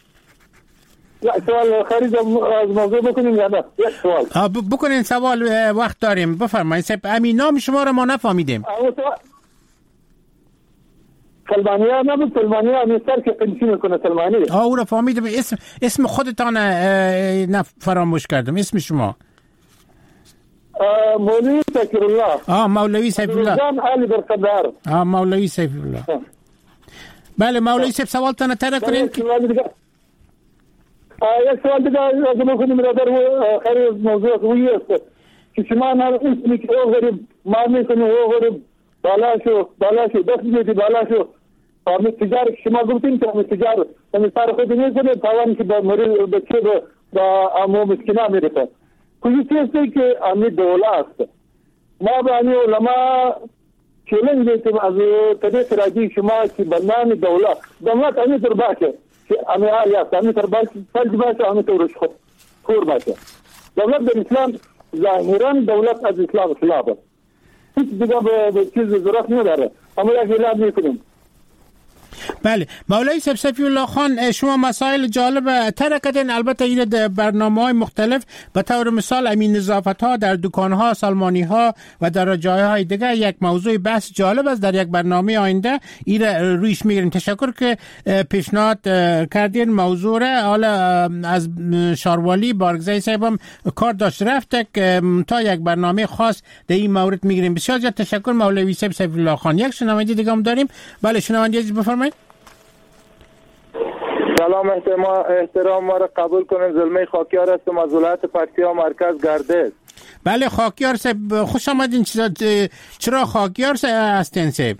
سوال خارج از موضوع بکنیم یا نه یک سوال بکنین سوال وقت داریم بفرمایید امین نام شما رو ما نفهمیدیم سلمانی ها نبود سلمانی ها نیستر که قنچی میکنه سلمانی آه او رو فهمیدم اسم اسم خودتان نف فراموش کردم اسم شما مولوی سیف الله آه مولوی سیف الله جان علی برقدار آه مولوی سیف الله بله مولوی سیف سوال تانه تره کنین یک سوال دیگه از مکنیم برادر خیلی موضوع قوی است که شما نمیتونی که او غریب ما میکنی او غریب بالا شو بالا شو دست میدی بالا شو همه تجار شما گفتین که همه تجار همه سر خود میکنه تاوانی که با مریض بچه با امو مسکینا میرسه کوئی چیزی که همه دوله است ما به همه علما چلنج میتیم از طریق راجی شما که برنامه دوله دولت همه در باشه همه حالی است همه در باشه فلج باشه همه طورش خور باشه دولت در اسلام ظاهرا دولت از اسلام خلاف است هیچ دیگه به چیز ضرورت نداره اما یک اعلام میکنیم بله مولوی سیف صفی الله خان شما مسائل جالب تر کردین البته این برنامه های مختلف به طور مثال امین نظافت ها در دکان ها سلمانی ها و در جای های دیگه یک موضوع بحث جالب است در یک برنامه آینده این رویش میگیریم تشکر که پیشنهاد کردین موضوع را حالا از شاروالی بارگزای صاحبم کار داشت رفته تا یک برنامه خاص در این مورد میگیریم بسیار زیاد تشکر مولوی سیف صفی الله خان یک شنونده دیگه هم داریم بله شنونده عزیز بفرمایید سلام احترام ما را قبول کنیم زلمه خاکیار هستم از ولایت پکتیا مرکز گردش بله خاکیار صاحب خوش آمدین چرا خاکیار هستین صاحب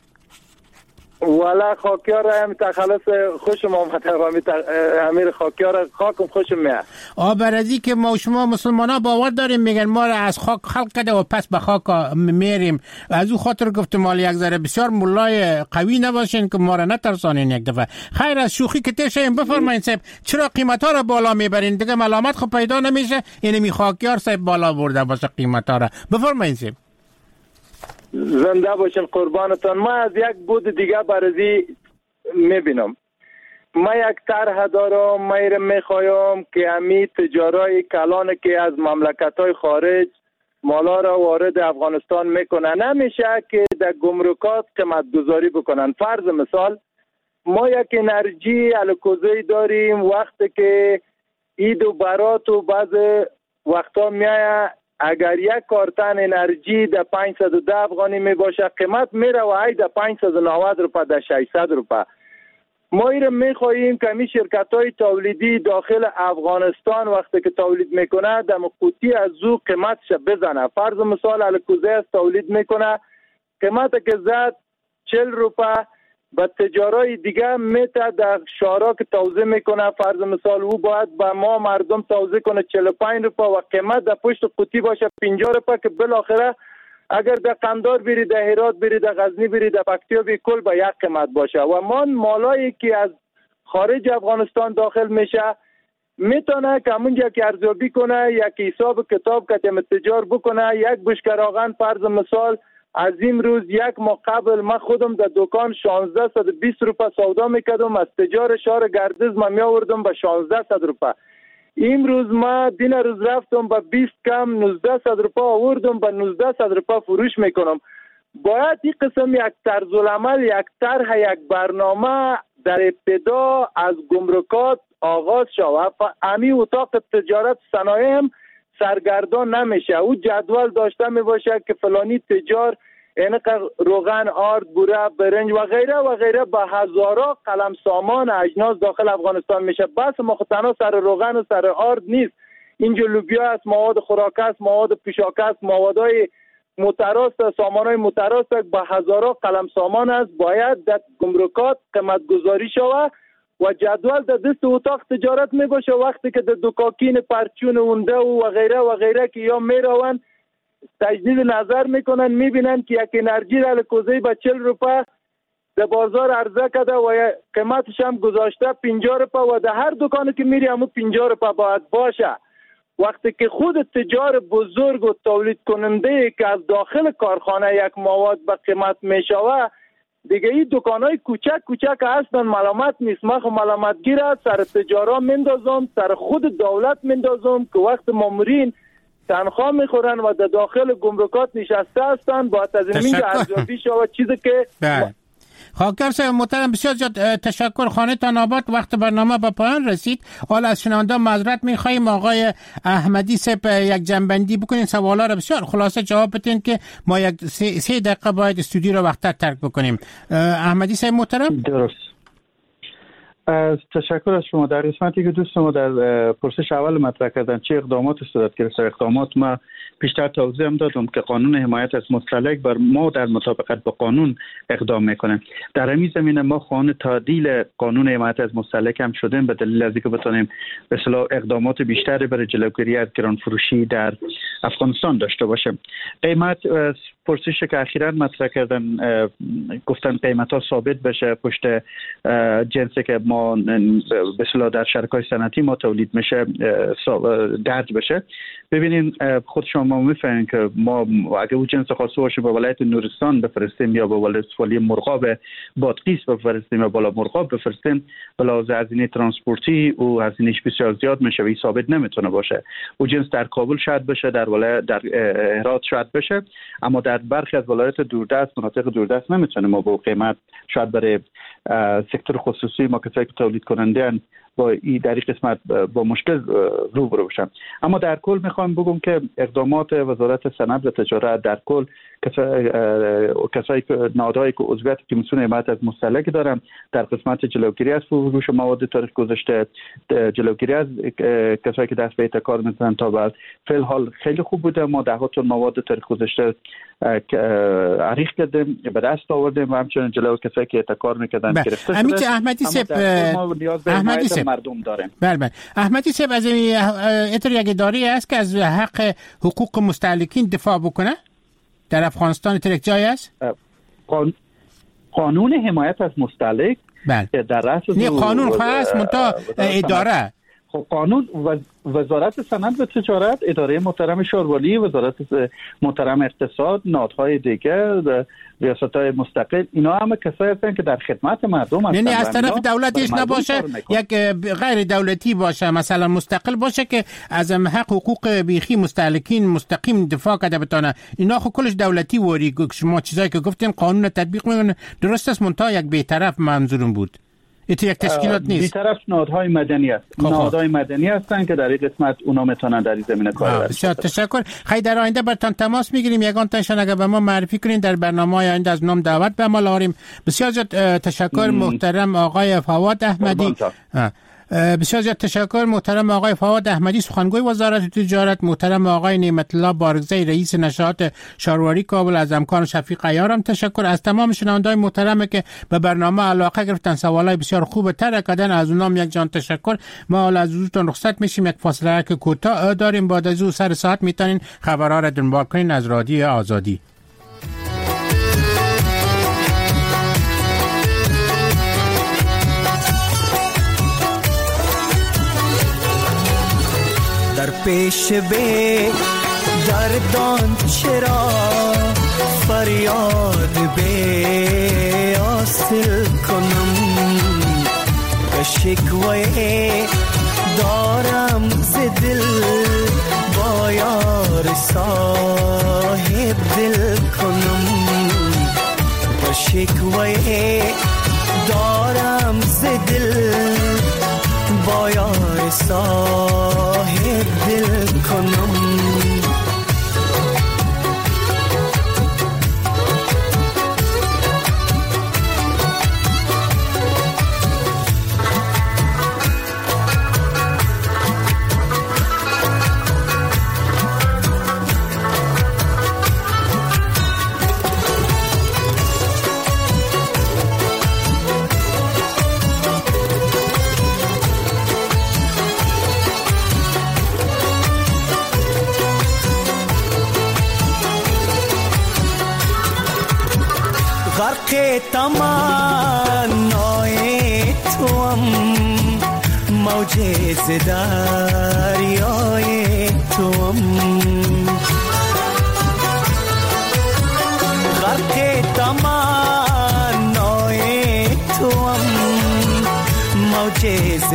والا خاکیار هم تخلص خوشم آمده امیر خاکیار خاکم خوشم میاد آبرزی که ما شما مسلمان ها باور داریم میگن ما را از خاک خلق کرده و پس به خاک میریم از او خاطر گفتم مال یک ذره بسیار مولای قوی نباشین که ما را نترسانین یک دفعه خیر از شوخی که تشیم بفرمایید صاحب چرا قیمت ها را بالا میبرین دیگه ملامت خب پیدا نمیشه اینه می خاکیار صاحب بالا برده باشه قیمت ها را بفرمایید صاحب زنده باشین قربانتان ما از یک بود دیگه برزی میبینم ما یک طرح دارم ما ایره میخوایم که همی تجارای کلان که از مملکت های خارج مالا را وارد افغانستان میکنن نمیشه که در گمرکات قیمت گذاری بکنن فرض مثال ما یک انرژی الکوزی داریم وقتی که عید و برات و بعض وقتا میایه اگر یک کارتن انرژی در پانصد و ده افغانی می باشه قیمت میره و ای در پانصد و نود روپه در ششصد روپه ما ایره میخواهیم که می شرکت های تولیدی داخل افغانستان وقتی که تولید میکنه در قوطی از او قیمتش بزنه فرض مثال الکوزه از تولید میکنه قیمت که زد چهل روپه با تجارای دیگه میته در شارا که توزیع میکنه فرض مثال او باید با ما مردم توزیع کنه چهل و پنج روپه و قیمت در پشت قوطی باشه پنجاه روپه که بالاخره اگر در قندار بری در هرات بری در غزنی بری در پکتیا بری کل با یک قیمت باشه و ما مالایی که از خارج افغانستان داخل میشه میتونه که همونجا که ارزیابی کنه یک حساب کتاب که تجار بکنه یک بشکراغن فرض مثال از این روز یک ماه قبل من خودم در دکان شانزده صد و بیست روپه سودا میکردم از تجار شهر گردز من میآوردم به شانزده صد روپه امروز ما دین روز رفتم با بیست کم نوزده صد روپا آوردم با نوزده صد روپا فروش میکنم. باید این قسم یک طرز العمل، یک طرح، یک برنامه در ابتدا از گمرکات آغاز شود. امی اتاق تجارت صنایع هم سرگردان نمیشه. او جدول داشته می باشه که فلانی تجار اینقدر روغن، آرد، بوره، برنج و غیره و غیره با هزارا قلم سامان اجناس داخل افغانستان میشه. بس ما خود تنها سر روغن و سر آرد نیست، اینجا لوبیا است، مواد خوراک است، مواد پوشاک است، موادهای متراست، سامانهای متراست با هزارا قلم سامان است. باید در گمرکات قیمت گذاری شود و جدول در دست اتاق تجارت می باشه. وقتی که در دکاکین پرچون اونده و غیره و غیره که یا می روند تجدید نظر میکنن، میبینن که یک انرژی را کوزه با چل روپا در بازار عرضه کرده و قیمتش هم گذاشته پنجاه روپا و در هر دکانی که میری همون پنجاه روپا باید باشه. وقتی که خود تجار بزرگ و تولید کننده که از داخل کارخانه یک مواد به قیمت میشوه، دیگه این دکانای کوچک کوچک هستن، ملامت نیست. من خو ملامت گیره سر تجارا مندازم، سر خود دولت مندازم که وقت مامورین تنخواه میخورن و در داخل گمرکات نشسته هستن با تضمین ارزیابی شود چیزی که بله. خاکر صاحب محترم بسیار زیاد تشکر. خانه تان آباد. وقت برنامه به پایان رسید. حالا از شنونده معذرت میخوایم. آقای احمدی صاحب یک جنبندی بکنین، سوالا رو بسیار خلاصه جواب بدین که ما یک سه, سه دقیقه باید استودیو رو وقتر ترک بکنیم. احمدی صاحب محترم. درست. از تشکر از شما. در قسمتی که دوست ما در پرسش اول مطرح کردن چه اقدامات صورت گرفته، اقدامات ما بیشتر توضیح هم دادم که قانون حمایت از مستهلک بر ما در مطابقت با قانون اقدام میکنه. در همین زمینه ما خواهان تعدیل قانون حمایت از مستهلک هم شدیم به دلیل از اینکه بتونیم به اصطلاح اقدامات بیشتری برای جلوگیری از گران فروشی در افغانستان داشته باشیم. قیمت پرسش که اخیراً مطرح کردن گفتن قیمت ها ثابت بشه پشت جنسی که ما به اصطلاح در شرکای صنعتی ما تولید میشه درج بشه. ببینین خود شما میفهمین که ما اگه او جنس خاص باشه به ولایت نورستان بفرستیم یا به ولایت مرغاب بادغیس بفرستیم یا بالا مرغاب بفرستیم، بلا هزینه ترانسپورتی و هزینه‌اش بسیار زیاد میشه و ثابت نمیتونه باشه. او جنس در کابل شاید بشه، در ولایت در هرات شاید بشه، اما در برخی از ولایت دوردست مناطق دوردست نمیتونه ما با قیمت شاید برای سکتور خصوصی ما کسایی که تولید کننده با این در این قسمت با مشکل روبرو بشن. اما در کل میخوام بگم که اقدامات وزارت صنعت و تجارت در کل کسایی که نهادهایی که عضویت کمیسیون حمایت از مستهلک دارن در قسمت جلوگیری از فروش مواد تاریخ گذشته، جلوگیری از کسایی که دست به احتکار میزنن تا بعد فعل حال خیلی خوب بوده. ما ده ها تن مواد تاریخ گذشته عریق کردیم، به دست آوردیم و همچنین جلو کسایی که احتکار میکردن گرفته شده. امیت احمدی صاحب احمدی صاحب مردم داریم. بله بله احمدی صاحب از این یک اداره است که از حق حقوق مستهلکین دفاع بکنه در افغانستان ترک جای است؟ قانون حمایت از مستهلک بله. در رأس نه قانون خاص منتها اداره. خب قانون وزارت صنعت و تجارت، اداره محترم شاروالی، وزارت محترم اقتصاد، نهادهای دیگر، ریاست‌های مستقل، اینا همه کسایی هستن که در خدمت مردم هستن. یعنی از طرف دولتش نباشه، یک غیر دولتی باشه، مثلا مستقل باشه که از حق حقوق بیخی مستهلکین مستقیم دفاع کرده بتونه. اینا خب کلش دولتی وری. شما چیزایی که گفتین قانون تطبیق میکنه درست است، منتها یک بی‌طرف منظورم بود. ایت یک تشکیلات نیست. بی‌طرف نهادهای مدنی است. نهادهای مدنی هستن که در این قسمت اونا میتونن در این زمینه کار کنن. بسیار تشکر. خیلی در آینده برتان تماس میگیریم، یگان تاشون اگر به ما معرفی کنین در برنامه‌های آینده از نام دعوت به ما لاریم. بسیار زیاد تشکر محترم آقای فواد احمدی. بسیار زیاد تشکر محترم آقای فواد احمدی سخنگوی وزارت تجارت، محترم آقای نعمت الله بارگزی رئیس نشاط شارواری کابل، از امکان شفیق عیارم تشکر. از تمام شنونده‌های محترم که به برنامه علاقه گرفتن، سوالای بسیار خوب تر کردن، از اونام یک جان تشکر. ما حالا از حضورتون رخصت میشیم، یک فاصله که کوتاه داریم، بعد از او سر ساعت میتونین خبرها را دنبال کنین از رادیو آزادی. در پیش به گردان چرا فریاد به حاصل کنم، به شکوه دارم ز دل با یار صاحب دل کنم با شکوه دارم ز دل با یار صاحب دل کنم غرق تمنای توام موج ز دریای توام غرق تمنای توام موج ز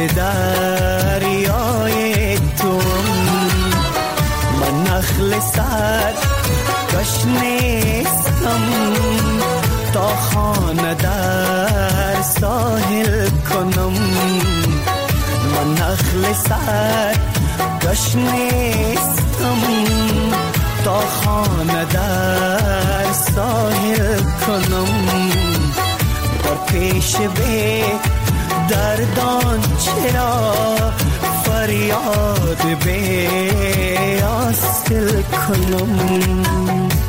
دریای توام من نخل سر کش نیستم تا خانه در ساحل کنم من نخل سر کش نیستم تا خانه در ساحل کنم در پیش به دردان چرا فریاد به آستل کنم